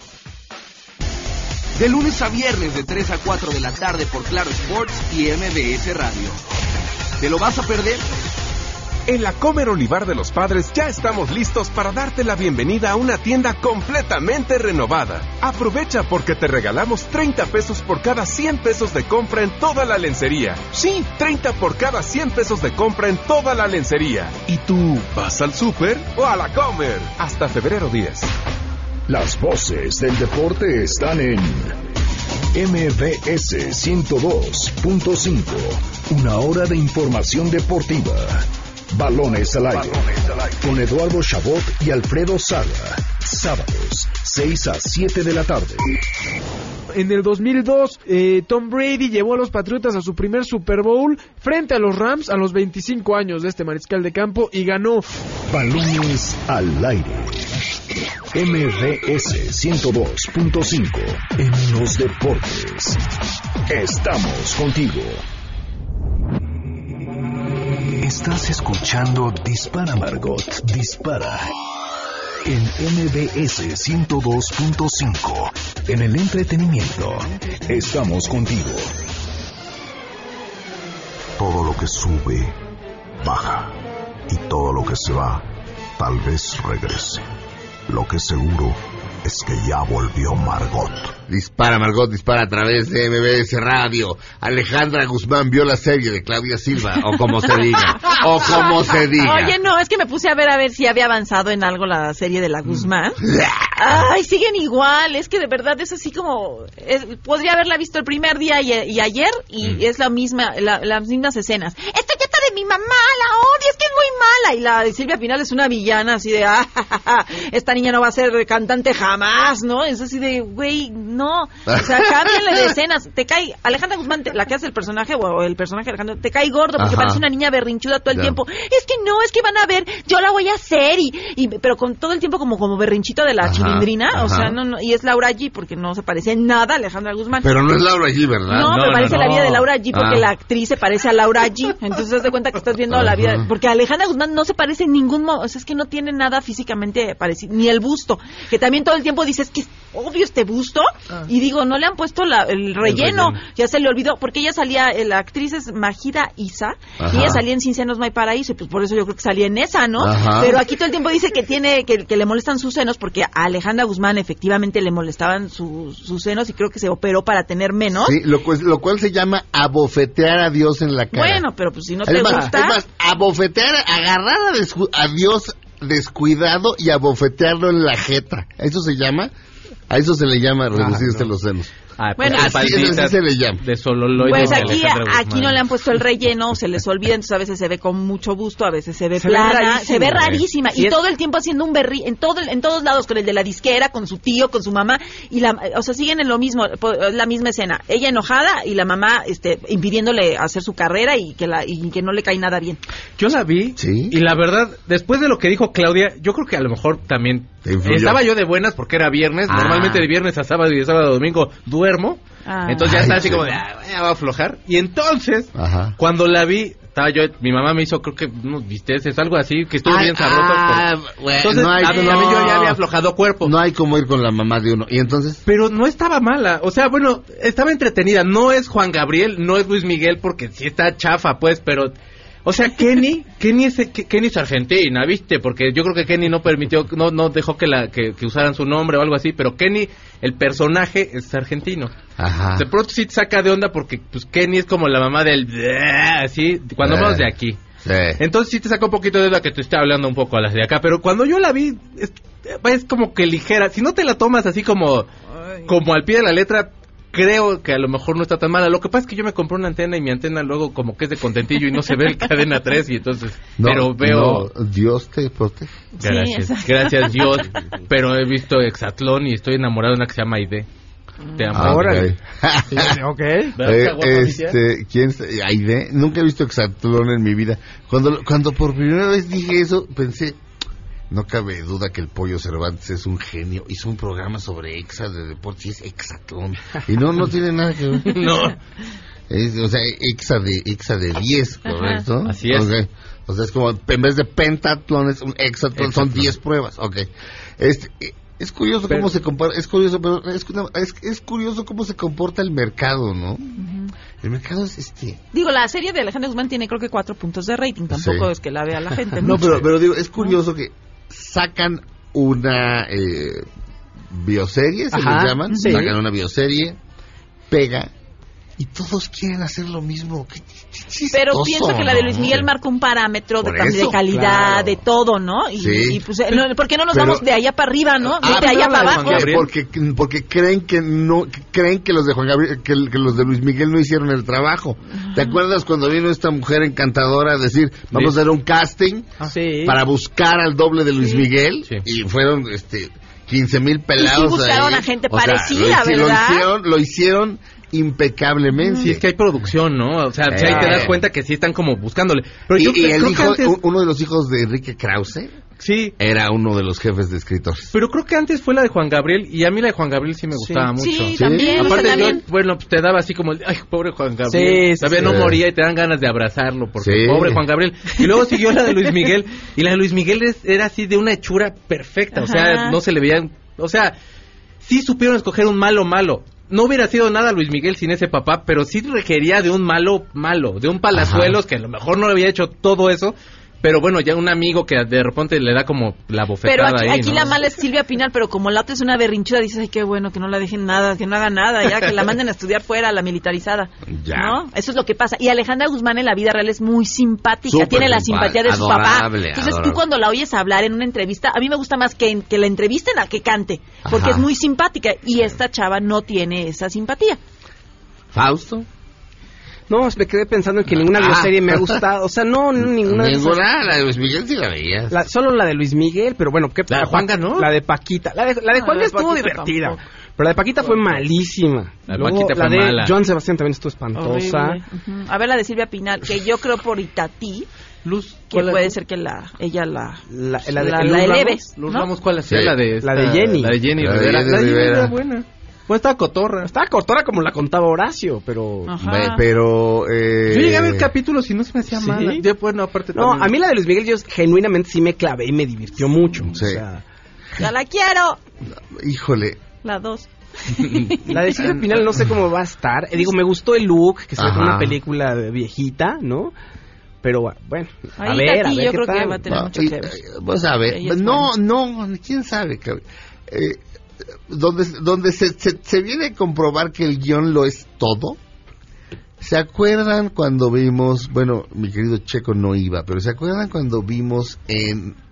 De lunes a viernes de tres a cuatro de la tarde por Claro Sports y M B S Radio. ¿Te lo vas a perder? En la Comer Olivar de los Padres ya estamos listos para darte la bienvenida a una tienda completamente renovada. Aprovecha porque te regalamos treinta pesos por cada cien pesos de compra en toda la lencería. Sí, treinta por cada cien pesos de compra en toda la lencería. ¿Y tú vas al súper o a la Comer? Hasta febrero diez. Las voces del deporte están en M B S ciento dos punto cinco. Una hora de información deportiva. Balones al aire, con Eduardo Chabot y Alfredo Saga. Sábados, seis a siete de la tarde. En el dos mil dos, eh, Tom Brady llevó a los Patriotas a su primer Super Bowl frente a los Rams a los veinticinco años de este mariscal de campo y ganó. Balones al aire. M B S ciento dos punto cinco en los deportes. Estamos contigo. Estás escuchando Dispara, Margot, Dispara. En M B S ciento dos punto cinco. En el entretenimiento. Estamos contigo. Todo lo que sube, baja. Y todo lo que se va, tal vez regrese. Lo que seguro es que ya volvió Margot. Dispara, Margot, dispara a través de M B S Radio. Alejandra Guzmán vio la serie de Claudia Silva, o como se diga, o como se diga. Oye, no, es que me puse a ver a ver si había avanzado en algo la serie de la Guzmán. Ay, siguen igual, es que de verdad es así como... Es, podría haberla visto el primer día y, y ayer, y mm. es la misma, la, las mismas escenas. Esto ya está de mi mamá, la odio, es que es muy mala. Y la de Silvia Pinal es una villana así de... Ah, ja, ja, ja, esta niña no va a ser cantante jamás, ¿no? Es así de, güey, no. O sea, cámbiale de escenas. Te cae... Alejandra Guzmán, te, la que hace el personaje, o el personaje de Alejandra, te cae gordo porque Ajá. parece una niña berrinchuda todo el ya. tiempo. Es que no, es que van a ver, yo la voy a hacer, y, y pero con todo el tiempo como, como berrinchito de la Ajá. chilindrina. Ajá. O sea, no, no, y es Laura G, porque no se parece en nada a Alejandra Guzmán. Pero no es Laura G, ¿verdad? No, no me parece no, la no. vida de Laura G, porque ah. la actriz se parece a Laura G. Entonces, haz de cuenta que estás viendo Ajá. la vida... Porque Alejandra Guzmán no se parece en ningún modo. O sea, es que no tiene nada físicamente parecido. Ni el busto. Que también todo el tiempo dices que es obvio este busto. Ah. Y digo, no le han puesto la, el, relleno. el relleno. Ya se le olvidó. Porque ella salía... La actriz es Majida Isa. Ajá. Y ella salía en Sin Senos No Hay Paraíso. Y pues por eso yo creo que salía en esa, ¿no? Ajá. Pero aquí todo el tiempo dice que tiene... Que, que le molestan sus senos. Porque a Alejandra Guzmán efectivamente le molestaban su, sus senos. Y creo que se operó para tener menos. Sí, lo, lo cual se llama abofetear a Dios en la cara. Bueno, pero pues si no es te más, gusta... Es más, abofetear, agarrar a, a Dios descuidado y abofetearlo en la jeta. ¿A eso se llama? A eso se le llama reducirse ah, no. los senos. Ah, bueno, así, así se le llama. De Sololoide. Pues aquí, aquí no le han puesto el relleno, se les olvida, entonces a veces se ve con mucho gusto, a veces se ve se plana, ve se ve rarísima y todo el tiempo haciendo un berri, en todo, en todos lados, con el de la disquera, con su tío, con su mamá y la, o sea, siguen en lo mismo, la misma escena, ella enojada y la mamá, este, impidiéndole hacer su carrera y que la, y que no le cae nada bien. Yo la vi ¿Sí? y la verdad, después de lo que dijo Claudia, yo creo que a lo mejor también estaba yo de buenas porque era viernes, ah. normalmente de viernes a sábado y de sábado a domingo duermo. Ah. Entonces ya estaba así como de, ah, ya va a aflojar. Y entonces, Ajá. cuando la vi, estaba yo, mi mamá me hizo, creo que unos bisteces, algo así, que estuvo Ay, bien sabroso. Ah, pero... bueno, entonces, no hay, a mí no, yo ya había aflojado cuerpo. No hay como ir con la mamá de uno. ¿Y entonces? Pero no estaba mala. O sea, bueno, estaba entretenida. No es Juan Gabriel, no es Luis Miguel, porque sí está chafa, pues, pero... O sea, Kenny, Kenny es, Kenny es argentina, ¿viste? Porque yo creo que Kenny no permitió, no no dejó que la que, que usaran su nombre o algo así, pero Kenny, el personaje, es argentino. Ajá. De pronto sí te saca de onda porque pues Kenny es como la mamá del... así, cuando hablamos de aquí. Sí. Entonces sí te saca un poquito de onda que te esté hablando un poco a las de acá, pero cuando yo la vi, es, es como que ligera. Si no te la tomas así como, como al pie de la letra... Creo que a lo mejor no está tan mala. Lo que pasa es que yo me compré una antena y mi antena luego como que es de contentillo y no se ve el cadena tres y entonces... No, pero veo... No, Dios te protege. Gracias, sí, gracias Dios. Pero he visto Hexatlón y estoy enamorado de una que se llama Aide. Te amo. Ahora, ok. okay. Eh, este, ¿quién es Aide? Nunca he visto Hexatlón en mi vida. Cuando, cuando por primera vez dije eso, pensé... No cabe duda que el Pollo Cervantes es un genio. Hizo un programa sobre Exa de deportes y es Hexatlón. Y no, no tiene nada que ver. No. Es, o sea, Exa de Exa de diez, ¿correcto? Ajá, así es. Okay. O sea, es como, en vez de pentatlón, es un hexatlón, son diez pruebas. Ok. Este, es curioso pero, cómo se compara, es curioso, pero es, es, es curioso cómo se comporta el mercado, ¿no? Uh-huh. El mercado es este... Digo, la serie de Alejandro Guzmán tiene creo que cuatro puntos de rating. Tampoco sí. es que la vea la gente. No, pero, pero digo, es curioso ¿no? que sacan una eh, bioserie, se Ajá, les llaman, sí. sacan una bioserie, pega, y todos quieren hacer lo mismo. Qué, qué chistoso, pero pienso que la de Luis Miguel ¿no? marca un parámetro de, eso, de calidad, claro. de todo, ¿no? Y, sí. y pues, no, ¿por qué no nos pero, vamos de allá para arriba, no? Ah, de allá para abajo. Porque, porque creen que no, que creen que los de Juan Gabriel, que, que los de Luis Miguel no hicieron el trabajo. ¿Te acuerdas cuando vino esta mujer encantadora a decir, vamos sí. a hacer un casting ah, sí. para buscar al doble de Luis sí. Miguel? Sí. Y fueron, este, quince mil pelados. Y sí buscaron ahí. a gente o parecida, sea, lo, ¿verdad? Lo hicieron, lo hicieron impecablemente. Sí, es que hay producción, ¿no? O sea, eh. si ahí te das cuenta que sí están como buscándole. Pero y, yo y el creo hijo, que antes... uno de los hijos de Enrique Krause, sí, era uno de los jefes de escritores. Pero creo que antes fue la de Juan Gabriel y a mí la de Juan Gabriel sí me gustaba sí. mucho. Sí, también. Aparte, yo, también. bueno, pues te daba así como, ay, pobre Juan Gabriel. Sí, Todavía sí, no sí. moría y te dan ganas de abrazarlo porque sí. pobre Juan Gabriel. Y luego siguió la de Luis Miguel y la de Luis Miguel es, era así de una hechura perfecta. Ajá. O sea, no se le veían, o sea, sí supieron escoger un malo malo. No hubiera sido nada Luis Miguel sin ese papá, pero sí requería de un malo malo, de un Palazuelos Ajá. que a lo mejor no le había hecho todo eso, pero bueno, ya un amigo que de repente le da como la bofetada pero aquí, ahí, aquí ¿no? la mala es Silvia Pinal, pero como la otra es una berrinchuda, dices, ay, qué bueno, que no la dejen nada, que no haga nada, ya, que la manden a estudiar fuera, la militarizada, ya. ¿no? Eso es lo que pasa. Y Alejandra Guzmán en la vida real es muy simpática, Super tiene la simpatía de su papá. Entonces adorable. Tú cuando la oyes hablar en una entrevista, a mí me gusta más que, que la entrevisten a que cante, porque Ajá. es muy simpática, y esta chava no tiene esa simpatía. ¿Fausto? No, me quedé pensando en que ninguna ah. bioserie me ha gustado. O sea, no, no ninguna. Ninguna, la de Luis Miguel sí la veías. La, solo la de Luis Miguel, pero bueno, ¿qué La de Juanga, ¿no? La de Paquita. La de, la de Juanga ah, estuvo divertida. Tampoco. Pero la de Paquita fue malísima. La de Luego, Paquita fue la de mala. Joan Sebastián también estuvo espantosa. Uh-huh. A ver, la de Silvia Pinal, que yo creo por Itatí. Luz, que puede ser que la ella la la, la, de, la, la eleve. Luz ¿no? Ramos, ¿cuál es? Sí. La de esta, la de Jenny. La de Jenny la Rivera. De Jenny la de Jenny Rivera. era buena. Pues estaba cotorra. Estaba cotorra como la contaba Horacio, pero... Ajá. Pero... Eh... Yo llegué a ver capítulos y no se me hacía ¿Sí? mala. Yo, bueno, aparte no, también... a mí la de Luis Miguel yo genuinamente sí me clavé y me divirtió mucho. Sí. O sea... ¡Ya la quiero! Híjole. La dos. La de Silvia Pinal no sé cómo va a estar. Eh, digo, me gustó el look, que se ve como una película viejita, ¿no? Pero bueno, a Ahí ver, a ver yo qué creo tal. que va a tener No, mucho y, que ver. Vamos a ver. No, no, quién sabe. Eh, donde donde se, se, se viene a comprobar que el guión lo es todo. ¿Se acuerdan cuando vimos, bueno, mi querido Checo no iba, pero ¿se acuerdan cuando vimos en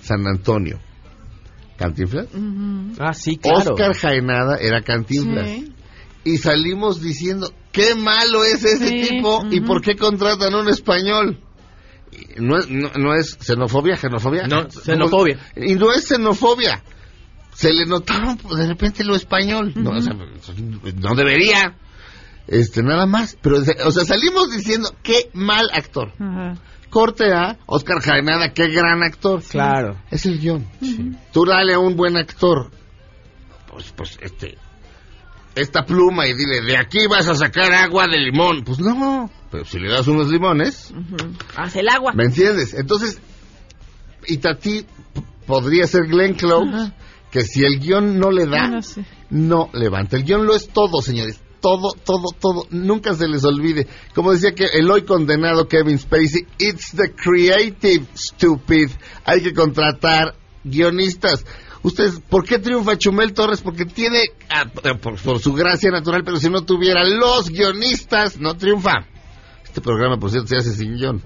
San Antonio. ¿Cantinflas? Uh-huh. Ah, sí, claro. Oscar Jaenada era Cantinflas. Sí. Y salimos diciendo, qué malo es ese sí. tipo, uh-huh. y por qué contratan a un español. No es, no, no es xenofobia, xenofobia. No, xenofobia. No, y no es xenofobia. Se le notaba de repente lo español. Uh-huh. No, o sea, no debería. Este, nada más. Pero, o sea, salimos diciendo, qué mal actor. Uh-huh. Corte A, Oscar Jaenada, qué gran actor. Claro. Es el guión. Sí. Tú dale a un buen actor, pues, pues, este, esta pluma y dile, de aquí vas a sacar agua de limón. Pues no, pero si le das unos limones, uh-huh. Haz el agua. ¿Me entiendes? Entonces, Itatí p- podría ser Glenn Close, uh-huh. que si el guión no le da, no, sé. no levanta. El guión lo es todo, señores. Todo, todo, todo, nunca se les olvide. Como decía que el hoy condenado Kevin Spacey, it's the creative, stupid. Hay que contratar guionistas. Ustedes, ¿por qué triunfa Chumel Torres? Porque tiene, ah, por, por su gracia natural, pero si no tuviera los guionistas, no triunfa. Este programa, por cierto, se hace sin guión.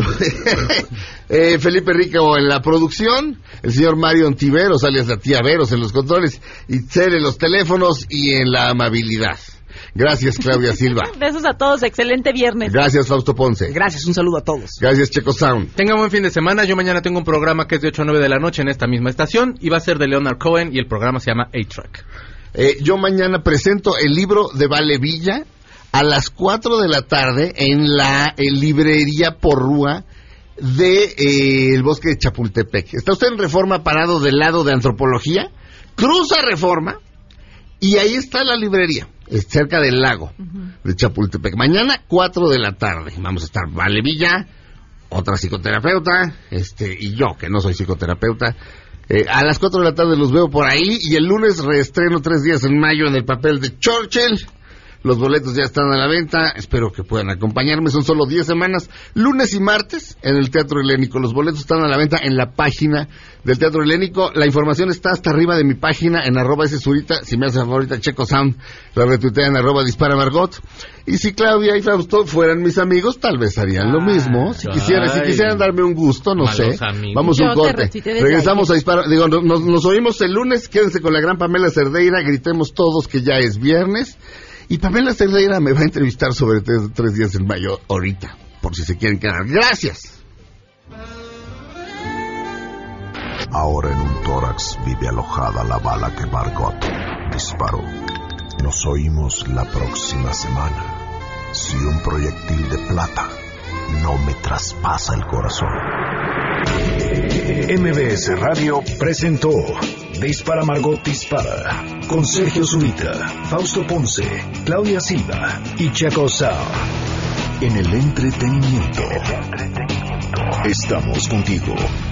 eh, Felipe Rico en la producción, el señor Mario Ontiveros, alias la tía Veros en los controles, y Itzel en los teléfonos y en la amabilidad. Gracias, Claudia Silva. Besos a todos, excelente viernes. Gracias, Fausto Ponce. Gracias, un saludo a todos. Gracias, Checo Sound. Tengan buen fin de semana. Yo mañana tengo un programa que es de ocho a nueve de la noche en esta misma estación y va a ser de Leonard Cohen y el programa se llama A-Track. Eh, yo mañana presento el libro de Vale Villa a las cuatro de la tarde en la eh, librería Porrúa de eh, el Bosque de Chapultepec. Está usted en Reforma parado del lado de Antropología, cruza Reforma y ahí está la librería. Es cerca del lago uh-huh. de Chapultepec. Mañana, cuatro de la tarde. Vamos a estar Vale Villa, otra psicoterapeuta, este, y yo, que no soy psicoterapeuta. Eh, a las cuatro de la tarde los veo por ahí. Y el lunes reestreno tres días en mayo en el papel de Churchill. Los boletos ya están a la venta. Espero que puedan acompañarme. Son solo diez semanas. Lunes y martes en el Teatro Helénico. Los boletos están a la venta en la página del Teatro Helénico. La información está hasta arriba de mi página en arroba ese surita. Si me hace favorita, Checo Sound, la retuitea en arroba dispara Margot. Y si Claudia y Fausto fueran mis amigos, tal vez harían lo mismo. Si quisieran, si quisieran darme un gusto, no sé. Amigos. Vamos a un corte. Regresamos a Dispara. Digo, nos, nos oímos el lunes. Quédense con la gran Pamela Cerdeira. Gritemos todos que ya es viernes. Y Pamela Cerdeira me va a entrevistar sobre tres, tres días en mayo ahorita, por si se quieren quedar. ¡Gracias! Ahora en un tórax vive alojada la bala que Margot disparó. Nos oímos la próxima semana. Si un proyectil de plata no me traspasa el corazón. M B S Radio presentó Dispara Margot Dispara con Sergio Zurita, Fausto Ponce, Claudia Silva y Checo Sound. En el entretenimiento. Estamos contigo.